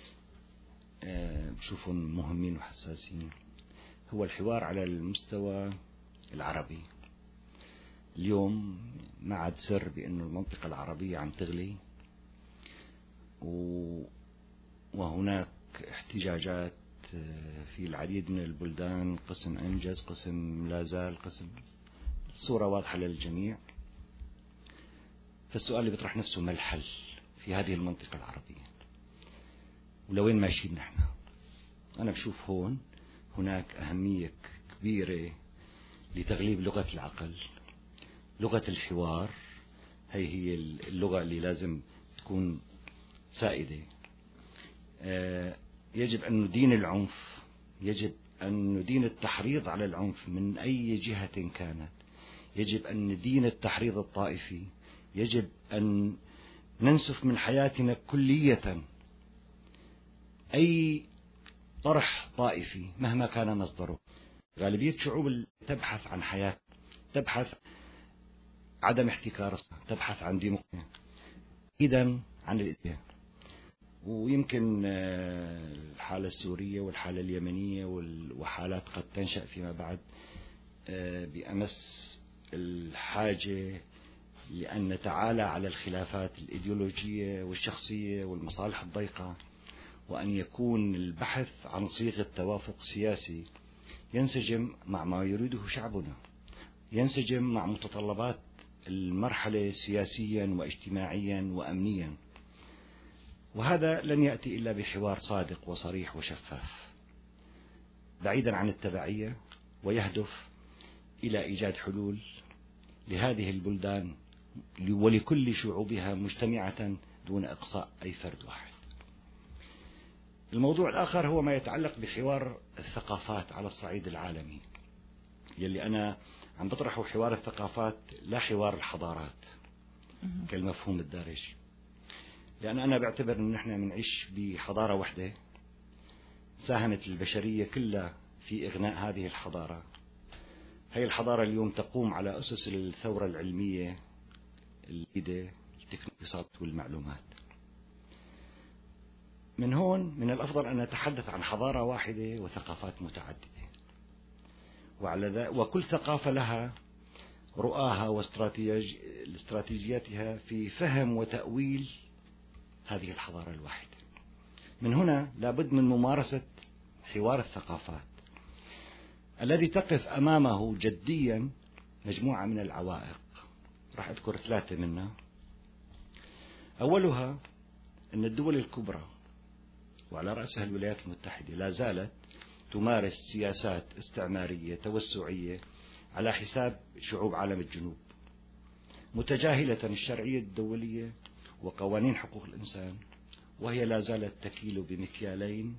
بشوفهم مهمين وحساسين. هو الحوار على المستوى العربي. اليوم ما عاد سر بأنه المنطقة العربية عم تغلي، وهناك احتجاجات في العديد من البلدان، قسم أنجز، قسم لا زال، قسم، الصورة واضحة للجميع. فالسؤال اللي بيطرح نفسه ما الحل في هذه المنطقة العربية ولوين ماشيين نحن؟ أنا بشوف هون هناك أهمية كبيرة لتغليب لغة العقل، لغة الحوار. هي اللغة اللي لازم تكون سائدة. يجب أن ندين العنف، يجب أن ندين التحريض على العنف من أي جهة كانت، يجب أن ندين التحريض الطائفي، يجب أن ننسف من حياتنا كلية أي طرح طائفي مهما كان مصدره. غالبية شعوب تبحث عن حياة، تبحث عدم احتكار، تبحث عن ديمقراطية، إذن عن الإتيان. ويمكن الحالة السورية والحالة اليمنية وحالات قد تنشأ فيما بعد بأمس الحاجة لأن نتعالى على الخلافات الإيديولوجية والشخصية والمصالح الضيقة، وأن يكون البحث عن صيغة توافق سياسي ينسجم مع ما يريده شعبنا، ينسجم مع متطلبات المرحلة سياسيا واجتماعيا وأمنيا. وهذا لن يأتي إلا بحوار صادق وصريح وشفاف بعيدا عن التبعية، ويهدف إلى إيجاد حلول لهذه البلدان ولكل شعوبها مجتمعة دون إقصاء أي فرد واحد. الموضوع الآخر هو ما يتعلق بحوار الثقافات على الصعيد العالمي، يلي أنا عم بطرحه حوار الثقافات لا حوار الحضارات كالمفهوم الدارج، لأن أنا بعتبر أن نحن بنعيش بحضارة واحدة ساهمت البشرية كلها في إغناء هذه الحضارة. هي الحضارة اليوم تقوم على أسس الثورة العلمية الجديدة، التكنولوجيا والمعلومات. من هون من الأفضل أن نتحدث عن حضارة واحدة وثقافات متعددة، وكل ثقافة لها رؤاها واستراتيجياتها في فهم وتأويل هذه الحضارة الواحدة. من هنا لابد من ممارسة حوار الثقافات الذي تقف أمامه جديا مجموعة من العوائق. راح أذكر 3 منها. أولها أن الدول الكبرى وعلى رأسها الولايات المتحدة لا زالت تمارس سياسات استعمارية توسعية على حساب شعوب عالم الجنوب، متجاهلة الشرعية الدولية وقوانين حقوق الإنسان، وهي لا زالت تكيل بمكيالين.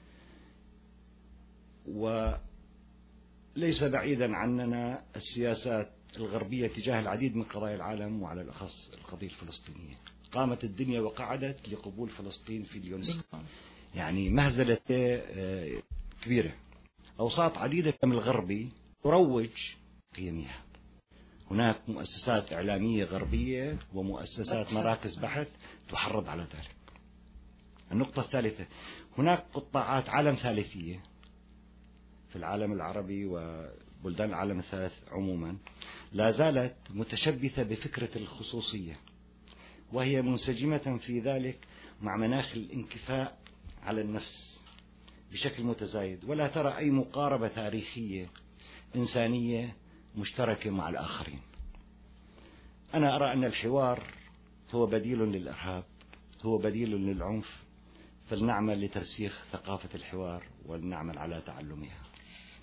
وليس بعيدا عننا السياسات الغربية تجاه العديد من قضايا العالم، وعلى الأخص القضية الفلسطينية. قامت الدنيا وقعدت لقبول فلسطين في اليونسكو، يعني مهزلة كبيرة. أوساط عديدة من الغربي تروج قيمها. هناك مؤسسات إعلامية غربية ومؤسسات مراكز بحث تحرض على ذلك. النقطة الثالثة، هناك قطاعات عالم ثالثية في العالم العربي وبلدان العالم الثالث عموما لا زالت متشبثة بفكرة الخصوصية، وهي منسجمة في ذلك مع مناخ الانكفاء على النفس بشكل متزايد، ولا ترى أي مقاربة تاريخية إنسانية مشتركة مع الآخرين. أنا أرى أن الحوار هو بديل للإرهاب، هو بديل للعنف، فلنعمل لترسيخ ثقافة الحوار ولنعمل على تعلمها.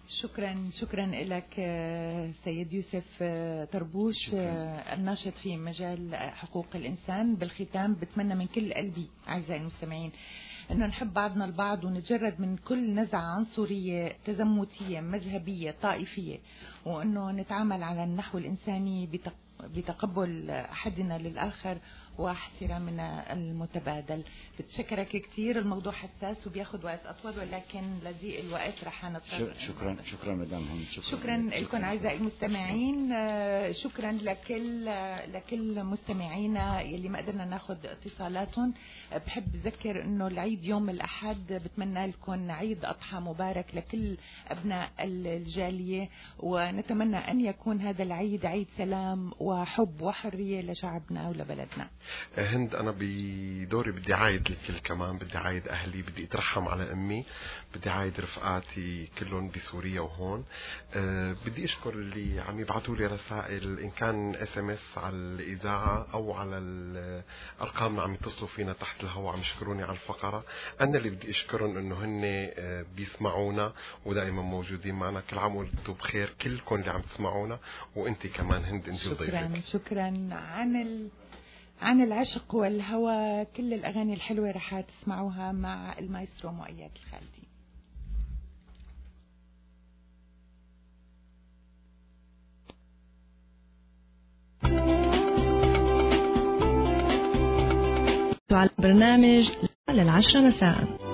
شكرا لك سيد يوسف طربوش، الناشط في مجال حقوق الإنسان. بالختام بتمنى من كل قلبي أعزائي المستمعين أنه نحب بعضنا البعض ونتجرد من كل نزعة عنصرية تزمتية مذهبية طائفية، وأنه نتعامل على النحو الإنساني بتقبل أحدنا للآخر واحترامنا المتبادل. بتشكرك كثير. الموضوع حساس وبياخد وقت أطول، ولكن لضيق الوقت رح نضطر. شكرا مدام هند. شكرا لكم أعزائي المستمعين. شكرا لكل مستمعينا يلي ما قدرنا ناخد اتصالاتهم. بحب أذكر إنه العيد يوم الأحد. بتمنى لكم عيد أضحى مبارك لكل أبناء الجالية، ونتمنى أن يكون هذا العيد عيد سلام وحب وحرية لشعبنا ولبلدنا. هند، أنا بدوري بدي عايد الكل كمان، بدي عايد أهلي، بدي أترحم على أمي، بدي عايد رفقاتي كلهم بسوريا وهون. بدي أشكر اللي عم يبعثوا لي رسائل، إن كان SMS على الإذاعة أو على الأرقام اللي عم يتصلوا فينا تحت الهواء عم يشكروني على الفقرة. أنا اللي بدي أشكرهم إنه هن بيسمعونا ودائما موجودين معنا. كل عام وانتم بخير كلكم اللي عم تسمعونا، وأنت كمان هند أنت وضيفك. شكرا عن العشق والهوى. كل الأغاني الحلوة رح تسمعوها مع المايسترو مؤيد الخالدي. على برنامج للعشرة مساء.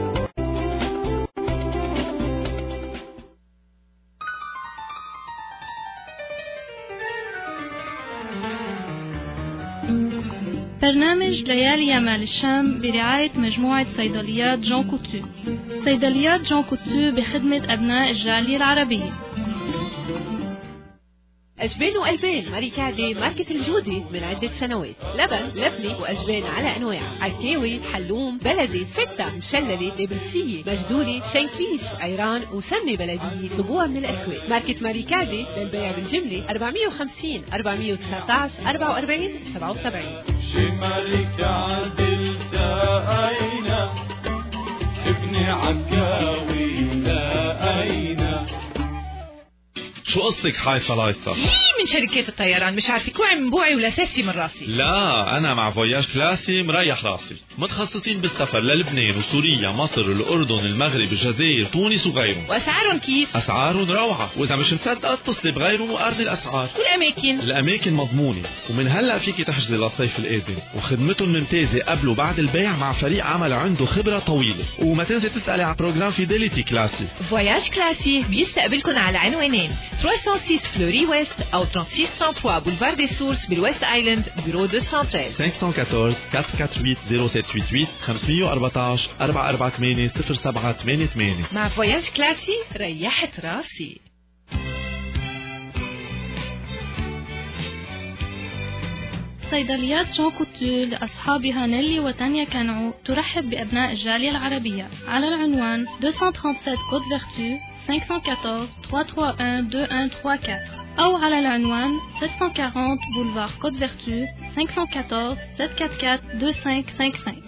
برنامج ليالي يمال الشام برعاية مجموعة صيدليات جون كوتو. صيدليات جون كوتو بخدمة أبناء الجالية العربية. أجبان وألبان ماريكادي ماركة الجودة من عدة سنوات. لبن، لبنة وأجبان على أنواع، عكاوي، حلوم، بلدي، فتة، مشللة، نابلسية، مجدولة، شنكليش، عيران وسمنة بلدية. طلبوها من الأسواق. ماركة ماريكادي للبيع بالجملة 450 419 44 77. شي ماريكادي التقينا، ابني عكاوي لقينا. شو قصتك حايصة لايصة؟ من شركات الطيران مش عارفة كوعي من بوعي ولا ساسي من راسي. لا، أنا مع فواياج كلاسي مريح راسي. متخصصين بالسفر للبنان وسوريا، مصر، الأردن، المغرب، الجزائر، تونس وغيرهم. وأسعارهم كيف؟ أسعارهم روعة، وإذا مش مصدقة اتصلي بغيرهم وقارني الأسعار. والأماكن؟ الأماكن مضمونة، ومن هلأ فيكي تحجزي للصيف القادم، وخدمتهم ممتازة قبل وبعد البيع مع فريق عمل عنده خبرة طويلة. وما تنسي تسألي على بروجرام فيديليتي كلاسي. فواياج كلاسي بيستقبلكم على عنوانين: 306 فلوري ويست أو 36 بولفار دي سورس بالويست آيلاند، بيرو 213. 514 448 0788 514 448 0788. مع فواياج كلاسي ريحت راسي. صيدليات جون كوتو لأصحابها نيلي وتانيا كانعو ترحب بأبناء الجالية العربية على العنوان 237 كود فيرتو 514 331 2134 أو على العنوان 740 بولفار كود فيرتو 514 744 2555.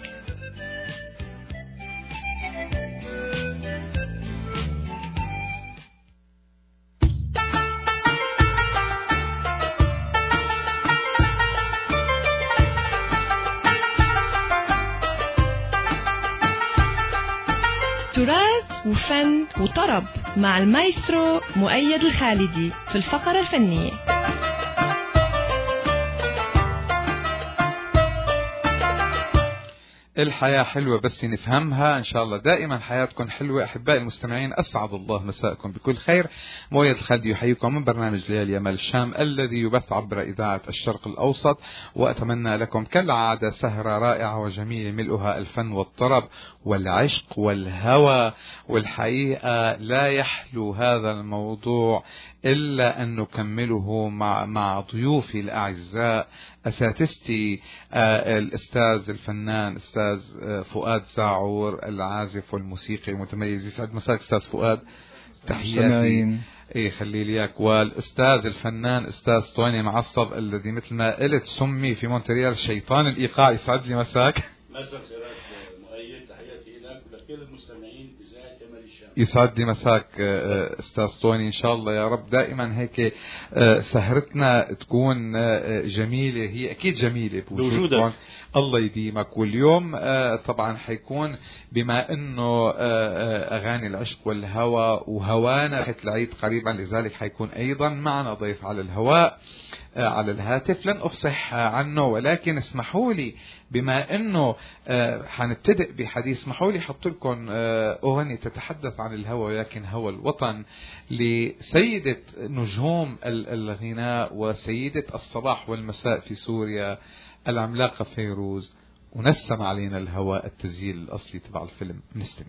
تراث وفن وطرب مع المايسترو مؤيد الخالدي في الفقرة الفنية. الحياة حلوة بس نفهمها. إن شاء الله دائما حياتكم حلوة. أحبائي المستمعين، أسعد الله مساءكم بكل خير. مؤيد الخالدي يحييكم من برنامج ليالي يمال الشام الذي يبث عبر إذاعة الشرق الأوسط، وأتمنى لكم كالعادة سهرة رائعة وجميلة ملؤها الفن والطرب والعشق والهوى. والحقيقة لا يحلو هذا الموضوع إلا أن نكمله مع ضيوفي الأعزاء، أساتذتي الأستاذ الفنان أستاذ فؤاد زاعور، العازف والموسيقي المتميز. يسعد مساك أستاذ فؤاد، تحياتي. ايه خلي لي اياك. والاستاذ الفنان استاذ طويني معصب الذي مثل ما قلت سمي في مونتريال شيطان الايقاع. يسعد لي مساك. مساك خيرات مؤيد، تحياتي لك ولكل المستمعين بإذاعة يمال الشام. يسعد لي مساك استاذ طوني، ان شاء الله يا رب دائما هيك سهرتنا تكون جميله، هي اكيد جميله بوجودك، الله يديمك. واليوم طبعا حيكون بما انه اغاني العشق والهوى وهوانا العيد قريبا، لذلك حيكون ايضا معنا ضيف على الهواء على الهاتف، لن افصح عنه، ولكن اسمحوا لي بما انه حنبتدئ بحديث، اسمحوا لي حط لكم اغنيه تتحدث عن الهوى ولكن هوى الوطن لسيده نجوم الغناء وسيده الصباح والمساء في سوريا العملاقه فيروز، ونسم علينا الهوى التسجيل الاصلي تبع الفيلم. نستمع.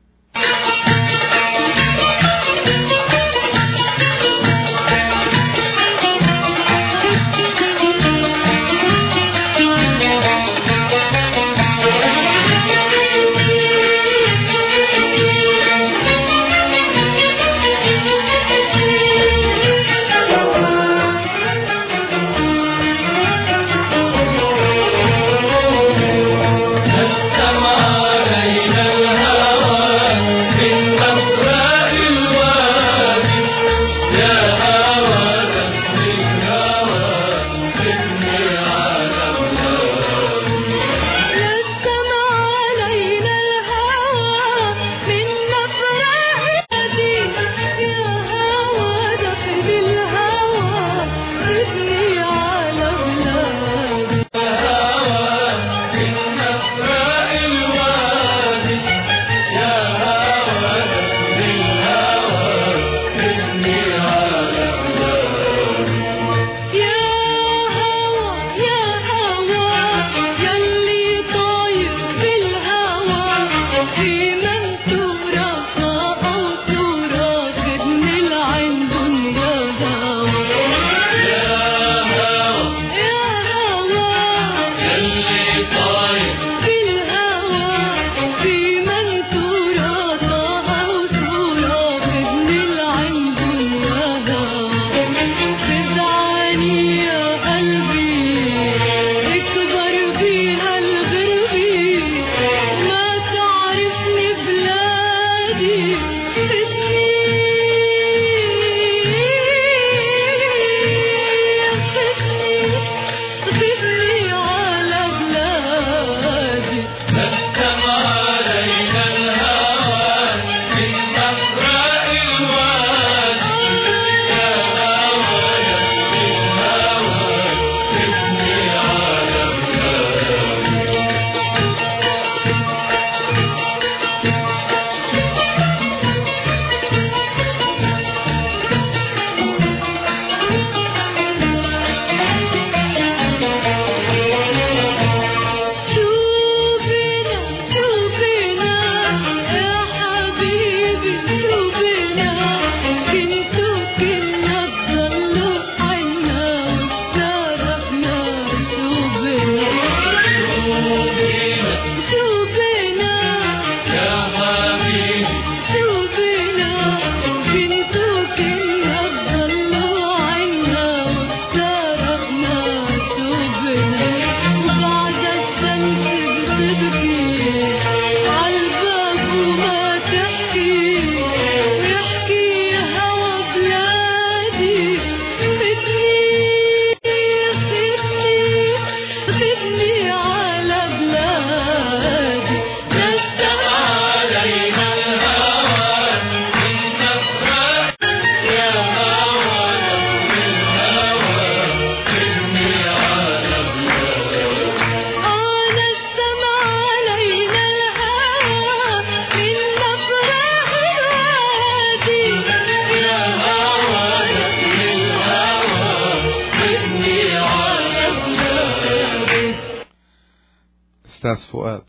أستاذ فؤاد،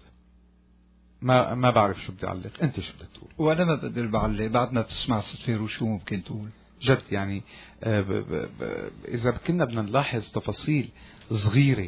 ما بعرف شو بدي أعلق، أنت شو بدك تقول؟ وأنا ما بقدر بعلق بعد ما بتسمع صوت فيروز شو ممكن تقول؟ جد يعني إذا كنا بدنا نلاحظ تفاصيل صغيرة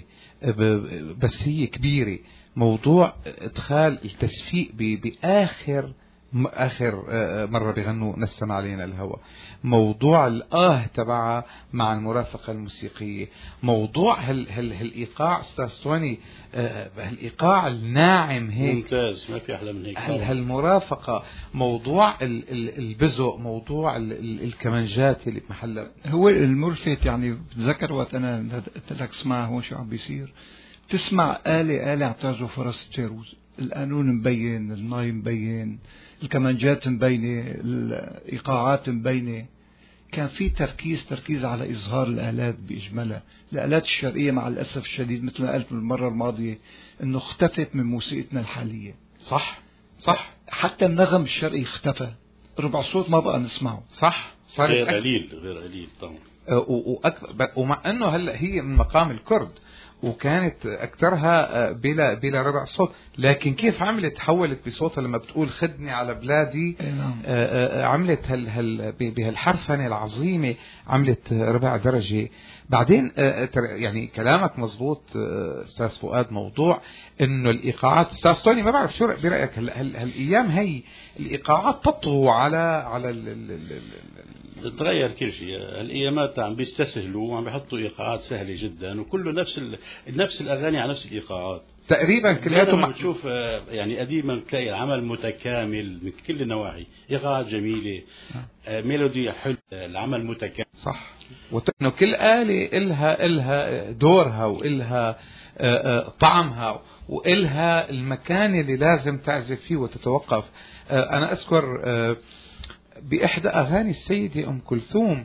بس هي كبيرة، موضوع إدخال التسفيق بآخر آخر مرة بيغنوا نسم علينا الهوى، موضوع الآه تبعها مع المرافقة الموسيقية، موضوع هالإيقاع أستاذ توني، هالإيقاع الناعم هيك ممتاز، ما في أحلى من هيك. هالمرافقة، موضوع البزق، موضوع الكمانجات اللي بمحلها. هو الملفت يعني بتذكر وقت أنا قلت لك اسمع هون شو عم بيصير، تسمع آلة عم تعزف فرس الفيروز، القانون مبين، الناي مبين، الكمانجات مبينة، الإيقاعات مبينة. كان في تركيز على إظهار الآلات بإجمالها. الآلات الشرقية مع الأسف الشديد مثل ما قلت المرة الماضية إنه اختفت من موسيقتنا الحالية. صح حتى النغم الشرقي اختفى، ربع صوت ما بقى نسمعه. صح، صار غير قليل طبعا. ومع انه هلا هي من مقام الكرد وكانت اكثرها بلا ربع صوت، لكن كيف عملت حولت بصوتها لما بتقول خدني على بلادي. عملت بهالحرفنه العظيمه، عملت ربع درجه. بعدين يعني كلامك مزبوط استاذ فؤاد، موضوع انه الايقاعات استاذ توني ما بعرف شو برايك، هالايام هي الايقاعات تطغو على تغير كل شيء. الايامات عم بيستسهلوا وعم بيحطوا ايقاعات سهله جدا، وكله نفس الاغاني على نفس الايقاعات تقريبا كلياتهم. بتشوف يعني قديما بتلاقي العمل متكامل من كل النواحي، ايقاعات جميله، ميلودي حلو، العمل متكامل. صح، وانه كل آلة إلها دورها وإلها طعمها وإلها المكان اللي لازم تعزف فيه وتتوقف. أنا أذكر بإحدى أغاني السيدة أم كلثوم،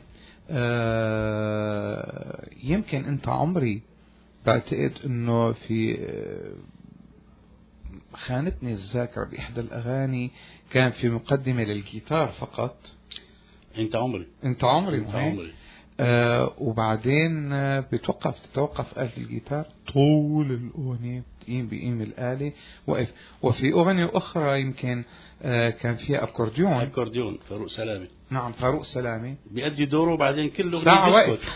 يمكن أنت عمري، بعتقد أنه في خانتني الذاكرة، بإحدى الأغاني كان في مقدمة للجيتار فقط. أنت عمري وبعدين تتوقف آلة الجيتار طول الأغنية، بقيم الآلة وقف. وفي أغنية أخرى يمكن كان فيها أكورديون فاروق سلامة. نعم، فاروق سلامة بيأدي دوره، وبعدين كل أغنية بيسكت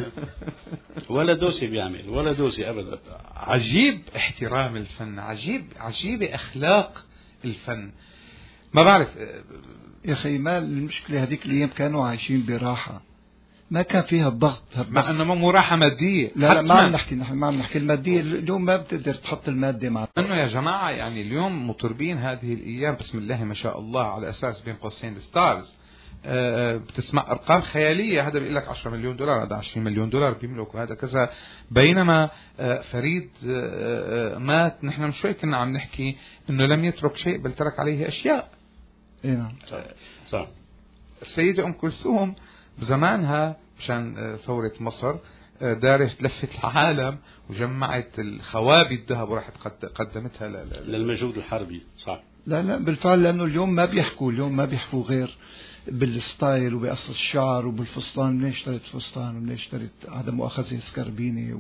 ولا دوسي بيعمل، ولا دوسي أبدا. عجيب احترام الفن، عجيب أخلاق الفن. ما بعرف يا أخي، ما المشكلة هذيك الأيام كانوا عايشين براحة، ما كان فيها الضغط، مع انه مو راحة مادية. لا ما عم نحكي، نحن ما عم نحكي المادية. اليوم ما بتقدر تحط المادة مع انه يا جماعة، يعني اليوم مطربين هذه الايام بسم الله ما شاء الله، على اساس بين قوسين الستارز، بتسمع ارقام خيالية. هذا بيقول لك 10 مليون دولار، هذا 20 مليون دولار بيملك، وهذا كذا. بينما فريد مات، نحن من شوي كنا عم نحكي انه لم يترك شيء بل ترك عليه اشياء. نعم صح. السيدة ام كلثوم بزمانها مشان ثورة مصر دارت لفت العالم وجمعت الخوابي الذهب وراحت قدمتها للمجهود الحربي. صح. لا بالفعل، لأنه اليوم ما بيحكوا غير بالستايل وبقص الشعر وبالفستان، منين اشتريت فستان ومنين اشتريت عدم مؤاخذة سكربيني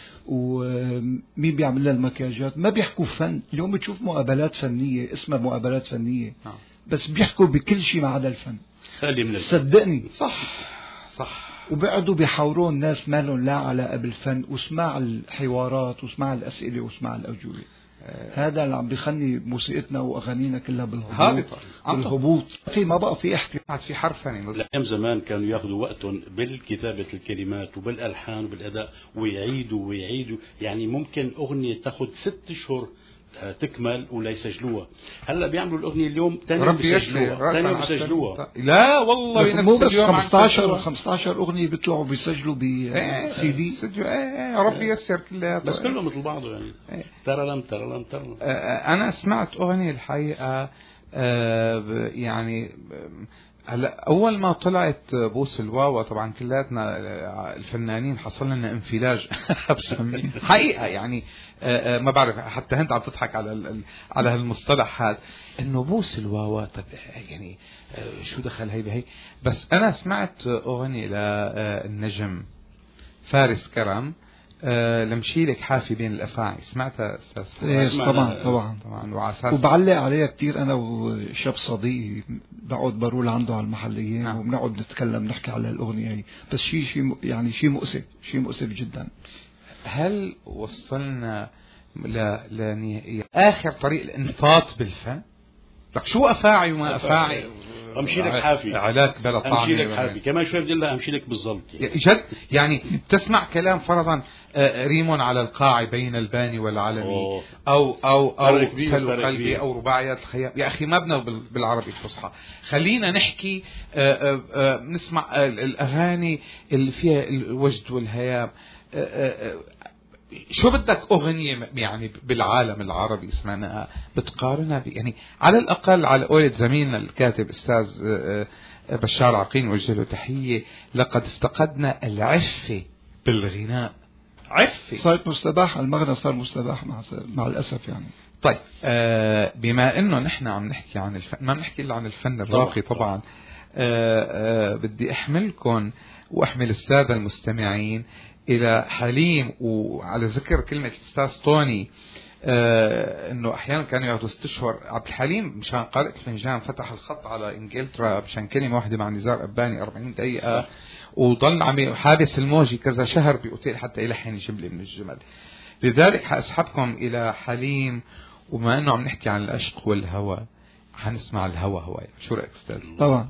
ومين بيعمل لها المكياجات. ما بيحكوا فن. اليوم بتشوف مقابلات فنية اسمها مقابلات فنية، بس بيحكوا بكل شيء ما عدا الفن. خلي من الفن. صدقني. صح. وبيقعدوا بيحاورون الناس ما لهم لا علاقة بالفن، واسمع الحوارات واسمع الأسئلة واسمع الأجوبة. هذا اللي عم بيخلي موسيقتنا واغانينا كلها بالهبوط. ما بقى في احترام، في حرفنه. ايام زمان كانوا ياخذوا وقتهم بالكتابه الكلمات وبالالحان وبالاداء، ويعيدوا يعني ممكن اغنيه تاخذ 6 اشهر تكمل ولا يسجلوها. هلا بيعملوا الاغنيه اليوم ثاني بيسجلوها. لا والله مو بس 15 اغنيه بيطلعوا بيسجلوا بسي دي. ربي ييسر كلها، بس كله مثل بعضه يعني. ترلم. انا سمعت اغنيه الحقيقه يعني هلا اول ما طلعت بوس الواوا، طبعا كلاتنا الفنانين حصل لنا انفلاج حقيقه يعني. ما بعرف، حتى هند عم تضحك على هالمصطلح هذا، انه بوس الواوا. طب يعني شو دخل هي بهي؟ بس انا سمعت اغنيه للنجم فارس كرم، لمشيلك حافي بين الافاعي. سمعتها استاذ؟ طبعا. وبعلق عليها كتير انا وشاب صديقي، بقعد برول عنده على المحليين وبنقعد نتكلم نحكي على الاغنيه هي. بس شيء يعني شيء مؤسف جدا. هل وصلنا اخر طريق الانفاط بالفن؟ لك شو أفاعي وما أفاعي؟ امشي لك حافي، علاك بلا طعمه، امشي لك حافي كمان شوي بدي لها امشي لك بالضبط يعني. جد يعني تسمع كلام فرضا ريم على القاع بين الباني والعلمي او سلو قلبي او رباعيات الخيام. يا اخي ما بدنا بالعربي الفصحى، خلينا نحكي نسمع الاغاني اللي فيها الوجد والهيام. شو بدك أغنية يعني بالعالم العربي اسمعناها بتقارنها يعني على الأقل على قولة زميلنا الكاتب أستاذ بشار عقيل وجه له تحية، لقد افتقدنا العفة بالغناء. عفة صارت مستباح، المغنى صار مستباح مع الأسف يعني. طيب بما انه نحن عم نحكي عن الفن، ما بنحكي الا عن الفن الراقي طبعا. بدي احملكم واحمل السادة المستمعين الى حليم. وعلى ذكر كلمة الاستاذ طوني انه احيانا كانوا ياخذوا 6 اشهر، عبد الحليم مشان قارئ الفنجان فتح الخط على انجلترا مشان كلمة واحدة مع نزار أباني 40 دقيقة، وضل عم حابس الموجي كذا شهر بأوتيل حتى يلحن جملة من الجمل. لذلك حاسحبكم الى حليم، وما انه عم نحكي عن العشق والهوى حنسمع الهوى هواية. شو رأيك استاذ؟ طبعا.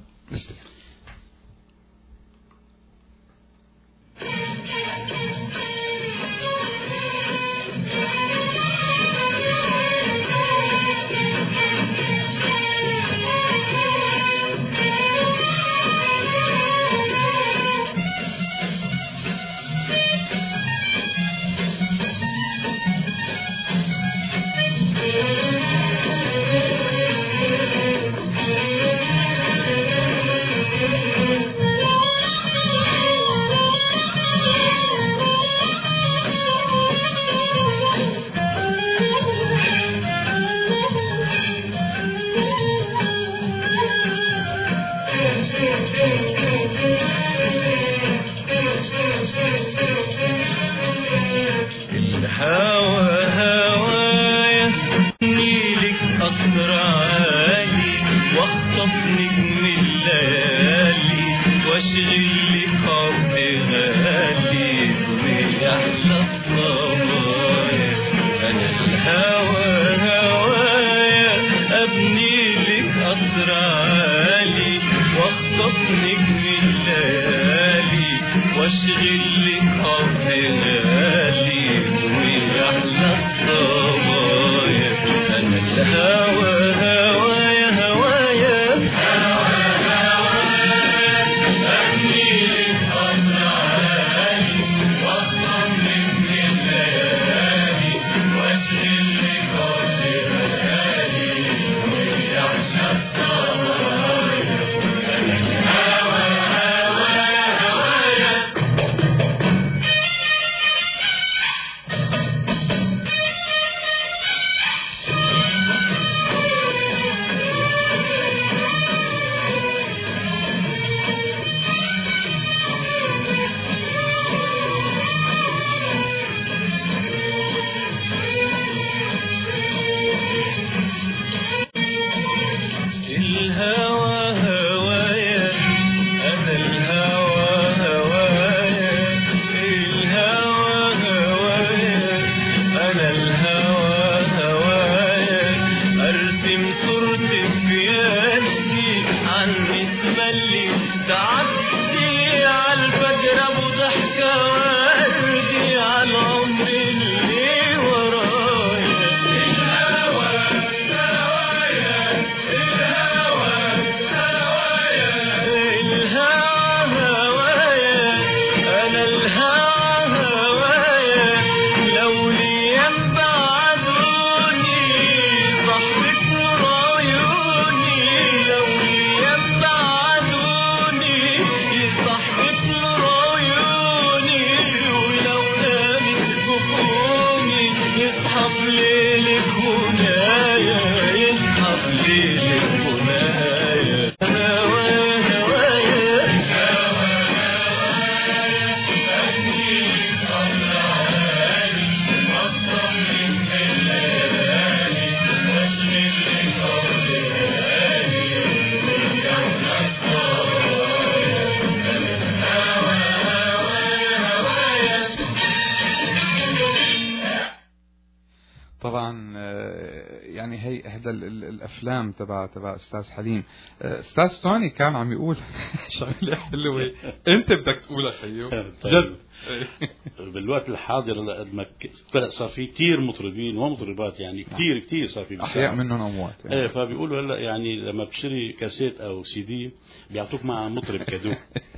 يعني هي هذا الافلام تبع استاذ حليم. استاذ توني كان عم يقول شغله حلوه انت بدك تقولها خيو جد. بالوقت الحاضر قد ما صار في كثير مطربين ومطربات، يعني كثير صار في احياء منهم اموات يعني. ايه فبيقولوا هلا يعني لما بتشتري كاسيت او سي دي بيعطوك مع مطرب كادو.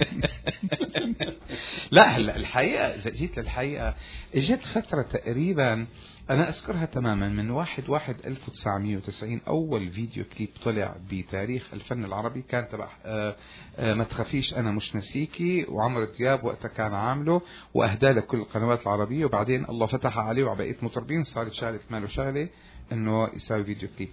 لا هلا الحقيقه اذا جيت للحقيقه اجت فتره تقريبا انا اذكرها تماما من 1/1/1990 اول فيديو كليب طلع بتاريخ الفن العربي كان تبع ما تخافيش انا مش نسيكي، وعمرو دياب وقتها كان عامله واهداه لكل القنوات العربيه، وبعدين الله فتح عليه وعلى بقيه مطربين صارت شغله ماله شغله انه يساوي فيديو كليب.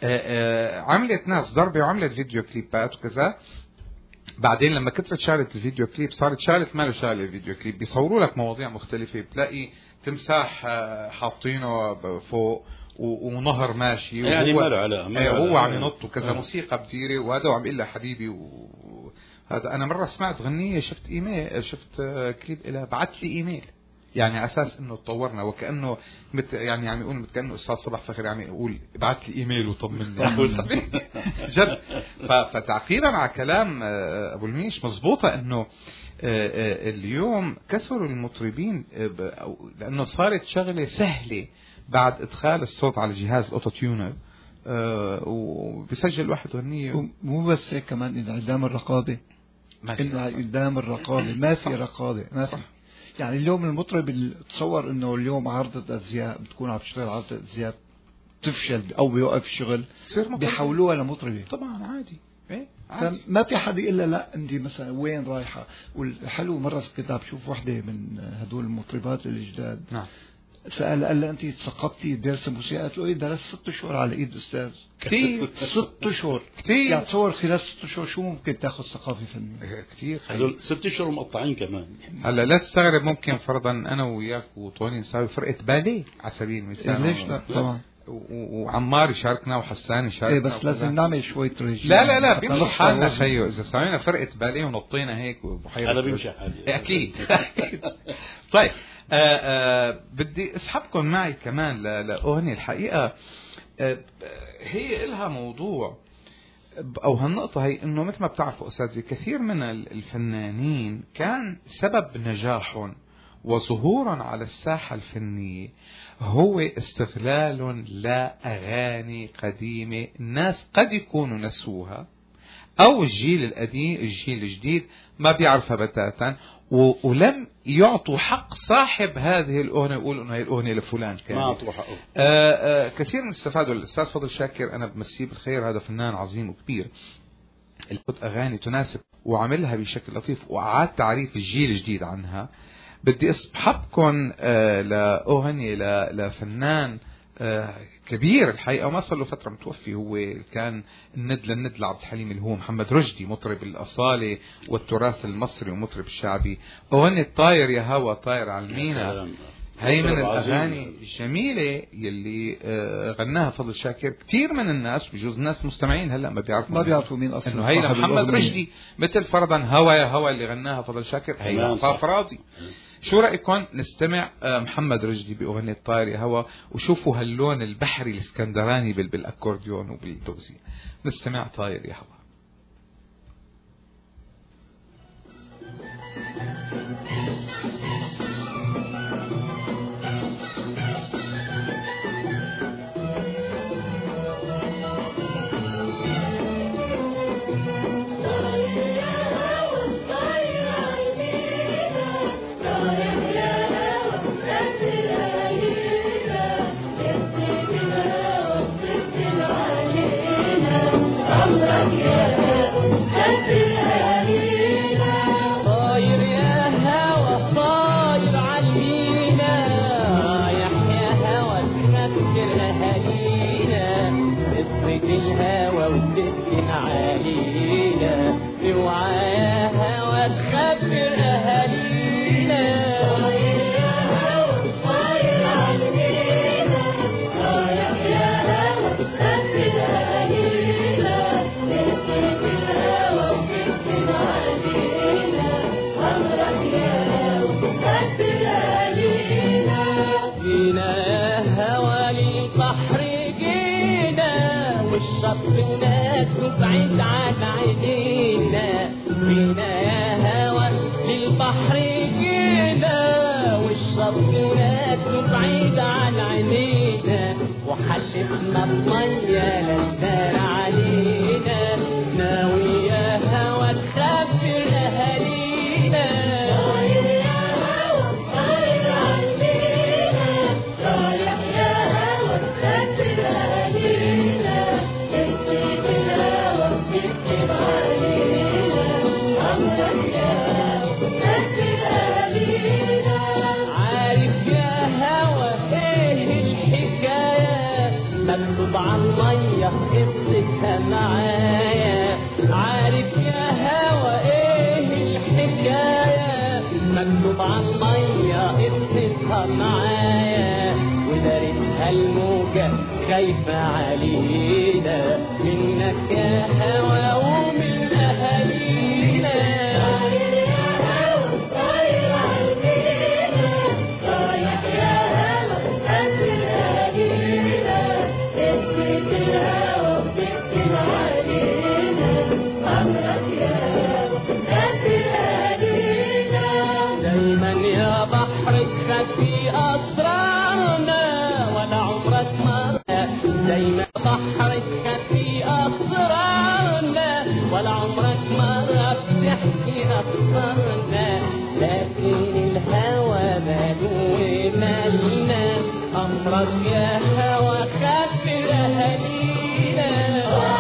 عملت ناس ضربه وعملت فيديو كليبات وكذا. بعدين لما كثرت شغله الفيديو كليب صارت شغله ماله شغله الفيديو كليب، بيصوروا لك مواضيع مختلفه، بتلاقي تمساح حاطينه فوق ونهر ماشي يعني ما له علاقه هو عم ينط وكذا موسيقى بتيري وهذا وعم يقول له حبيبي. وهذا انا مره سمعت غنيه شفت ايميل شفت كليب لها بعت لي ايميل يعني على اساس انه تطورنا وكانه يعني عم يقول كانه استاذ صبح فخري عم يقول ابعت لي ايميل وطمني جد. فتعقيبا على كلام ابو الميش مزبوطه انه اليوم كثروا المطربين لانه صارت شغله سهله بعد ادخال الصوت على جهاز اوتو تيونر وبيسجل واحد غنيه. مو بس هيك كمان انعدام الرقابه، انعدام الرقابه ما في رقابه ما في. يعني اليوم المطرب تصور انه اليوم عرضة ازياء بتكون عم تشتغل عرضة ازياء تفشل او بيوقف الشغل بيحولوها لمطربة طبعا عادي. ما في حد يقول لا انت مثلا وين رايحه. والحلو مره كنت عم بشوف وحده من هدول المطربات الجداد نعم سأل قال لها انت تثقفتي درس موسيقى؟ قالت له ايه درست 6 شهور على ايد استاذ. كثير 6 شهور كثير. يعني تصور خلال 6 شهور شو ممكن تاخذ ثقافه فنيه كثير. هدول 6 شهور مقطعين كمان. هلا لا تستغرب ممكن فرضا انا وياك وطوني نساوي فرقه باليه على سبيل المثال. ليش لا طبعا. وعمار يشاركنا وحسان يشاركنا. بس لازم نعمل شويه رجيم. لا بيمشي حالنا خيو اذا سوينا فرقه باليه ونطينا هيك وبحيره انا بيمشي حالي اكيد. طيب بدي اسحبكم معي كمان لاغنيه الحقيقه هي إلها موضوع او هالنقطه هي انه مثل ما بتعرفوا استاذي كثير من الفنانين كان سبب نجاحهم وظهورا على الساحة الفنية هو استغلال لأغاني قديمة الناس قد يكونوا نسوها أو الجيل القديم الجيل الجديد ما بيعرفها بتاتا ولم يعطوا حق صاحب هذه الأغنية يقول إنه هي الأغنية لفلان كان ما أعطوا حقه. كثير من استفادوا. الأستاذ فضل شاكر أنا بمسيه بالخير هذا فنان عظيم وكبير اللي أغاني تناسب وعملها بشكل لطيف وأعاد تعريف الجيل الجديد عنها. بدي أصحبكم لأغنية لفنان كبير الحقيقة وما صار له فترة متوفي. هو كان الند لعبد الحليم اللي هو محمد رشدي مطرب الأصالة والتراث المصري ومطرب الشعبي. أغنية طاير يا هوا طاير على المينا هي من الأغاني الجميلة يلي غناها فضل شاكر. كتير من الناس بجوز الناس مستمعين هلا ما بيعرفوا مين أصلا إنه هي محمد رشدي مثل فرضا هوا يا هوا اللي غناها فضل شاكر هي عفاف راضي. شو رأيكم نستمع محمد رشدي بأغنية طاير يا هوا وشوفوا هاللون البحري الاسكندراني بالأكورديون وبالتوزيع. نستمع طاير يا هوا. Yeah. والشط بعيد عن عينينا فينا يا هوى للبحر جينا والشط بعيد عن عينينا وحلفنا بمية للدار علينا ناوي يا هوى تخبر أهالينا مكتوب على المية قصتها معايا عارف يا هوا ايه الحكاية مكتوب على المية قصتها معايا ودارتها الموجة خايفة علينا منك يا هوا ومن أهالينا في أسرارنا ولا عمرك مرة دايما بحرك في أسرارنا ولا عمرك مرة بتحكي أسرارنا لكن الهوى ماله مالنا أمرك يا هوى خبر أهالينا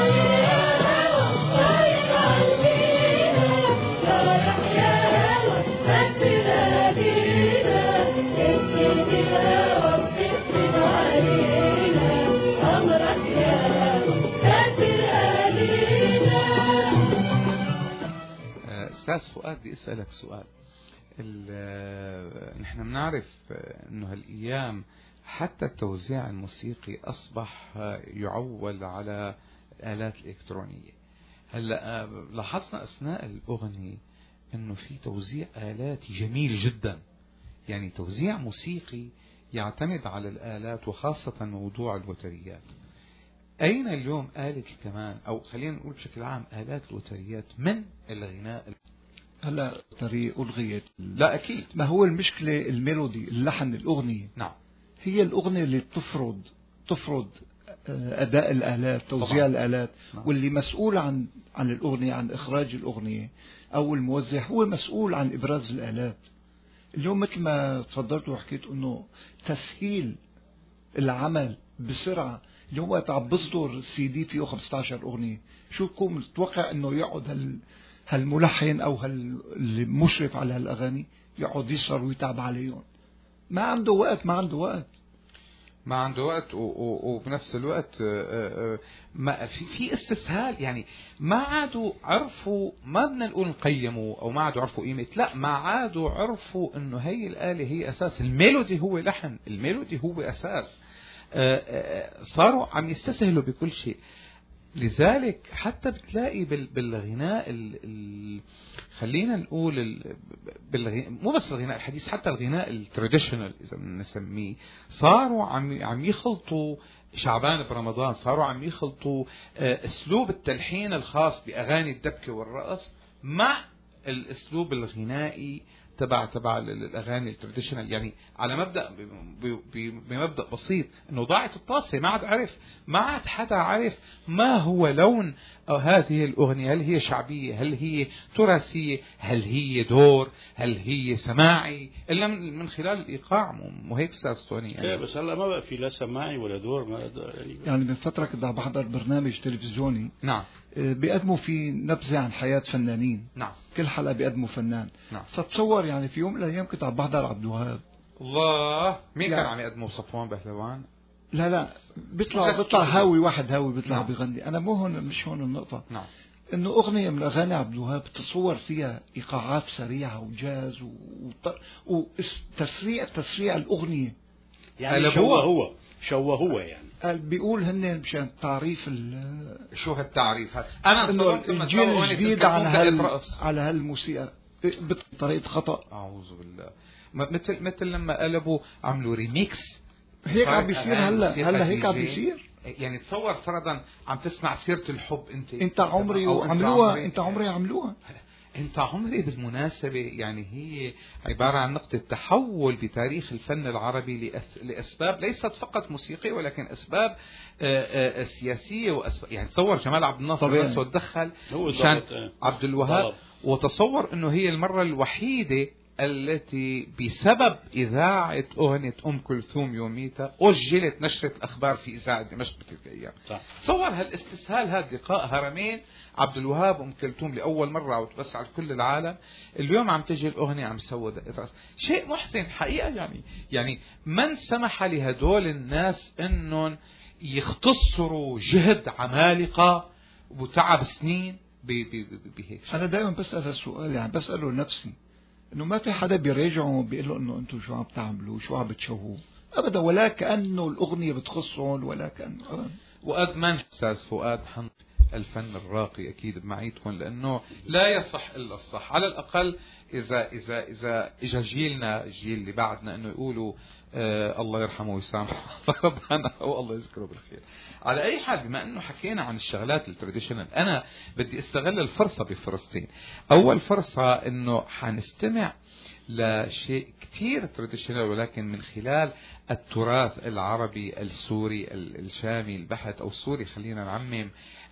أستاذ فؤاد بدي أسألك سؤال. نحن بنعرف أنه هالأيام حتى التوزيع الموسيقي أصبح يعول على الآلات الإلكترونية. هلا لاحظنا أثناء الأغنية أنه في توزيع آلاتي جميل جدا، يعني توزيع موسيقي يعتمد على الآلات وخاصة موضوع الوتريات. أين اليوم آلة كمان أو خلينا نقول بشكل عام آلات الوتريات من الغناء؟ هلا طريق ألغيت. لا أكيد، ما هو المشكلة الميلودي اللحن الأغنية. نعم، هي الأغنية اللي تفرض أداء الآلات، توزيع طبعا. الآلات. نعم. واللي مسؤول عن الأغنية، عن إخراج الأغنية أو الموزع هو مسؤول عن إبراز الآلات. اليوم مثل ما تفضلت وحكيت أنه تسهيل العمل بسرعة. اليوم وقت عم بصدر CD فيه 15 أغنية، شو تكون متوقع أنه يقعد هالملحن أو المشرف على هالأغاني يقعد يسهر ويتعب عليهم؟ ما عنده وقت وبنفس الوقت ما في استسهال. يعني ما عادوا عرفوا، ما بدنا نقول نقيموا او ما عادوا عرفوا قيمة، لا ما عادوا عرفوا انه هي الآلة هي اساس. الميلودي هو لحن، الميلودي هو اساس. صاروا عم يستسهلوا بكل شيء. لذلك حتى بتلاقي بالغناء خلينا نقول مو بس الغناء الحديث، حتى الغناء التراديشنال اذا نسميه، صاروا عم يخلطوا شعبان برمضان، صاروا عم يخلطوا اسلوب التلحين الخاص باغاني الدبكه والرقص مع الاسلوب الغنائي تبع الاغاني التراديشنال. يعني على مبدا بمبدا بسيط انه ضاعت الطاسه، ما عاد حدا عارف ما هو لون هذه الاغنيه، هل هي شعبيه، هل هي تراثيه، هل هي دور، هل هي سماعي، الا من خلال الايقاع. مو هيك استاذ توني؟ يعني بس هلا ما بقى في لا سماعي ولا دور. يعني من فتره كنت عم بحضر برنامج تلفزيوني. نعم. بيقدموا فيه نبذة عن حياة فنانين. نعم. كل حلقة بيقدموا فنان. نعم. فتصور يعني في يوم من الأيام كنت عم بحضر عبد الوهاب. الله، مين كان عم يقدموا؟ صفوان بهلوان؟ لا بيطلع هاوي واحد بيطلع. نعم. بيغني. أنا مش هون النقطة. نعم. إنه أغنية من أغاني عبد الوهاب تصور فيها إيقاعات سريعة وجاز وتسريع الأغنية. يعني هو يعني بيقول هن مشان تعريف شو هالتعريف هذا؟ انا انه الجيل الجديد على هالموسيقى بطريقه خطا. اعوذ بالله. مثل لما قلبوا عملوا ريميكس. هيك عم بيصير هلا هيك عم بيصير. يعني تصور فرضا عم تسمع سيرة الحب انت عمري وعملوها، انت عمري عملوها. انت عمري بالمناسبة يعني هي عبارة عن نقطة تحول بتاريخ الفن العربي لأسباب ليست فقط موسيقية ولكن أسباب سياسية وأسباب يعني تصور جمال عبد الناصر نفسه تدخل مشان عبد الوهاب، وتصور انه هي المرة الوحيدة التي بسبب إذاعة أغنية أم كلثوم يوميتا أجلت نشرة الأخبار في إذاعة دمشق بتلك الأيام. تصور هالاستسهال، هذا لقاء هرمين عبد الوهاب وأم كلثوم لأول مرة وتبث على كل العالم. اليوم عم تجي الأغنية عم سود الراس، شيء محزن حقيقة. يعني من سمح لهدول الناس إنهم يختصروا جهد عمالقة وتعب سنين بهيك؟ أنا دائما بسأل السؤال، يعني بسأله لنفسي انه ما في حدا بيراجعهم بيقول له انه انتم شو عم تعملوا، شو عم بتشوهوا ابدا، ولا كانه الاغنيه بتخصهم ولا كانه وقد ما استاذ فؤاد حنط الفن الراقي اكيد بمعيتكم، لانه لا يصح الا الصح. على الاقل اذا اجى جيلنا الجيل اللي بعدنا انه يقولوا الله يرحمه ويسامحه فرضا او الله يذكره بالخير. على اي حال، بما انه حكينا عن الشغلات التراديشنال، انا بدي استغل الفرصه بفرصتين. اول فرصه انه حنستمع لشيء كثير تراديشنال ولكن من خلال التراث العربي السوري الشامي البحت او السوري، خلينا نعمم.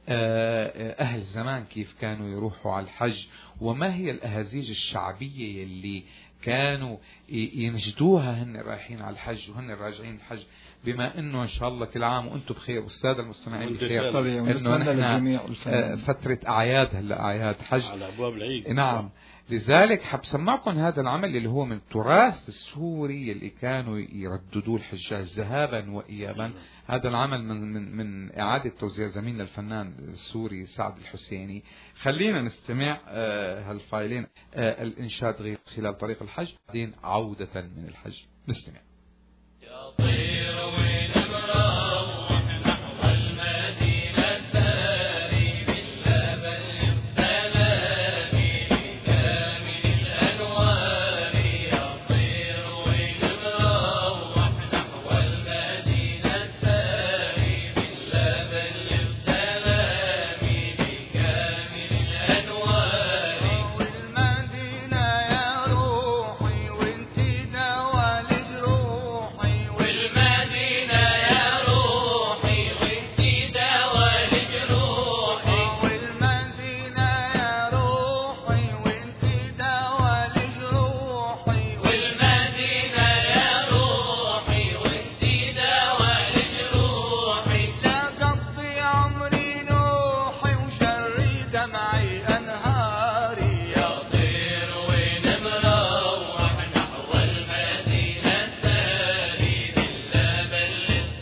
أهل زمان كيف كانوا يروحوا على الحج، وما هي الأهازيج الشعبية اللي كانوا ينجدوها هن رايحين على الحج وهن راجعين الحج. بما انه ان شاء الله كل عام وانتم بخير والساده المستمعين بخير، انه نحن فتره اعياد، هلا اعياد حج على ابواب العيد. نعم، لذلك حب سمعكم هذا العمل اللي هو من التراث السوري اللي كانوا يرددوه الحجاج ذهابا وايابا. هذا العمل من إعادة توزيع زميلنا الفنان السوري سعد الحسيني. خلينا نستمع هالفايلين، الإنشاد غير خلال طريق الحج، بعدين عودة من الحج. نستمع. يا طير وين مروح نحو المدينة الساري باللبن السلامي لكامل الأنوار. يا طير وين مروح نحو المدينة الساري باللبن السلامي لكامل الأنوار. والمدينة يا روحي وانتي دوال جروحي، والمدينة يا روحي وانتي دوال جروحي، والمدينة يا روحي وانتي دوال جروحي، والمدينة يا روحي وانتي دوال جروحي. لا قضي عمري نوحي وجري دمعي أنهاري. يا طير وين مروح نحو المدينة الساري باللبن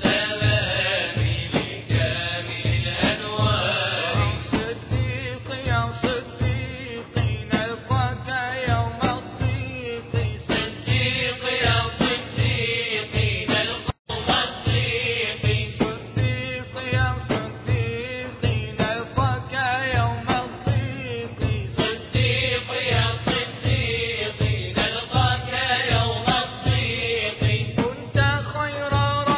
السلامي لكامل الأنوار. صديقي يا صديقي نلقاك يوم الضيق، صديقي يا صديقي نلقاك يوم الضيق، صديقي يا صديقي نلقاك يوم الضيق، صديقي يا صديقي نلقاك يوم الضيق. كنت خير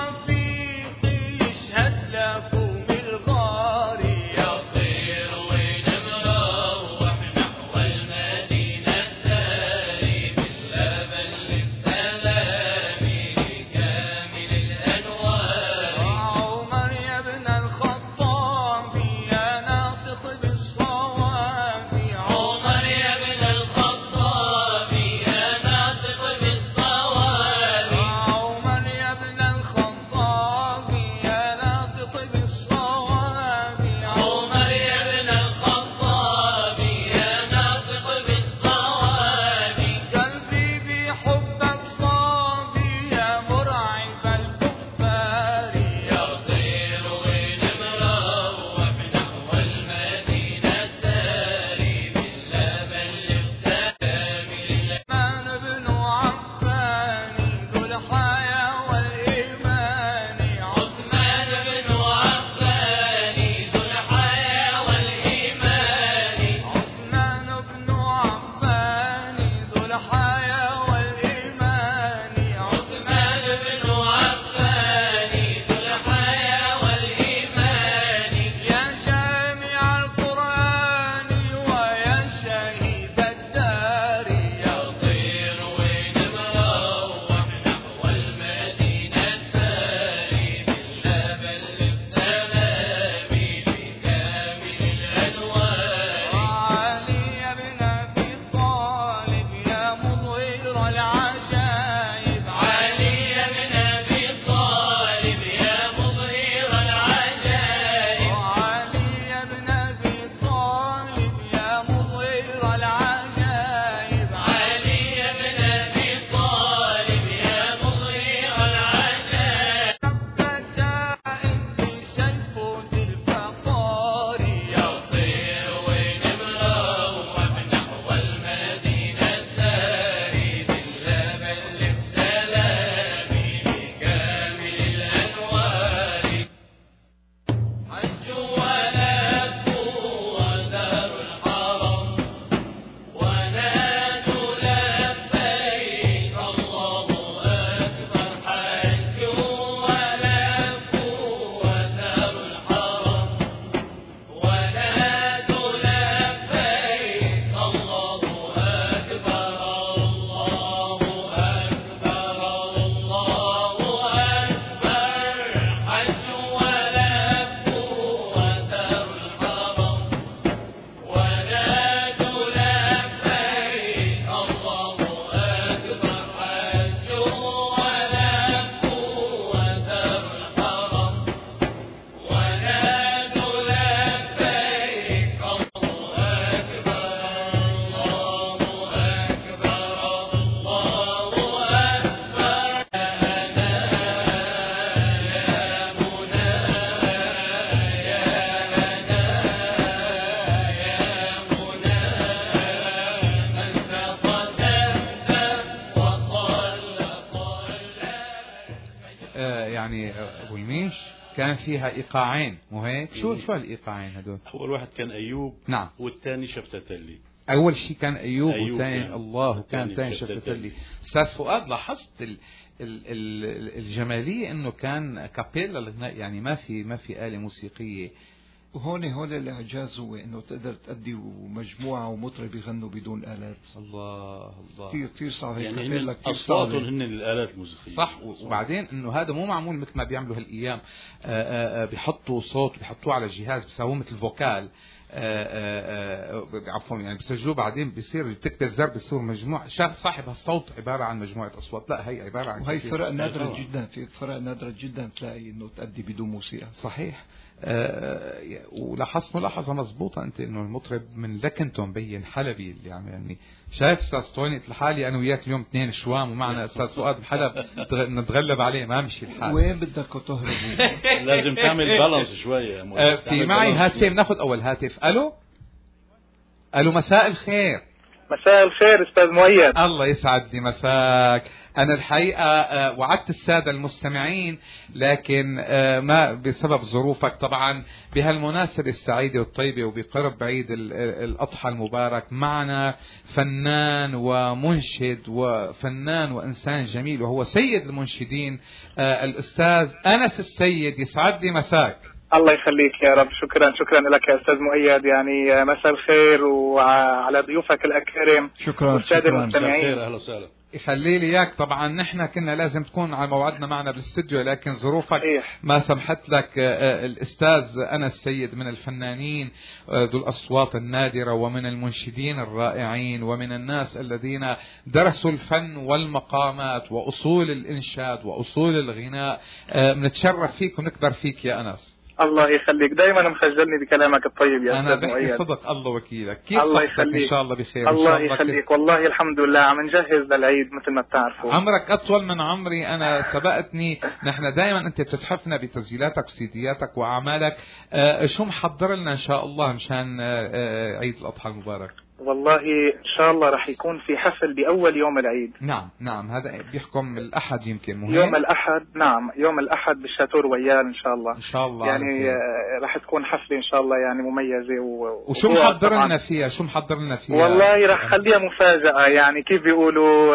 رفيقي يشهد لكم الغار. يا طير وين مروح نحو المدينة الساري باللبن السلامي لكامل الأنوار. عمر يا ابن الخطاب يا ناطق بالصواب، عمر يا ابن الخطاب يا ناطق بالصواب، عمر يا ابن الخطاب يا ناطق بالصواب، عمر يا ابن الخطاب يا ناطق بالصواب. قلبي بحبك صافي يا مرعب الكفار. يا طير وين مروح نحو المدينة الساري باللبن السلامي. عثمان بن عفان ذو الحياة والإيمان، عثمان بن عفان ذو الحياة والإيمان، عثمان بن عفان ذو الحياة والإيمان، عثمان بن عفان ذو الحياة والإيمان. يعني ابو الميش كان فيها ايقاعين مو هيك؟ شو الايقاعين هدول؟ اول واحد كان ايوب، نعم، والثاني شفتتلي. اول شيء كان ايوب والثاني الله، وكان ثاني شفتتلي. استاذ فؤاد لاحظت الجماليه انه كان كابيلا الغناء، يعني ما في آلة موسيقيه. وهون الاعجاز هو انه تقدر تأدي مجموعه ومطرب يغنوا بدون آلات. الله كثير صعب يعني اصواتهم هن الآلات الموسيقيه. صح. وبعدين انه هذا مو معمول مثل ما بيعملوا هالايام، بيحطوا صوت بيحطوه على جهاز بيسووه مثل فوكال، عفوا يعني بسجلوه، بعدين بيصير تكبر زر بيصير مجموع صاحب هالصوت عباره عن مجموعه اصوات. لا هي عباره عن، وهي فرق نادره جدا، في فرق نادره جدا تلاقي انه تأدي بدون موسيقى. صحيح. ولاحظت ملاحظه مضبوطه انت انه المطرب من لكنته مبين حلبي اللي يعني شايف استاذ طوني لحالي انا وياك اليوم 2 شوام ومعنا استاذ فؤاد بحلب نتغلب عليه، ما مشي الحال. وين بدك تهربوا؟ لازم تعمل بالانس شويه. في معي هاتفين، ناخذ اول هاتف. الو مساء الخير. مساء الخير استاذ مؤيد. الله يسعد مساك. انا الحقيقه وعدت الساده المستمعين، لكن ما بسبب ظروفك طبعا بهالمناسبه السعيده والطيبه وبقرب عيد الاضحى المبارك معنا فنان ومنشد وفنان وانسان جميل، وهو سيد المنشدين الاستاذ انس السيد. يسعد لي مساك. الله يخليك يا رب. شكرا لك يا استاذ مؤيد. يعني مساء الخير وعلى ضيوفك الاكارم. شكرا. والساده المستمعين. اهلا وسهلا. يخلي لي اياك. طبعا نحن كنا لازم تكون على موعدنا معنا بالاستوديو، لكن ظروفك ما سمحت لك. الاستاذ انس السيد من الفنانين ذو الاصوات النادره ومن المنشدين الرائعين ومن الناس الذين درسوا الفن والمقامات واصول الانشاد واصول الغناء. بنتشرف فيك ونكبر فيك يا انس. الله يخليك، دائما مخجلني بكلامك الطيب يا أنا استاذ مؤيد. بحكي صدق، الله وكيلك. كيف الله صحتك؟ يخليك. ان شاء الله بخير. الله يخليك. والله الحمد لله عم نجهز للعيد مثل ما بتعرفوا. عمرك اطول من عمري، انا سبقتني. نحن دائما انت بتتحفنا بتسجيلاتك وسيدياتك واعمالك. شو محضر لنا ان شاء الله مشان عيد الاضحى المبارك؟ والله ان شاء الله رح يكون في حفل باول يوم العيد. نعم هذا بيحكم الأحد يمكن مهم. يوم الأحد، نعم يوم الأحد بالشاتور ويال إن شاء الله. إن شاء الله يعني رح تكون حفلة إن شاء الله يعني مميزة. وشو محضر لنا فيها؟ والله رح خليها مفاجأة، يعني كيف بيقولوا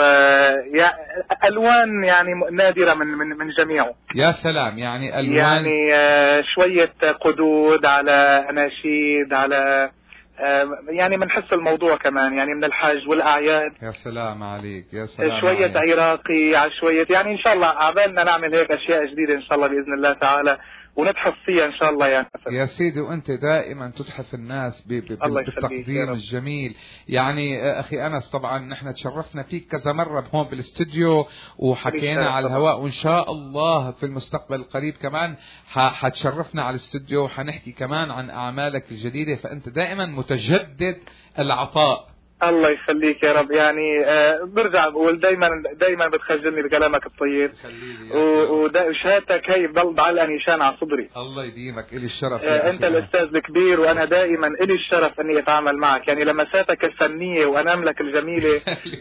ألوان يعني نادرة من جميعه. يا سلام. يعني ألوان، يعني شوية قدود على أناشيد على يعني بنحس الموضوع كمان يعني من الحج والأعياد. يا سلام عليك، يا سلام شوية عليك. عراقي على شوية، يعني إن شاء الله عبالنا نعمل هيك أشياء جديدة إن شاء الله بإذن الله تعالى، ونتحف فيها إن شاء الله. يعني يا سيدي، وأنت دائما تتحف الناس بالتقديم الجميل. يعني أخي أنس، طبعا نحن تشرفنا فيك كذا مرة هون بالاستوديو وحكينا على الهواء، وإن شاء الله في المستقبل القريب كمان حتشرفنا على الاستوديو وحنحكي كمان عن أعمالك الجديدة. فأنت دائما متجدد العطاء. الله يخليك يا رب. يعني برجع بقول دايما بتخجلني بكلامك الطيب، وشهادتك هي بضل بعلقة نيشان على صدري. الله يديمك، إلي الشرف. انت الاستاذ الكبير، وانا دائما إلي الشرف اني اتعامل معك. يعني لمساتك الفنية واناملك الجميلة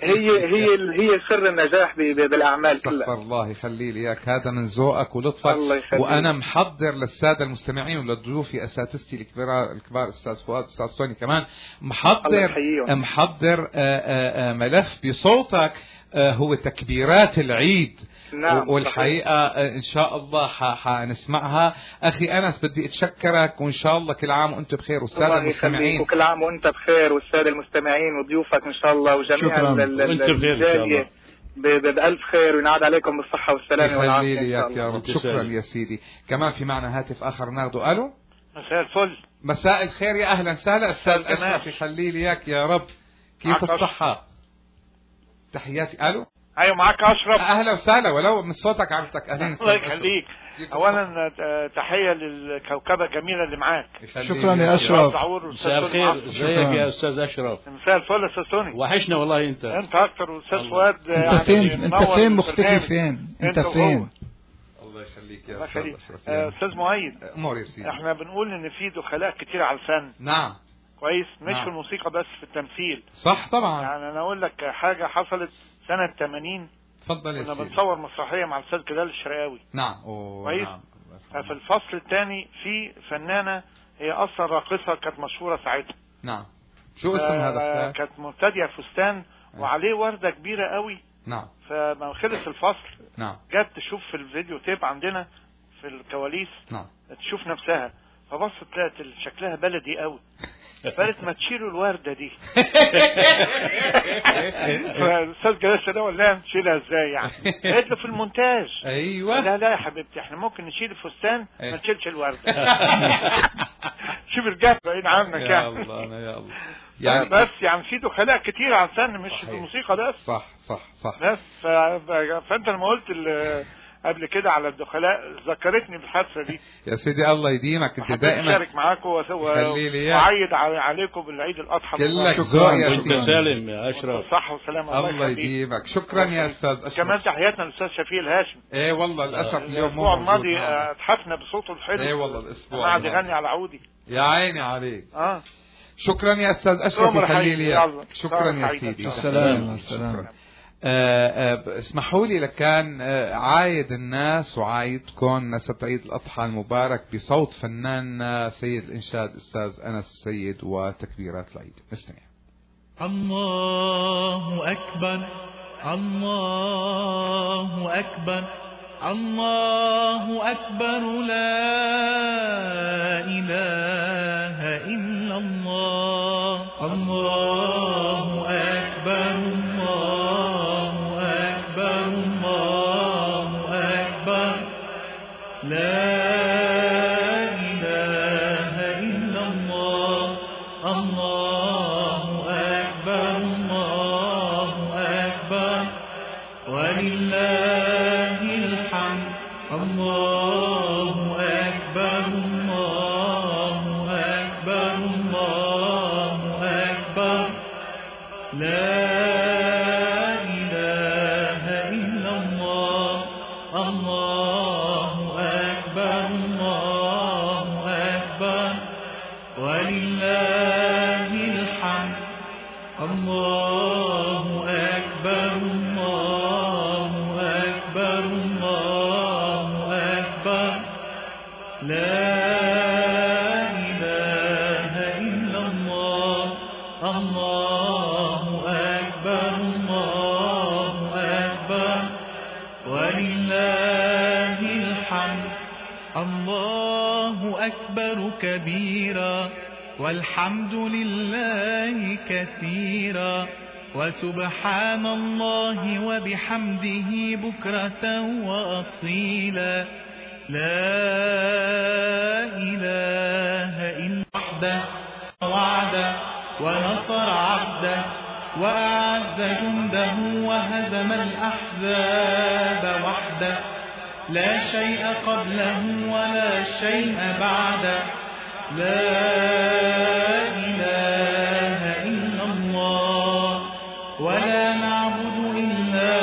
هي سر النجاح بالاعمال كلها. الله يخلي لي اياك، هذا من ذوقك ولطفك. وانا محضر للسادة المستمعين ولضيوفي اساتذتي الكبار استاذ فؤاد، استاذ طوني كمان، محضر ملف بصوتك هو تكبيرات العيد. نعم. والحقيقة إن شاء الله حنسمعها. أخي أنس، بدي أتشكرك، وإن شاء الله كل عام وأنت بخير والسادة المستمعين. وكل عام وأنت بخير والسادة المستمعين وضيوفك إن شاء الله وجميع الجالية بألف خير، وينعاد عليكم بالصحة والسلامة والعافية إن شاء الله. يا رب. شكرا يا سيدي. كمان في معنا هاتف آخر ناخده. ألو. مساء الفل. مساء الخير، يا أهلا وسهلا أستاذ أشرف. يخلي لي إياك يا رب. كيف الصحة؟ تحياتي. ألو. ايوه معك اشرف. اهلا وسهلا، ولو من صوتك عرفتك. اهلا. الله يخليك. اولا تحيه للكوكبه الجميله اللي معاك. شكرا يا اشرف. مساء الخير. ازيك يا استاذ اشرف؟ مساء الفل استاذ توني. وحشنا والله. انت اكتر. واستاذ فؤاد انت فين مختفي فين؟ انت فين؟ الله يخليك يا استاذ مؤيد. امور يا سيدي. احنا بنقول ان في دخلاء كتير على الفن. نعم. كويس. مش في الموسيقى بس، في التمثيل. صح طبعا. يعني انا اقول لك حاجه حصلت سنه 80 تفضل يا كنا سيدي. بنصور مسرحيه مع الاستاذ جلال الشرقاوي. نعم. كويس. نعم. ففي الفصل الثاني في فنانه هي اصلا راقصه كانت مشهوره ساعتها. نعم. شو اسم هذا؟ كانت مرتديه فستان وعليه ورده كبيره قوي. نعم. فما خلص الفصل نعم جت تشوف في الفيديو تيب عندنا في الكواليس. نعم. تشوف نفسها فبصت لقت شكلها بلدي قوي. قالت ما تشيلوا الورده دي. فالاستاذ جلال ده ولا نشيلها ازاي يعني؟ قالت له في المونتاج. ايوه. لا يا حبيبتي احنا ممكن نشيل الفستان ما نشيلش الورده. شوف الجهل بعيد عنك يا الله يا الله. يعني بس يعني في دخلاء كتير على الفن مش في الموسيقى بس. صح. بس فانت لما قلت قبل كده على الدخلاء ذكرتني بالحادثه دي. يا سيدي الله يديمك. انت دائما اشارك معاكم واعيد عليكم بالعيد الاضحى. كلك ذوق يا سيدي. سالم يا اشرف. صحه وسلامه. الله يديمك. شكرا يا استاذ اشرف. كمان تحياتنا للاستاذ شفيق الهاشم. ايه والله للاسف اليوم الاسبوع الماضي اتحفنا بصوته الحلو. ايه والله الاسبوع قاعد يغني على عودي. يا عيني عليك. شكرا يا استاذ اشرف الخليلي. شكرا يا سيدي. السلام. اسمحوا لي لكان عايد الناس وعايدكم مناسبة عيد الأضحى المبارك بصوت فنان سيد الإنشاد أستاذ أنس السيد وتكبيرات العيد. نستمع. الله أكبر الله أكبر الله أكبر لا إله إلا الله. الله أكبر الله أكبر الله أكبر لا إله إلا الله. الله أكبر الله أكبر ولله الحمد. الله أكبر الله أكبر الله أكبر لا إله إلا الله. الله أكبر الله أكبر ولله الحمد. الله أكبر الله أكبر الله أكبر لا إله إلا الله. الله أكبر الله أكبر ولله الحمد. الله أكبر كبيرا والحمد لله كثيرا وسبحان الله وبحمده بكرة وأصيلا. لا إله إلا وحده وعده ونصر عبده وأعز جنده وهزم الأحزاب وحده. لا شيء قبله ولا شيء بعده. لا إله إلا الله ولا نعبد إلا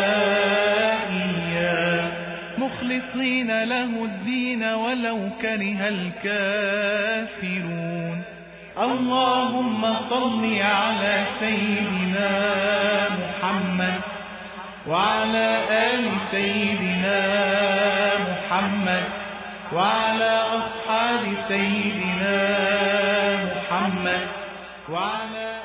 إياه مخلصين له الدين ولو كره الكافرون. اللهم صل على سيدنا محمد وعلى آل سيدنا محمد وعلى أصحاب سيدنا محمد وعلى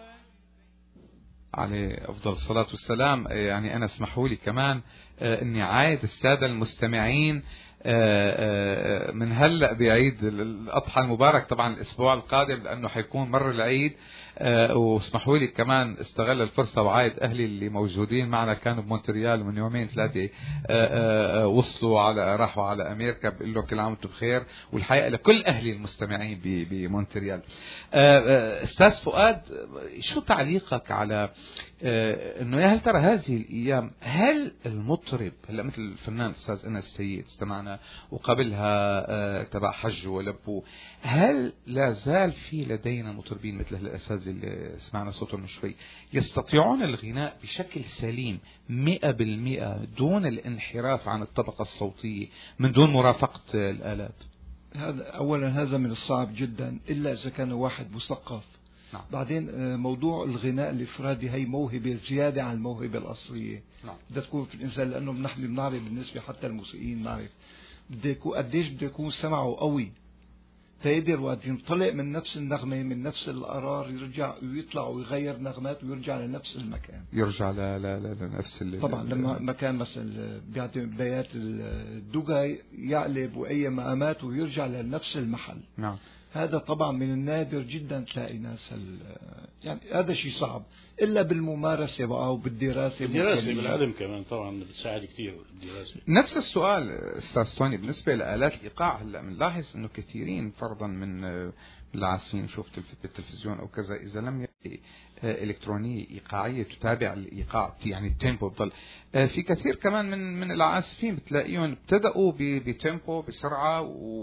عليه أفضل الصلاة والسلام. يعني أنا اسمحوا لي كمان أني عايد السادة المستمعين من هلأ بعيد الأضحى المبارك طبعا الأسبوع القادم لأنه حيكون مر العيد. واسمحوا لي كمان استغل الفرصة وعايد أهلي اللي موجودين معنا كانوا بمونتريال من يومين ثلاثة وصلوا راحوا على أمريكا. بقول لهم كل عام وانتم بخير. والحقيقة لكل أهلي المستمعين بمونتريال. أستاذ فؤاد شو تعليقك على انه يا هل ترى هذه الايام هل المطرب هلا مثل الفنان الاستاذ انس السيد استمعنا وقبلها تبع حج ولبو هل لا زال في لدينا مطربين مثل الاساتذه اللي سمعنا صوتهم من شوي يستطيعون الغناء بشكل سليم 100% دون الانحراف عن الطبقه الصوتيه من دون مرافقه الالات؟ اولا هذا من الصعب جدا الا اذا كان واحد مثقف نعم. بعدين موضوع الغناء الإفرادي هي موهبة زيادة عن الموهبة الأصلية. نعم. بدها تكون في الإنسان، لأنه نحن بنعرف بالنسبة حتى الموسيقيين نعرف قديش بده يكون سمعه قوي فيقدر وقت ينطلق من نفس النغمة من نفس القرار يرجع ويطلع ويغير نغمات ويرجع لنفس المكان، يرجع لنفس طبعا لما مكان مثلا بيعطي بيات الدوغا يقلب وأي مقامات ويرجع لنفس المحل. نعم. هذا طبعا من النادر جدا تلاقي ناس يعني هذا شيء صعب الا بالممارسه بقى وبالدراسه بالعلم كمان طبعا بتساعد كثير الدراسه. نفس السؤال استاذ توني بالنسبه لآلات الايقاع. هلا بنلاحظ انه كثيرين فرضا من العازفين شفت بالتلفزيون او كذا اذا لم يكن الكترونيه ايقاعيه تتابع الايقاع يعني التيمبو بضل في كثير كمان من العازفين بتلاقيهم ابتدأوا بتيمبو بسرعه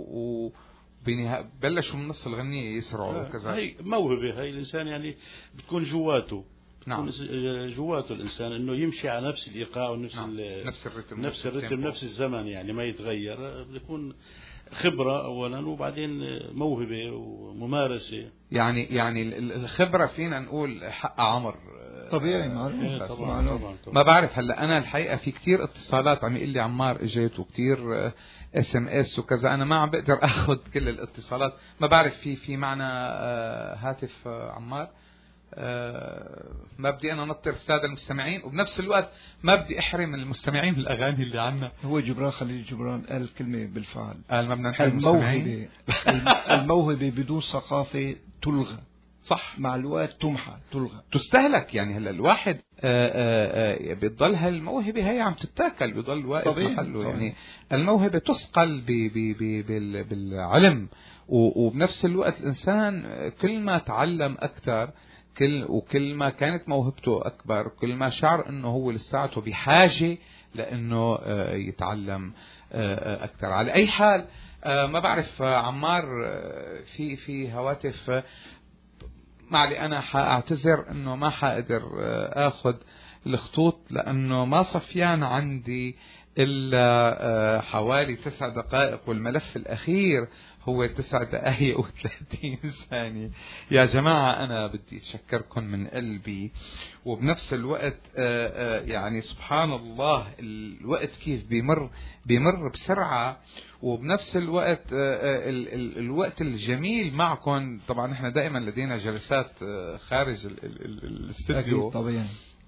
بلشوا من نص الغنية يسرعوا وكذا. هي موهبة، هي الإنسان يعني بتكون جواته. نعم. جواته الإنسان إنه يمشي على نفس الإيقاع ونفس نعم. نفس الرتم نفس الزمن يعني ما يتغير. بيكون خبرة أولا وبعدين موهبة وممارسة. يعني الخبرة فينا نقول حق عمر طبيعي. طبعا. ما بعرف هلا أنا الحقيقة في كتير اتصالات عم يقول لي عمار اجيت وكتير SMS وكذا، أنا ما عم بقدر أخذ كل الاتصالات. ما بعرف في معنا هاتف عمار، ما بدي أنا نطر السادة المستمعين وبنفس الوقت ما بدي أحرم المستمعين الأغاني اللي عنا. هو جبران خليل جبران قال كلمة بالفعل، قال ما بدنا نحرم المستمعين. الموهبة بدون ثقافة تلغى، صح، مع الوقت تمحى تلغى تستهلك. يعني هلا الواحد بتضل هالموهبة هي عم تتاكل بيضل واقف محله. يعني الموهبة تثقل بالعلم وبنفس الوقت الإنسان كل ما تعلم أكثر وكل ما كانت موهبته أكبر كل ما شعر أنه هو لساته بحاجة لأنه يتعلم أكثر. على أي حال ما بعرف عمار في هواتف معلي أنا حأعتذر أنه ما حقدر أخذ الخطوط لأنه ما صفيان عندي إلا حوالي 9 دقائق والملف الأخير هو 9 دقائق و30 ثانية. يا جماعة أنا بدي أتشكركم من قلبي، وبنفس الوقت يعني سبحان الله الوقت كيف بيمر بسرعة، وبنفس الوقت الوقت الجميل معكم. طبعا نحن دائما لدينا جلسات خارج الاستوديو طبيعي.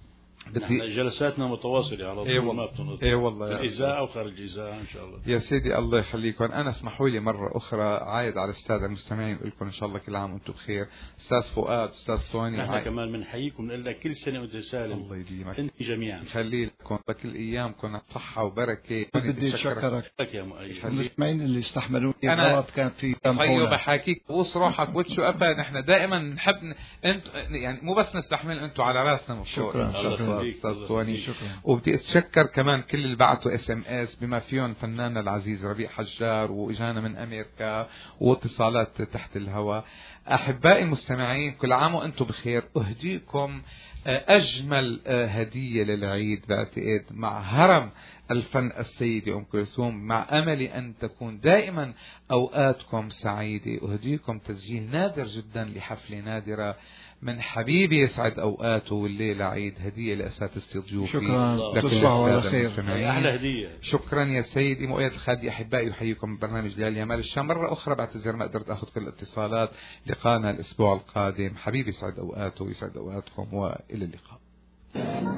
جلساتنا متواصلة على طول ما بتنقطع. والله بالإذاعة أو خارج الإذاعة إن شاء الله. يا سيدي الله يخليكم. أنا اسمحوا لي مرة أخرى عايد على السادة المستمعين بقول لكم إن شاء الله كل عام وأنتم بخير. أستاذ فؤاد، أستاذ ثواني، نحن كمان بنحييكم ونقول لك كل سنة وأنت سالم. الله يديمك أنت جميعا. يخلي لكم كل أيامكم صحة وبركة. بدي أشكرك يا مؤيد. المستمعين اللي استحملوني. أنا غلط كان في طيب بحاكيك بوص روحك وتشو أبا. نحن دائما نحب أنت يعني مو بس نستحمل أنتوا على راسنا من فوق. شكرا أستاذ ثواني. شكرا. وبدي أتشكر كمان كل اللي بعتوا SMS بما فيهم فناننا العزيز ربيع حجار وإجانا من أمريكا واتصالات تحت الهواء. أحبائي المستمعين كل عام وأنتم بخير. أهديكم أجمل هدية للعيد بعتقد مع هرم الفن السيدة أم كلثوم، مع أمل أن تكون دائما أوقاتكم سعيدة. أهديكم تسجيل نادر جدا لحفلة نادرة من حبيبي يسعد أوقاته والليلة عيد، هدية لأساتذة ضيوفي. شكرا لكل السادة المستمعين. أحلى هدية. شكرا يا سيدي مؤيد الخالدي. أحبائي يحييكم من برنامج ليالي يا مال الشام. مرة أخرى بعتذر ما قدرت أخذ كل الاتصالات. لقانا الأسبوع القادم. حبيبي يسعد أوقاته ويسعد أوقاتكم وإلى اللقاء.